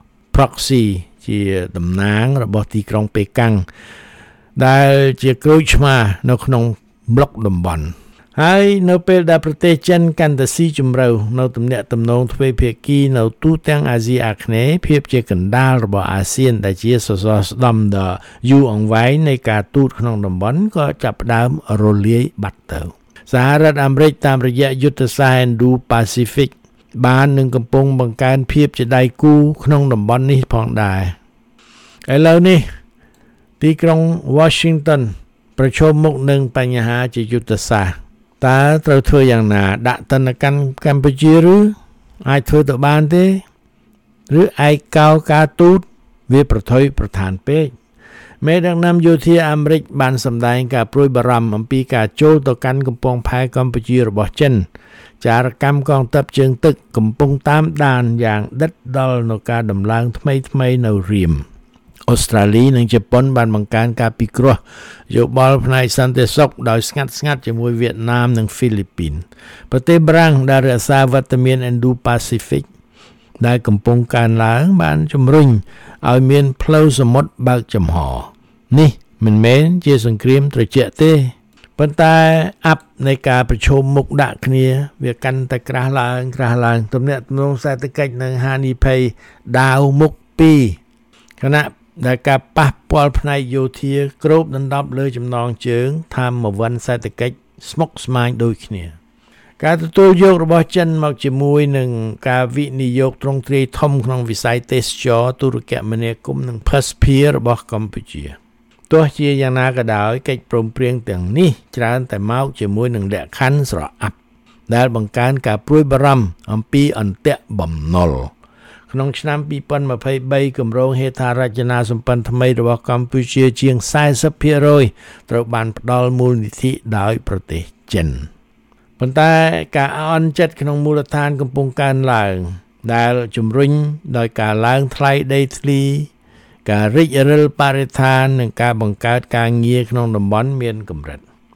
proxy ជាតំណាងរបស់ទីក្រុងប៉េកាំងដែលជាក្រូចឆ្មានៅក្នុងប្លុកតំបន់ហើយនៅពេលដែលប្រទេសចិនកាន់តែស៊ីជម្រៅនៅទំនាក់ទំនងទ្វេភាគីនៅទូទាំងអាស៊ីអាគ្នេយ៍ភាពជាកណ្ដាលរបស់អាស៊ានដែលជាសសរស្តម្ភដ៏យូរអង្វែងនៃការទូតក្នុងតំបន់ក៏ចាប់ផ្ដើមរលាយបាត់ទៅសហរដ្ឋអាមេរិកតាមរយៈយុទ្ធសាស្ត្រ Indo-Pacific បាននឹងកំពុងបង្កើនភាពជាដៃគូក្នុងតំបន់នេះផងដែរឥឡូវនេះទីក្រុង Washington ប្រឈមមុខនឹងបញ្ហាជាយុទ្ធសាស្ត្រតើត្រូវធ្វើយ៉ាងណាដាក់ទណ្ឌកម្មកម្ពុជាឬអាចធ្វើទៅបានទេឬឯកោការទូតវាប្រថុយប្រឋានពេកមេដឹកនាំយោធាអាមេរិកបានសម្ដែងការព្រួយបារម្ភអំពីការចូលទៅកាន់កំពង់ផែកម្ពុជារបស់ចិនចារកម្មកងទ័ពជើងទឹកកំពុងតាមដានយ៉ាងដិតដល់នៅការដំឡើងថ្មីថ្មីនៅរៀមអូស្ត្រាលីនិងជប៉ុនបានបង្កើនការពិគ្រោះយោបល់ផ្នែកសន្តិសុខដោយស្ងាត់ស្ងាត់ជាមួយវៀតណាមនិងហ្វីលីពីនប្រទេសបារាំងដែលរក្សាវត្តមាន Indo-Pacific ដែលកំពុងកើនឡើងបានជំរុញឲ្យមានផ្លូវសមុទ្របើកចំហនេះមិនមែនជាសង្គ្រាមត្រជាក់ទេប៉ុន្តែអាប់នៃការប្រជុំមុខដាក់គ្នាវាកាន់តែក្រាស់ឡើងក្រាស់ឡើងទំនាក់ទំនងសេដ្ឋកិច្ចនិងហានិភ័យដាវមុខពីរខណៈដែលការប៉ះពាល់ផ្នែកយោធាគ្របដណ្ដប់លើចំណងជើងធម្មវន្តសេដ្ឋកិច្ចស្មុគស្មាញដូចគ្នាការទទួលយករបស់ចិនមកជាមួយនឹងការវិនិយោគទ្រង់ទ្រាយធំក្នុងវិស័យទេសចរណ៍ទូរគមនាគមន៍និងភស្តុភាររបស់កម្ពុជាទោះជាយ៉ាងណាក៏ដោយកិច្ចព្រមព្រៀងទាំងនេះច្រើនតែមកជាមួយនឹងលក្ខខណ្ឌស្រអាប់ដែលបង្កើនការព្រួយបារម្ភអំពីអន្ទាក់បំណុលក្នុងឆ្នាំពីរពាន់ម្ភៃបីគម្រោងហេដ្ឋារចនាសម្ព័ន្ធថ្មីរបស់កម្ពុជាជាង សែសិបភាគរយ ត្រូវបានផ្ដល់មូលនិធិដោយប្រទេសចិនប៉ុន្តែការអន់ចិត្តក្នុងមូលដ្ឋានកំពុងកើនឡើងដែលជំរុញដោយការឡើងថ្លៃដីធ្លីការរិចរិលបរិស្ថាននិងការបង្កើតការងារក្នុងតំបន់មានកម្រិត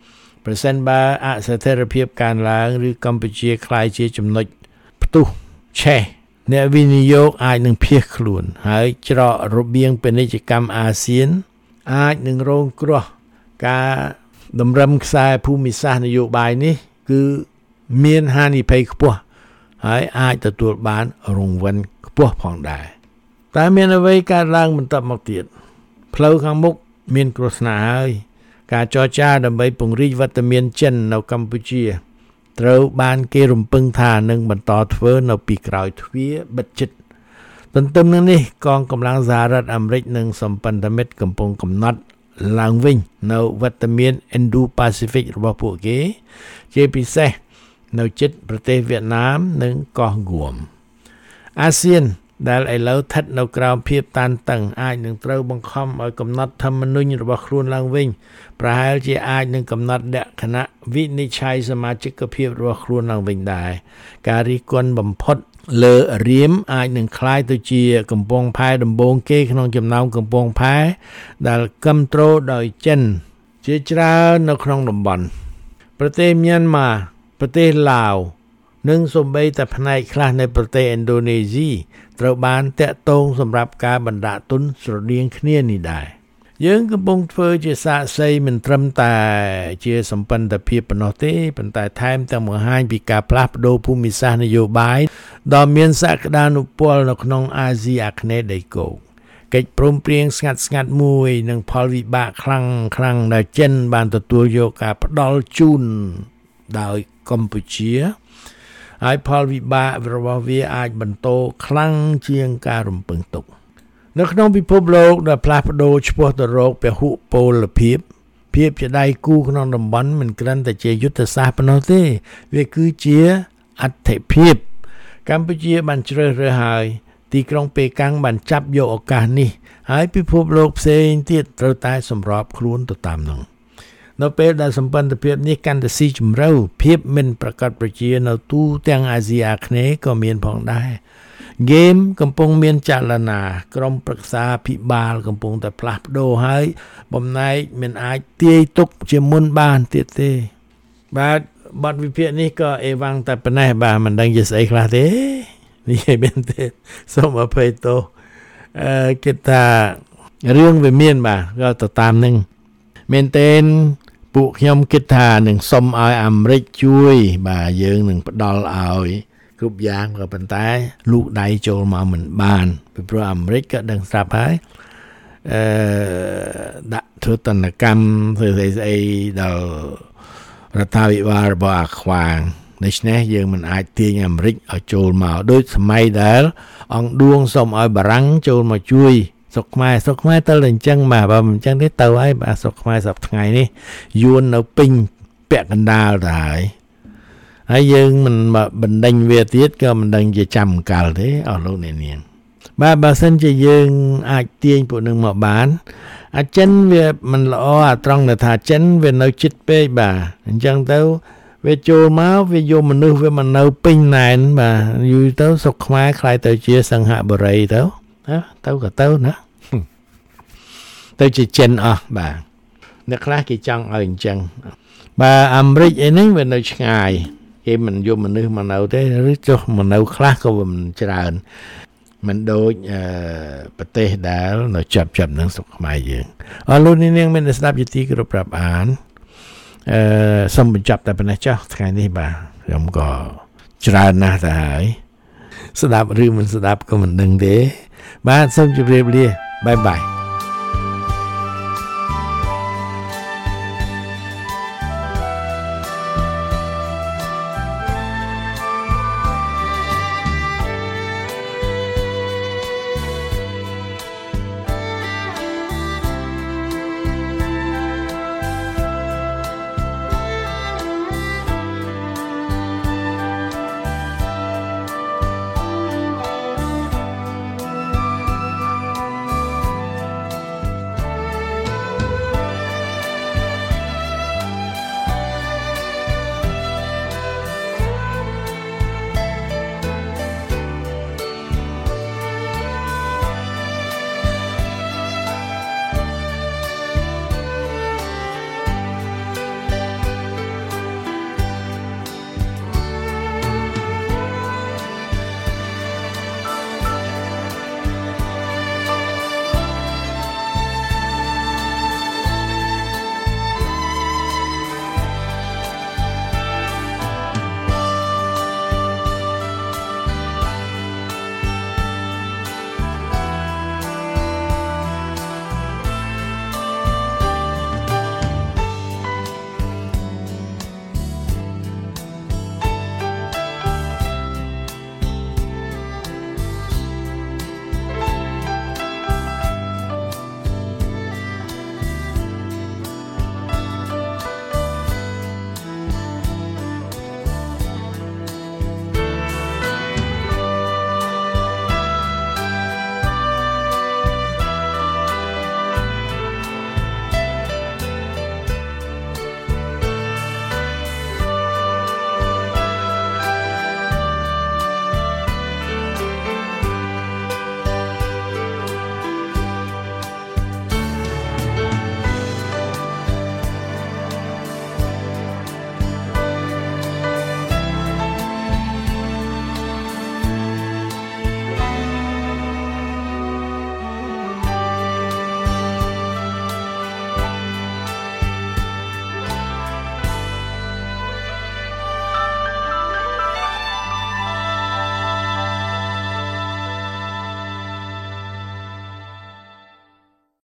ប្រសិនបើអស្ថិរភាពកើនឡើងឬកម្ពុជាក្លាយជាចំណុចផ្ទុះឆេះអ្នកវិនិយោគអាចនឹងភៀសខ្លួនហើយច្រករបៀងពាណិជ្ជកម្មអាស៊ានអាចនឹងរងគ្រោះការតម្រឹមខ្សែភូមិសាស្ត្រនយោបាយនេះគឺមានហានិភ័យខ្ពស់ហើយអាចទទួលបានរង្វាន់ខ្ពស់ផងដែរតែមានអ្វីកើតឡើងបន្តមកទៀតផ្លូវខាងមុខមានគ្រោះថ្នាក់ហើយការចរចាដើម្បីពង្រីកវត្តមានចិននៅកម្ពុជាត្រូវបានគេរំពឹងថានឹងបន្តធ្វើនៅពីក្រោយទ្វារបិទជិតទន្ទឹមនឹងនេះកងកម្លាំងសហរដ្ឋអាមេរិកនិងសម្ព័ន្ធមិត្តកំពុងកំណត់ឡើងវិញនៅវត្តមាន Indo-Pacific របស់ពួកគេជាពិសេសនៅជិតប្រទេសវៀតណាមនិងកោះហ្គួមអាស៊ានដែលឥឡូវស្ថិតនៅក្រោមភាពតានតឹងអាចនឹងត្រូវបង្ខំឲ្យកំណត់ធម្មនុញ្ញរបស់ខ្លួនឡើងវិញប្រហែលជាអាចនឹងកំណត់លក្ខណៈវិនិច្ឆ័យសមាជិកភាពរបស់ខ្លួនឡើងវិញដែរការរិះគន់បំផុតលើរៀមអាចនឹងคล้ายទៅជាកំពង់ផែដំបូងគេក្នុងចំណោមកំពង់ផែដែលគ្រប់គ្រងដោយចិនជាច្រើននៅក្នុងតំបន់ប្រទេសមីយ៉ាន់ម៉ាប្រទេសឡាវនិងសូម្បីតែផ្នែកខ្លះនៃប្រទេសឥណ្ឌូនេស៊ីត្រូវបានតាក់ទងសម្រាប់ការបណ្ដាក់ទុនស្រដៀងគ្នានេះដែរយើងកំពុងធ្វើជាសាក្សីមិនត្រឹមតែជាសម្ព័ន្ធភាពប៉ុណ្ណោះទេប៉ុន្តែថែមទាំងបង្ហាញពីការផ្លាស់ប្ដូរភូមិសាស្ត្រនយោបាយដ៏មានសក្តានុពលនៅក្នុងអាស៊ីអាគ្នេយ៍ដីគោកកិច្ចព្រមព្រៀងស្ងាត់ស្ងាត់មួយនិងផលវិបាកខ្លាំងខ្លាំងដែលចិនបានទទួលយកការផ្ដល់ជូនដោយកម្ពុជាហើយផលវិបាករបស់វាអាចបន្តខ្លាំងជាងការរំពឹងទុកនៅក្នុងពិភពលោកដែលផ្លាស់ប្ដូរឆ្ពោះទៅរកពហុពលភាពភាពជាដៃគូក្នុងតំបន់មិនគ្រាន់តែជាយុទ្ធសាស្ត្រប៉ុណ្ណោះទេវាគឺជាអត្ថិភាពកម្ពុជាបានជ្រើសរើសហើយទីក្រុងប៉េកាំងបានចាប់យកឱកាសនេះហើយពិភពលោកផ្សេងទៀតត្រូវតែសម្របខ្លួនទៅតាមនោះនៅពេលដែលសម្ព័ន្ធភាពនេះកាន់តែស៊ីជម្រៅភាពមិនប្រកបប្រជានៅទូទាំងអាស៊ីអាគ្នេយ៍ក៏មានផងដែរហ្គេមកំពុងមានចលនាក្រុមប្រឹក្សាភិបាលកំពុងតែផ្លាស់ប្ដូរហើយបំណែកមិនអាចទាយទុកជាមុនបានទៀតទេបាទបទវិភាគនេះក៏អេវ៉ាំងតែប៉ុណ្ណេះបាទមិនដឹងជាស្អីខ្លះទេនេះមែនទេសូមអភ័យទោសអឺគិតថារឿងវាមានបាទក៏ទៅតាមនឹងមែនទេពួកខ្ញុំគិតថានឹងសុំឲ្យអាមេរិកជួយបាទយើងនឹងផ្ដល់ឲ្យគ្រប់យ៉ាងក៏ប៉ុន្តែលូកដៃចូលមកមិនបានពីព្រោះអាមេរិកក៏ដឹងស្រាប់ហើយអឺដាក់ធ្វើតនកម្មធ្វើស្អីស្អីដល់រដ្ឋាភិបាលរបស់អាខ្វាងដូច្នេះយើងមិនអាចទាញអាមេរិកឲ្យចូលមកដូចសម័យដែលអង្គឌួងសុំឲ្យបារាំងចូលមកជួយស្រុកខ្មែរស្រុកខ្មែរទៅតែអញ្ចឹងបាទបើមិនអញ្ចឹងទេទៅហើយបាទស្រុកខ្មែរសប្តាហ៍ថ្ងៃនេះយួននៅពេញពាក់កណ្ដាលទៅហើយហើយយើងមិនបណ្ដេញវាទៀតក៏មិនដឹងជាចាំកាលទេអស់លោកអ្នកនាងបាទបើសិនជាយើងអាចទាញពួកនឹងមកបានអាចិនវាមិនល្អអាត្រង់ថាចិនវានៅជិតពេកបាទអញ្ចឹងទៅវាចូលមកវាយកមនុស្សវាមកនៅពេញណែនបាទយូរទៅស្រុកខ្មែរខ្លាយទៅជាសង្ហបុរីទៅទៅក៏ទៅណាទៅជាចិនអស់បាទអ្នកខ្លះគេចង់ឲ្យអញ្ចឹងបាទអាមេរិកអីហ្នឹងវានៅឆ្ងាយគេមិនយកមនុស្សមកនៅទេឬចុះមកនៅខ្លះក៏មិនច្រើនមិនដូចអឺប្រទេសដែលនៅចាប់ចាប់នឹងស្រុកខ្មែរយើងអរលោកនាងមានស្ដាប់យទីគ្រប់ប្រាប់អានអឺសូមបញ្ចប់តែប៉ុណ្ណេះចុះថ្ងៃនេះបាទខ្ញុំក៏ច្រើនណាស់ទៅហើយស្ដាប់ឬមិនស្ដាប់ក៏មិនដឹងទេបាទសូមជម្រាបលាបាយបាយ